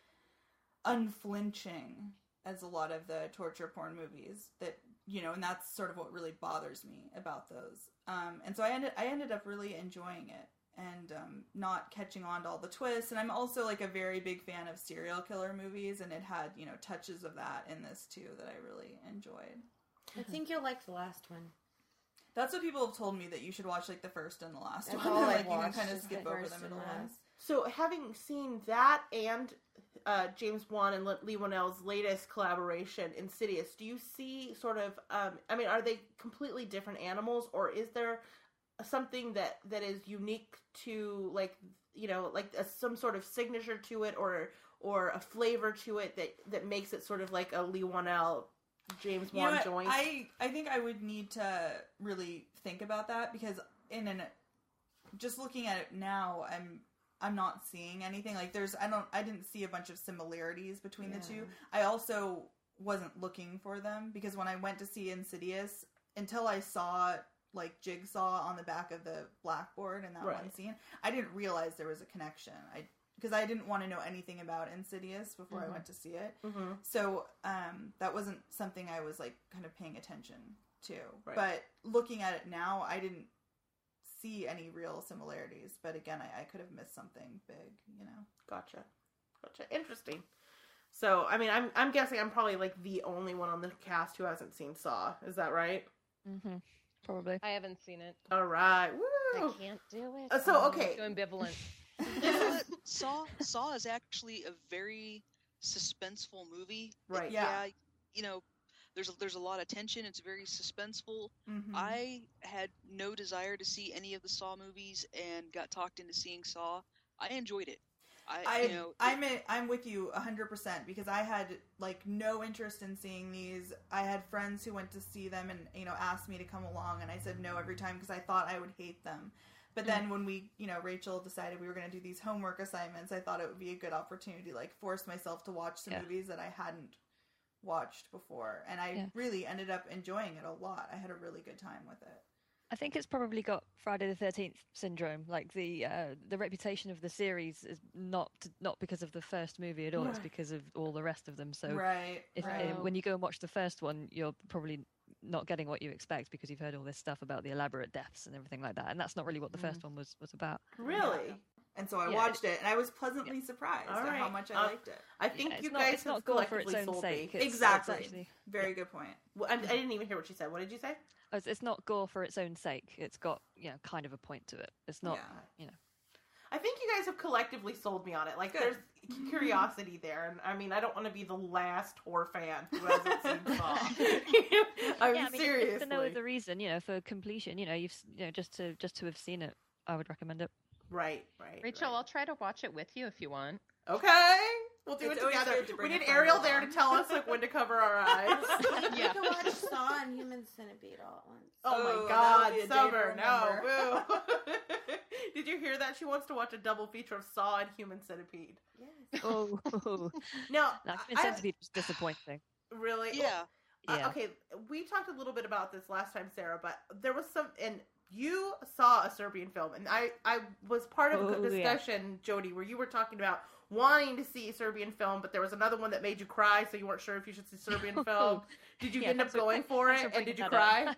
unflinching as a lot of the torture porn movies that, you know, and that's sort of what really bothers me about those. And so I ended up really enjoying it and not catching on to all the twists. And I'm also like a very big fan of serial killer movies, and it had, you know, touches of that in this too that I really enjoyed. I think you'll like the last one. That's what people have told me, that you should watch like the first and the last That's one. all Like I you can watched, kind of is skip the over first the middle and ones. So, having seen that and James Wan and Lee Whannell's latest collaboration, Insidious, do you see sort of, are they completely different animals, or is there something that is unique to, like, you know, like some sort of signature to it, or a flavor to it that makes it sort of like a Lee Whannell, James Wan joint? I think I would need to really think about that, because just looking at it now, I'm not seeing anything. Like I didn't see a bunch of similarities between the two. I also wasn't looking for them, because when I went to see Insidious, until I saw like Jigsaw on the back of the blackboard in that one scene, I didn't realize there was a connection. Because I didn't want to know anything about Insidious before I went to see it. So that wasn't something I was like kind of paying attention to. Right. But looking at it now, I didn't see any real similarities. But again, I could have missed something big, you know. Gotcha. Interesting. So, I mean, I'm guessing I'm probably like the only one on the cast who hasn't seen Saw. Is that right? Mm-hmm. Probably. I haven't seen it. All right. Woo! I can't do it. So, okay. I'm too ambivalent. Saw is actually a very suspenseful movie. Right. Yeah. You know, there's a lot of tension. It's very suspenseful. Mm-hmm. I had no desire to see any of the Saw movies and got talked into seeing Saw. I enjoyed it. I'm with you 100% because I had like no interest in seeing these. I had friends who went to see them and, you know, asked me to come along, and I said no every time because I thought I would hate them. But then when we, you know, Rachel decided we were going to do these homework assignments, I thought it would be a good opportunity to like force myself to watch some movies that I hadn't watched before, and I really ended up enjoying it a lot. I had a really good time with it. I think it's probably got Friday the 13th syndrome. Like the reputation of the series is not because of the first movie at all. It's because of all the rest of them. So when you go and watch the first one, you're probably not getting what you expect because you've heard all this stuff about the elaborate deaths and everything like that. And that's not really what the first one was about. Really? Yeah. And so I watched it, and I was pleasantly surprised at how much I liked it. I think you guys have collectively sold me. Exactly. It's actually, very good point. Well, I didn't even hear what she said. What did you say? It's not gore for its own sake. It's got, you know, kind of a point to it. It's not, you know. I think you guys have collectively sold me on it. Like, there's curiosity there. And, I mean, I don't want to be the last horror fan who hasn't seen Saw. I mean, seriously. To know the reason, you know, for completion, you know, just to have seen it, I would recommend it. Right. Rachel, I'll try to watch it with you if you want. Okay. We'll do it together. We need Ariel there to tell us like when to cover our eyes. You can watch Saw and Human Centipede all at once. Oh my God, Summer, no, boo. Did you hear that? She wants to watch a double feature of Saw and Human Centipede. Yes. Oh. No, Human Centipede was disappointing. Really? Yeah. Okay, we talked a little bit about this last time, Sarah, but there was some, and you saw a Serbian film, and I was part of a discussion, Jody, where you were talking about wanting to see a Serbian film, but there was another one that made you cry, so you weren't sure if you should see a Serbian film. Did you end up going for it, and did you cry?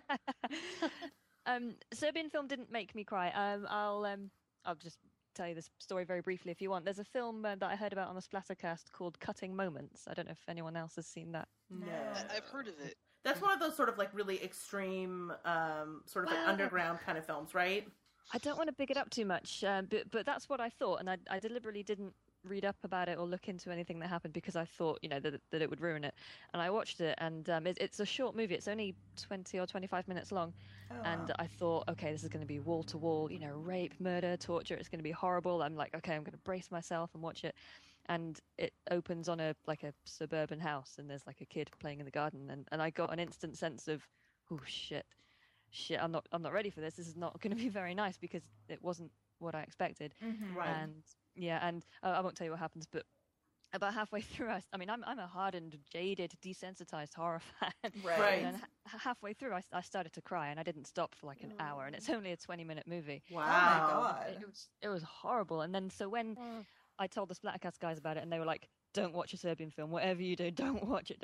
Serbian film didn't make me cry. I'll just tell you this story very briefly if you want. There's a film that I heard about on the Splattercast called Cutting Moments. I don't know if anyone else has seen that. No. I've heard of it. That's one of those sort of like really extreme, sort of like underground kind of films, right? I don't want to big it up too much, but that's what I thought, and I deliberately didn't read up about it or look into anything that happened because I thought, you know, that it would ruin it. And I watched it, and it's a short movie. It's only 20 or 25 minutes long, and I thought, okay, this is going to be wall to wall, you know, rape, murder, torture. It's going to be horrible. I'm like, okay, I'm going to brace myself and watch it. And it opens on a suburban house, and there's like a kid playing in the garden, and I got an instant sense of, oh shit, I'm not ready for this. This is not going to be very nice because it wasn't what I expected. Mm-hmm. Right. And I won't tell you what happens, but about halfway through, I'm a hardened, jaded, desensitized horror fan. Right. And halfway through, I started to cry, and I didn't stop for like an hour, and it's only a 20-minute movie. Wow. Oh my God. It was horrible. And then so when I told the Splattercast guys about it, and they were like, don't watch a Serbian film. Whatever you do, don't watch it.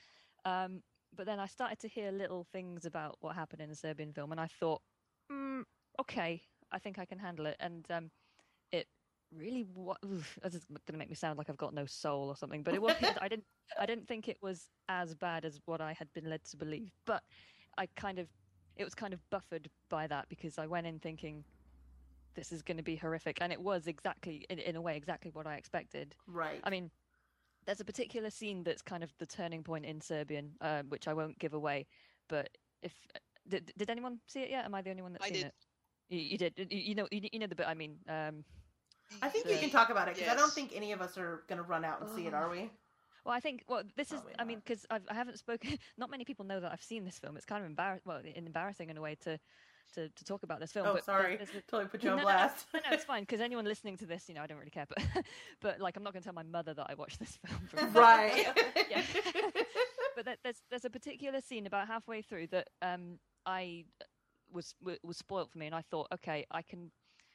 But then I started to hear little things about what happened in the Serbian film, and I thought, okay, I think I can handle it. And it really this is going to make me sound like I've got no soul or something, but it was. I didn't think it was as bad as what I had been led to believe. But it was kind of buffered by that because I went in thinking, this is going to be horrific, and it was exactly in a way exactly what I expected. Right. I mean, there's a particular scene that's kind of the turning point in Serbian, which I won't give away. But if did anyone see it yet? Am I the only one that's seen it? You did. You know the bit. I mean, I think you can talk about it because I don't think any of us are going to run out and see it, are we? Well, I think this is. I mean, because I haven't spoken. Not many people know that I've seen this film. It's kind of embarrassing in a way to talk about this film. Oh, but sorry. Totally put you on blast. No, it's fine, because anyone listening to this, you know, I don't really care. But like, I'm not going to tell my mother that I watched this film. Right. Yeah. But there's a particular scene about halfway through that I was spoiled for me, and I thought, okay, I can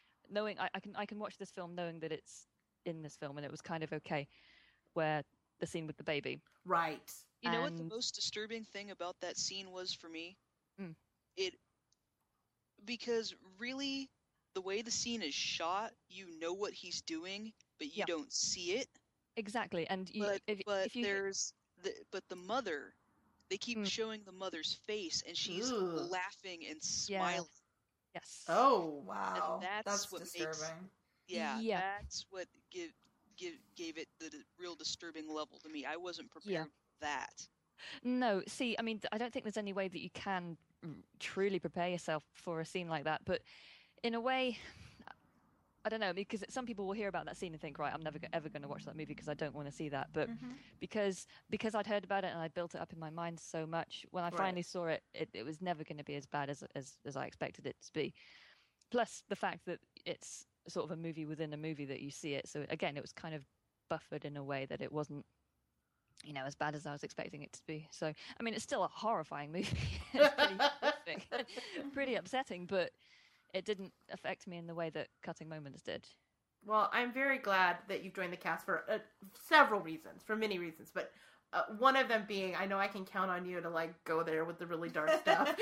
watch this film knowing that it's in this film, and it was kind of okay. Where the scene with the baby. Right. You know what the most disturbing thing about that scene was for me? It because really, the way the scene is shot, you know what he's doing, but you Yeah. don't see it. Exactly, and you, But if you but the mother, they keep showing the mother's face, and she's Ooh. laughing and smiling. yes, Oh, Wow, And that's what disturbing. Yeah, Yeah. that's what gave it the real disturbing level to me. I wasn't prepared for that. No, see, I mean, I don't think there's any way that you can truly prepare yourself for a scene like that. But in a way, I don't know, because some people will hear about that scene and think, right, I'm never ever going to watch that movie because I don't want to see that. But because I'd heard about it and I built it up in my mind so much, when I finally saw it, it was never going to be as bad as I expected it to be. Plus the fact that it's sort of a movie within a movie that you see it. So again, it was kind of buffered in a way that it wasn't, you know, as bad as I was expecting it to be. So, I mean, it's still a horrifying movie. It's pretty horrific, pretty upsetting, but it didn't affect me in the way that Cutting Moments did. Well, I'm very glad that you've joined the cast for several reasons, for many reasons, but one of them being, I know I can count on you to, like, go there with the really dark stuff.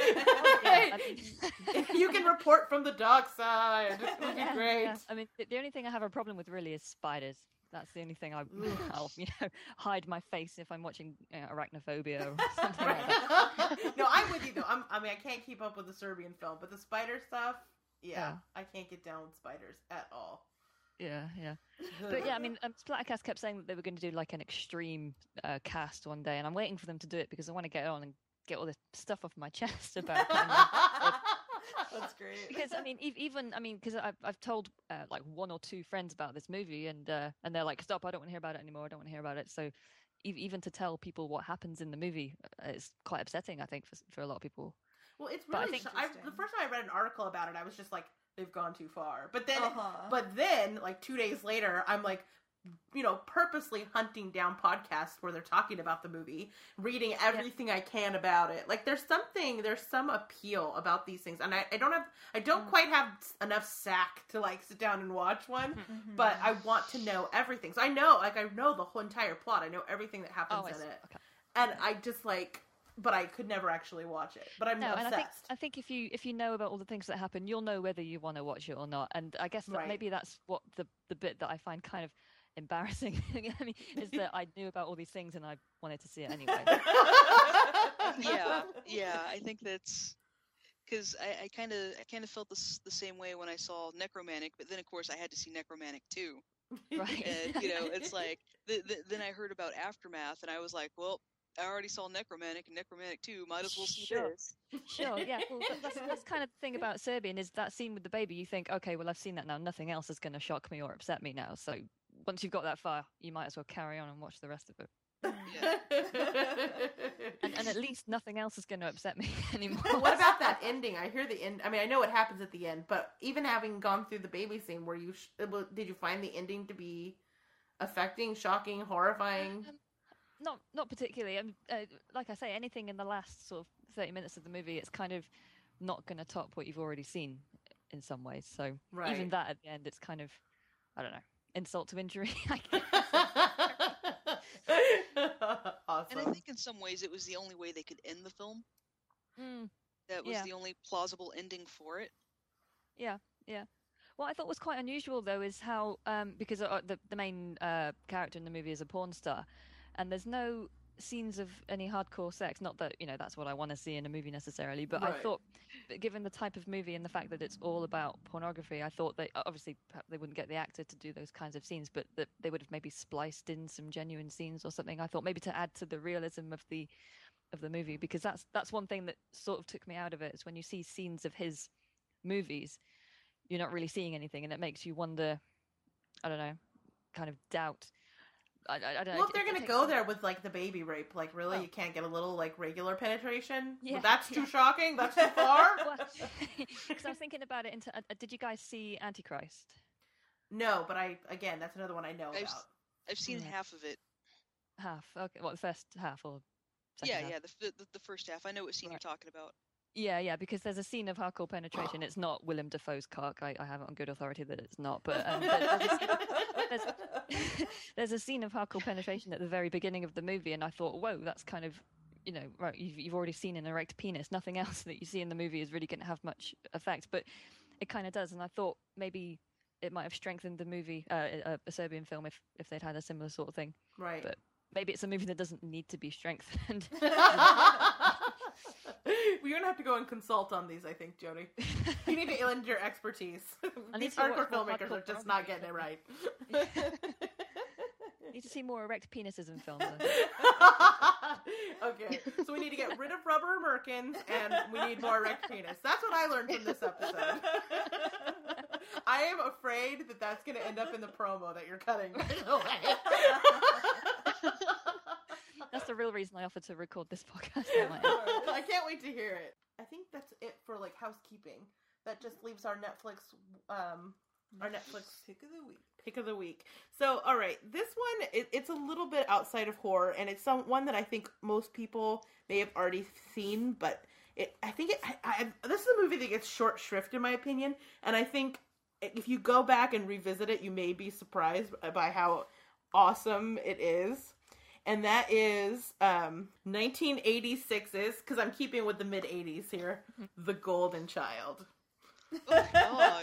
You can report from the dark side. It would be great. Yeah. I mean, the only thing I have a problem with really is spiders. That's the only thing I'll, you know, hide my face if I'm watching Arachnophobia or something like that. No, I'm with you though. I mean, I can't keep up with the Serbian film, but the spider stuff, yeah. I can't get down with spiders at all. Yeah. But yeah, I mean, Splattercast kept saying that they were going to do like an extreme cast one day, and I'm waiting for them to do it because I want to get on and get all this stuff off my chest about it. That's great. Because I mean, because I've told like one or two friends about this movie, and they're like, "Stop! I don't want to hear about it anymore. I don't want to hear about it." So even to tell people what happens in the movie is quite upsetting, I think, for a lot of people. Well, it's But I really. think- The first time I read an article about it, I was just like, they've gone too far. But then, like 2 days later, I'm like, you know, purposely hunting down podcasts where they're talking about the movie, reading everything I can about it. Like, there's some appeal about these things, and I don't quite have enough sack to like sit down and watch one, but I want to know everything. So I know the whole entire plot. I know everything that happens in it, and I just like. But I could never actually watch it. But I'm obsessed. And I think if you know about all the things that happen, you'll know whether you want to watch it or not. And I guess that maybe that's what the bit that I find kind of embarrassing. I mean, is that I knew about all these things and I wanted to see it anyway. Yeah. I think that's because I kind of felt the same way when I saw Necromantic, but then of course I had to see Necromantic too. Right. And you know, it's like then I heard about Aftermath, and I was like, well, I already saw Necromantic and Necromantic 2. Might as well see this. Sure, yeah. Well, that's kind of the thing about Serbian is that scene with the baby. You think, okay, well, I've seen that now. Nothing else is going to shock me or upset me now. So once you've got that far, you might as well carry on and watch the rest of it. And at least nothing else is going to upset me anymore. What about that ending? I hear the end. I mean, I know what happens at the end, but even having gone through the baby scene, did you find the ending to be affecting, shocking, horrifying? Not particularly. Like I say, anything in the last sort of 30 minutes of the movie, it's kind of not going to top what you've already seen in some ways. So even that at the end, it's kind of, I don't know, insult to injury, I guess. Awesome. And I think in some ways it was the only way they could end the film. That was the only plausible ending for it. Yeah. What I thought was quite unusual, though, is how, because the main character in the movie is a porn star, and there's no scenes of any hardcore sex. Not that, you know, that's what I want to see in a movie necessarily, but I thought, given the type of movie and the fact that it's all about pornography, I thought that, obviously, they wouldn't get the actor to do those kinds of scenes, but that they would have maybe spliced in some genuine scenes or something. I thought maybe to add to the realism of the movie, because that's one thing that sort of took me out of it, is when you see scenes of his movies, you're not really seeing anything, and it makes you wonder, I don't know, kind of doubt. I don't know. Well, if they're going to go there with, like, the baby rape, like, really, you can't get a little, like, regular penetration? Yeah, well, that's too shocking? That's too far? Because I was thinking about it did you guys see Antichrist? No, but again, that's another one I know about. I've seen half of it. Half? Okay, the first half or second half? Yeah, the first half. I know what scene you're talking about. Yeah, because there's a scene of hardcore penetration. It's not Willem Dafoe's cock. I have it on good authority that it's not. But there's a scene of hardcore penetration at the very beginning of the movie, and I thought, whoa, that's kind of you know, right, you've already seen an erect penis. Nothing else that you see in the movie is really going to have much effect, but it kind of does. And I thought maybe it might have strengthened the movie, a Serbian film, if they'd had a similar sort of thing. Right. But maybe it's a movie that doesn't need to be strengthened. We're gonna have to go and consult on these, I think, Jody. You need to lend your expertise. These hardcore filmmakers are just not getting it right. Need to see more erect penises in films. Okay, so we need to get rid of rubber merkins, and we need more erect penis. That's what I learned from this episode. I am afraid that that's going to end up in the promo that you're cutting. That's the real reason I offered to record this podcast. I can't wait to hear it. I think that's it for like housekeeping. That just leaves our Netflix pick of the week. So, all right, this one it's a little bit outside of horror, and it's one that I think most people may have already seen. But this is a movie that gets short shrift in my opinion, and I think if you go back and revisit it, you may be surprised by how awesome it is. And that is 1986's, because I'm keeping with the mid-80s here, The Golden Child. Oh, God.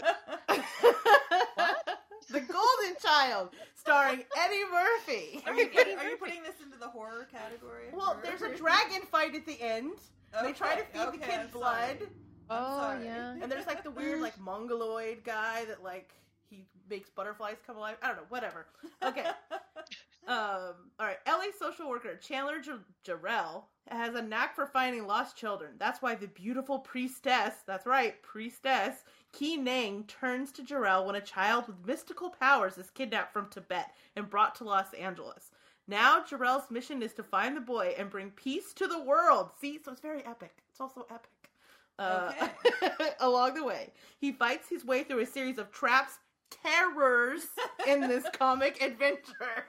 The Golden Child, starring Eddie Murphy. Are you putting this into the horror category? Well, there's a dragon fight at the end. Okay, they try to feed the kid blood. Oh, yeah. And there's like the weird like mongoloid guy that like he makes butterflies come alive. I don't know, whatever. Okay. All right. LA social worker Chandler Jarrell has a knack for finding lost children. That's why the beautiful priestess, that's right, priestess, Ki Nang turns to Jarrell when a child with mystical powers is kidnapped from Tibet and brought to Los Angeles. Now Jarrell's mission is to find the boy and bring peace to the world. See, so it's very epic. It's also epic. Along the way, he fights his way through a series of traps, terrors in this comic adventure.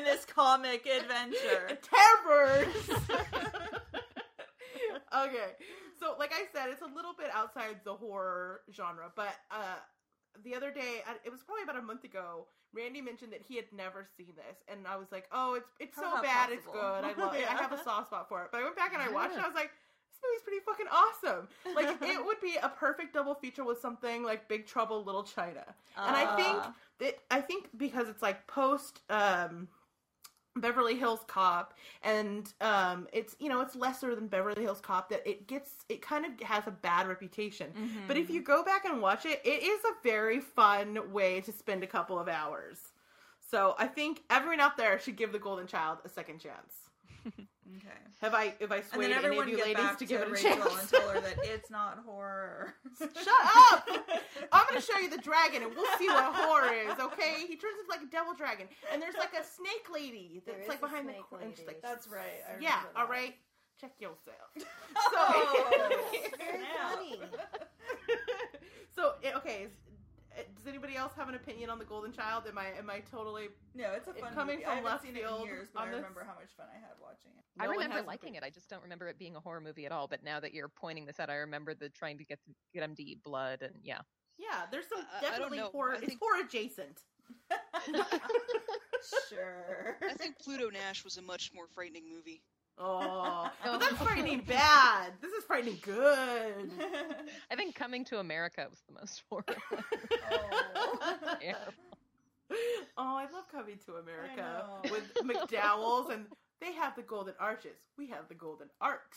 Terrors! Okay. So, like I said, it's a little bit outside the horror genre, but the other day, it was probably about a month ago, Randy mentioned that he had never seen this, and I was like, oh, it's so bad, possible. It's good, I love it, I have a soft spot for it. But I went back and I watched it, and I was like, this movie's pretty fucking awesome. Like, it would be a perfect double feature with something like Big Trouble Little China. And I think because it's like post Beverly Hills Cop, and it's lesser than Beverly Hills Cop, that it kind of has a bad reputation. Mm-hmm. But if you go back and watch it, it is a very fun way to spend a couple of hours. So I think everyone out there should give The Golden Child a second chance. Okay. Have I swayed any of you ladies to give it a Rachel chance? and tell her that it's not horror. Shut up! I'm going to show you the dragon, and we'll see what horror is. Okay? He turns into like a devil dragon, and there's like a snake lady that's like behind the corner. Like, that's right. I yeah. that. All right. Check yourself. Very funny. So okay. Does anybody else have an opinion on The Golden Child? Am I totally... No, it's a fun coming movie. from I haven't left seen field it in years, but I remember how much fun I had watching it. I remember liking it. I just don't remember it being a horror movie at all. But now that you're pointing this out, I remember trying to get him to eat blood, and yeah. Yeah, there's some definitely horror. It's horror adjacent. Sure. I think Pluto Nash was a much more frightening movie. Oh, but that's frightening bad. This is frightening good. I think Coming to America was the most horror. Oh, I love Coming to America with McDowell's, and they have the golden arches. We have the golden arcs.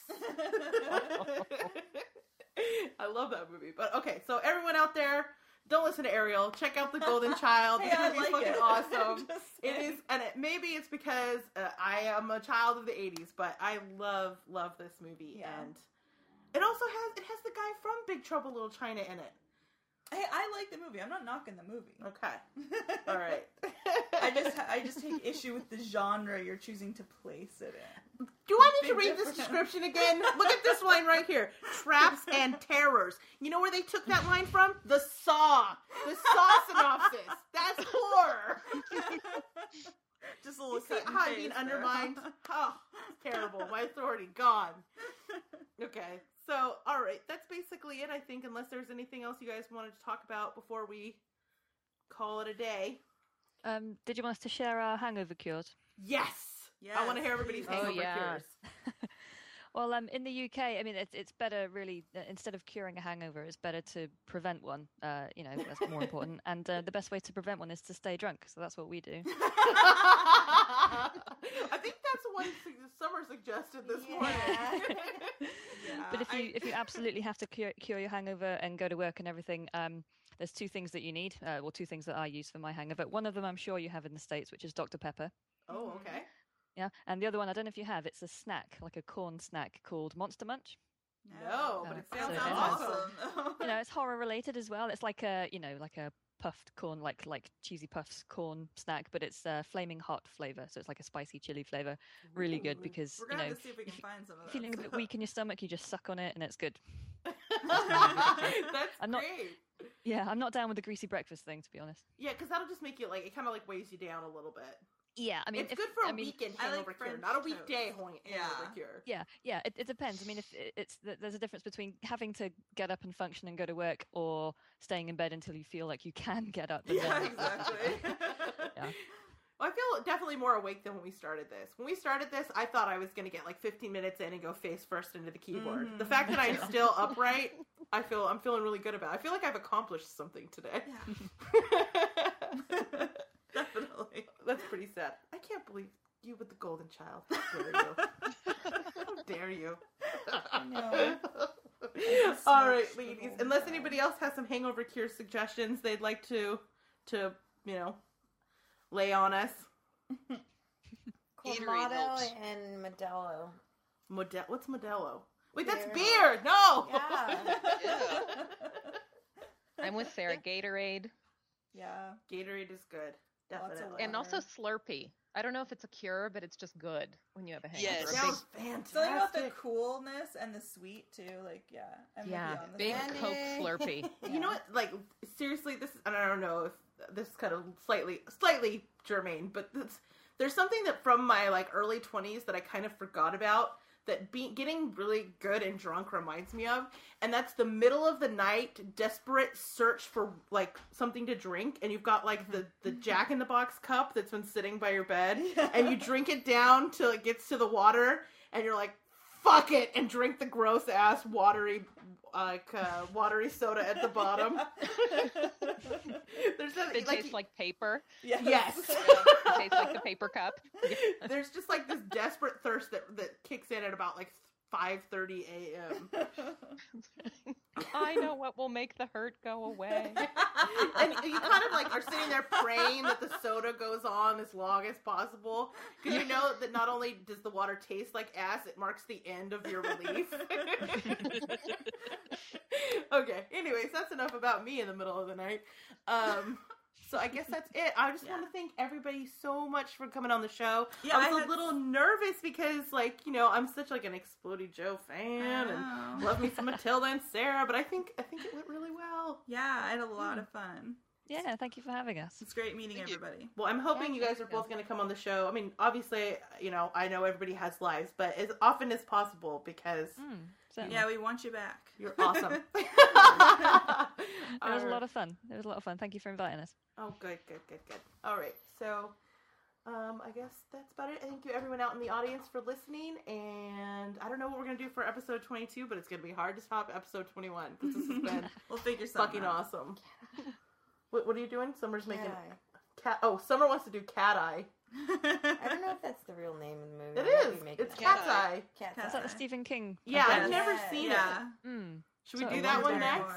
I love that movie. But okay, so everyone out there, don't listen to Ariel. Check out The Golden Child. It's gonna be fucking awesome. It is, and maybe it's because I am a child of the '80s, but I love this movie, and it also has the guy from Big Trouble Little China in it. Hey, I like the movie. I'm not knocking the movie. Okay, all right. I just take issue with the genre you're choosing to place it in. Do you want me to read this description again? Look at this line right here. Traps and terrors. You know where they took that line from? The Saw. The Saw synopsis. That's horror. Just a little see how I'm being undermined? Oh, it's terrible. My authority gone. Okay. So, all right. That's basically it, I think, unless there's anything else you guys wanted to talk about before we call it a day. Did you want us to share our hangover cures? Yes. I want to hear everybody's hangover cures. Well, in the UK, I mean, it's better really instead of curing a hangover, it's better to prevent one. That's more important. And the best way to prevent one is to stay drunk. So that's what we do. I think that's one Summer suggested this morning. But if you absolutely have to cure your hangover and go to work and everything, there's two things that you need. Two things that I use for my hangover. One of them I'm sure you have in the States, which is Dr. Pepper. Oh, okay. Yeah, and the other one I don't know if you have. It's a snack, like a corn snack called Monster Munch. No, but it sounds so awesome. It's horror related as well. It's like a puffed corn, like cheesy puffs corn snack, but it's flaming hot flavor, so it's like a spicy chili flavor. Really good because we're gonna have to see if we can find some of those. Feeling a bit weak in your stomach, you just suck on it and it's good. That's great. Yeah, I'm not down with the greasy breakfast thing, to be honest. Yeah, because that'll just make you it kind of weighs you down a little bit. Yeah, I mean, it's good for a weekend hangover cure, not a weekday hangover cure. Yeah, it depends. I mean, if there's a difference between having to get up and function and go to work, or staying in bed until you feel like you can get up. Exactly. Yeah. Well, I feel definitely more awake than when we started this. When we started this, I thought I was going to get 15 minutes in and go face first into the keyboard. The fact that I'm still upright, I'm feeling really good about it. I feel like I've accomplished something today. Yeah. Definitely. That's pretty sad. I can't believe you with the golden child. How dare you? How dare you? I know. All right, ladies. Unless anybody else has some hangover cure suggestions they'd like to lay on us. Clamato and Modelo. What's Modelo? Wait, that's beer. No. Yeah. I'm with Sarah. Gatorade. Yeah. Gatorade is good. Definitely. And also Slurpee. I don't know if it's a cure, but it's just good when you have a hangover. Yes. Sounds fantastic. Something about the coolness and the sweet too. I'm big Coke Slurpee. You know what? Seriously, this is, and I don't know if this is kind of slightly germane, but there's something that from my early 20s that I kind of forgot about that getting really good and drunk reminds me of, and that's the middle of the night desperate search for something to drink, and you've got the Jack in the Box cup that's been sitting by your bed, and you drink it down till it gets to the water, and you're like, fuck it, and drink the gross ass watery soda at the bottom. It tastes like paper. Yes. It tastes like the paper cup. There's just this desperate thirst that kicks in at about 5:30 a.m. I know what will make the hurt go away. And you kind of are sitting there praying that the soda goes on as long as possible, because you know that not only does the water taste like ass, it marks the end of your relief. Okay, anyways, that's enough about me in the middle of the night. So I guess that's it. I just want to thank everybody so much for coming on the show. Yeah, I was a little nervous because, I'm such an Explodey Joe fan and love me some Matilda and Sarah, but I think it went really well. Yeah, I had a lot of fun. Yeah, thank you for having us. It's great meeting everybody. Well, I'm hoping you guys are both going to come on the show. I mean, obviously, I know everybody has lives, but as often as possible because... Yeah, we want you back. You're awesome. It was a lot of fun. Thank you for inviting us. Oh, good. All right, so I guess that's about it. Thank you, everyone out in the audience, for listening. And I don't know what we're going to do for episode 22, but it's going to be hard to top episode 21 because this has been we'll figure something fucking out. Awesome. What are you doing? Summer's making cat. Oh, Summer wants to do Cat Eye. I don't know if that's the real name of the movie. It is. It's Cat's Eye. Is that the Stephen King? Yeah, I've never seen it. Should we do that one next?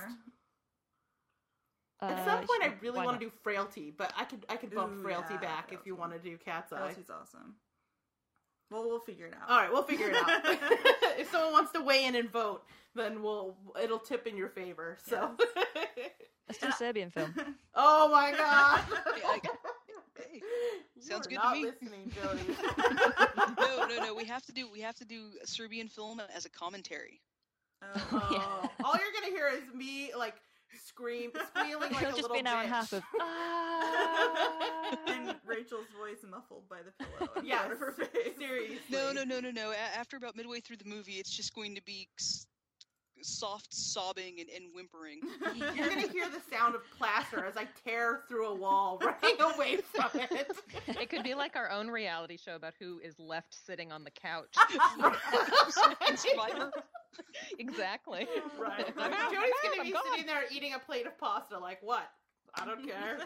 At some point, I really want to do Frailty, but I could bump Frailty back if you want to do Cat's Eye. Frailty's awesome. Well, we'll figure it out. All right, we'll figure it out. If someone wants to weigh in and vote, then it'll tip in your favor. So let's do a Serbian film. Oh my god! Hey, sounds good not to me. Listening, Jody. No. We have to do a Serbian film as a commentary. Oh. All you're gonna hear is me squealing like It'll a just little be an hour and a half of and Rachel's voice muffled by the pillow. Yeah, of her face. Seriously. No. After about midway through the movie, it's just going to be soft sobbing and whimpering. You're gonna hear the sound of plaster as I tear through a wall, running away from it. It could be like our own reality show about who is left sitting on the couch. Survivor. Exactly. Right. Jody's gonna be sitting there eating a plate of pasta. Like what? I don't care.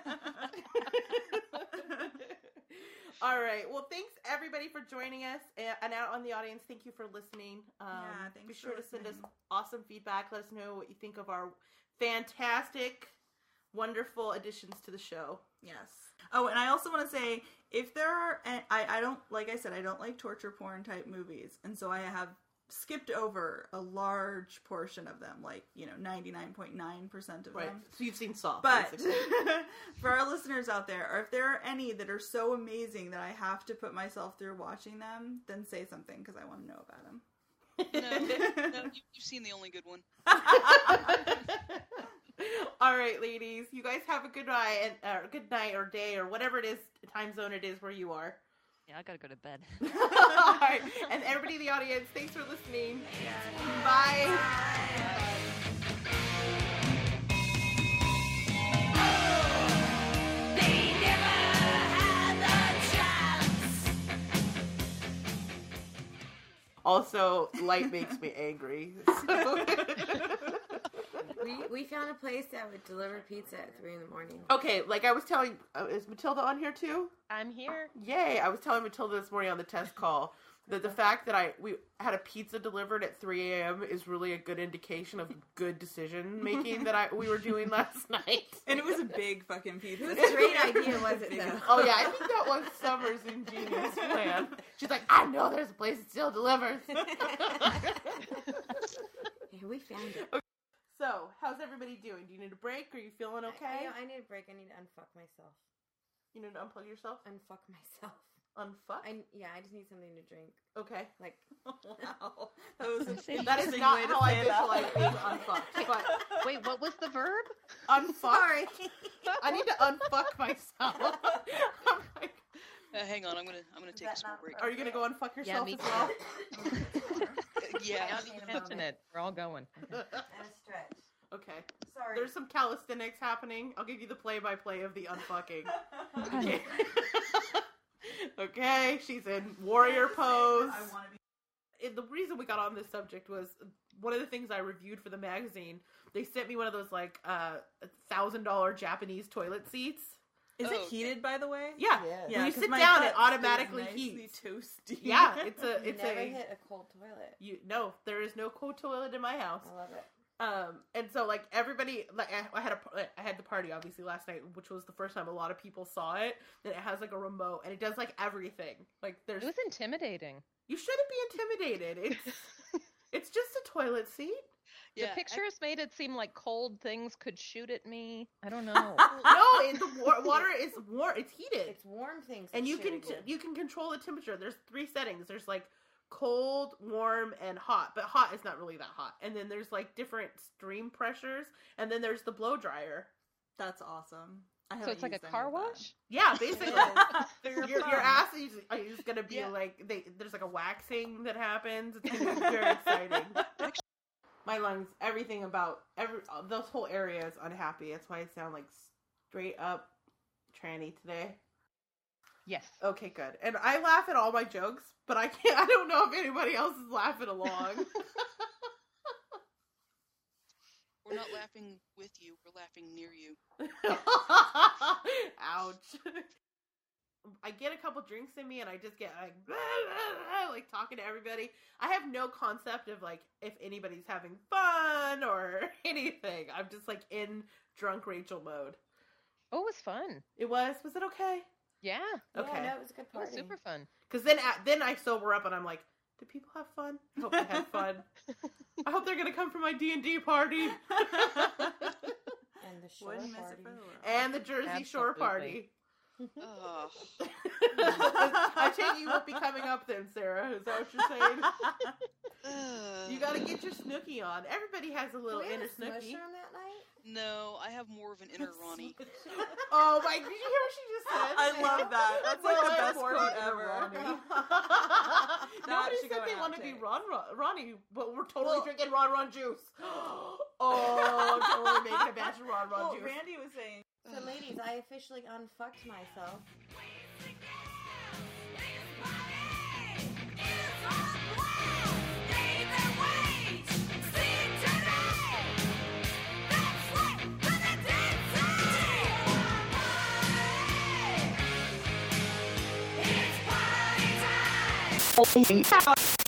All right. Well, thanks everybody for joining us, and out on the audience, thank you for listening. Thanks. Be sure to send us awesome feedback. Let us know what you think of our fantastic, wonderful additions to the show. Yes. Oh, and I also want to say, if there are, I don't, like I said, I don't like torture porn type movies, and so I have skipped over a large portion of them, like, 99.9% of Right. them. So you've seen Saw, But basically. for our listeners out there, or if there are any that are so amazing that I have to put myself through watching them, then say something, because I want to know about them. No, you've seen the only good one. All right, ladies. You guys have a good night, good night or day or whatever it is, time zone it is where you are. Yeah, I gotta go to bed. All right. And everybody in the audience, thanks for listening. Bye. They never had the chance. Also, light makes me angry. So. We found a place that would deliver pizza at 3 a.m. Okay, like I was telling, is Matilda on here too? I'm here. Yay! I was telling Matilda this morning on the test call that the fact that we had a pizza delivered at 3 a.m. is really a good indication of good decision making that we were doing last night. And it was a big fucking pizza. It was a great idea, was it, though? Oh yeah, I think that was Summer's ingenious plan. She's like, I know there's a place that still delivers. Yeah, we found it. Okay. So, how's everybody doing? Do you need a break? Are you feeling okay? I need a break. I need to unfuck myself. You need to unplug yourself? Unfuck myself. Unfuck? I just need something to drink. Okay. Like, wow. That is not how I visualize being unfucked. But wait, what was the verb? Unfuck. Sorry. I need to unfuck myself. Hang on, I'm gonna take a small break. Are you gonna go unfuck yourself me as well? Yeah. Mention it. We're all going. and a stretch. Okay. Sorry. There's some calisthenics happening. I'll give you the play-by-play of the unfucking. Okay. Okay, she's in warrior pose. I want to be. The reason we got on this subject was one of the things I reviewed for the magazine. They sent me one of those like $1,000 Japanese toilet seats. Is it heated, by the way? Yeah. Yeah, When you 'cause sit my down, butt it automatically stays heats. nicely toasty. Yeah, it's Never a hit a cold toilet. No, there is no cold toilet in my house. I love it. And so like everybody, like I had the party obviously last night, which was the first time a lot of people saw it. And it has like a remote, and it does like everything. Like It was intimidating. You shouldn't be intimidated. It's just a toilet seat. The pictures made it seem like cold things could shoot at me. I don't know. No, the water is warm. It's heated. It's warm things. And you can control the temperature. There's 3 settings. There's like cold, warm, and hot. But hot is not really that hot. And then there's like different stream pressures. And then there's the blow dryer. That's awesome. So it's like a car wash? Yeah, basically. your ass is going to be like, there's like a waxing that happens. It's going to be very exciting. My lungs, everything about this whole area is unhappy. That's why I sound like straight up tranny today. Yes. Okay, good. And I laugh at all my jokes, but I don't know if anybody else is laughing along. We're not laughing with you. We're laughing near you. Ouch. I get a couple drinks in me and I just get like talking to everybody. I have no concept of like if anybody's having fun or anything. I'm just like in drunk Rachel mode. Oh, it was fun. It was? Was it okay? Yeah. Okay. Yeah, no, it was a good party. It was super fun. Because then I sober up and I'm like, do people have fun? I hope they had fun. I hope they're gonna come for my D&D party. And the shore Wouldn't miss party. it for the world. And the Jersey Shore party. Oh. I take you won't be coming up then, Sarah. Is that what you're saying? You gotta get your Snooki on. Everybody has a little Did we inner have a Snooki. Smusher on that night? No, I have more of an inner Ronnie. Oh my! Did you hear what she just said? I love that. That's like Well, the I best have more quote of an inner ever. Ronnie. Nobody should said go they on want to be outtake. Ronnie, but we're totally Well- drinking Ron juice. Oh, I'm totally making a batch of Ron Well, juice. Randy was saying. So, ladies, I officially unfucked myself. It's party time!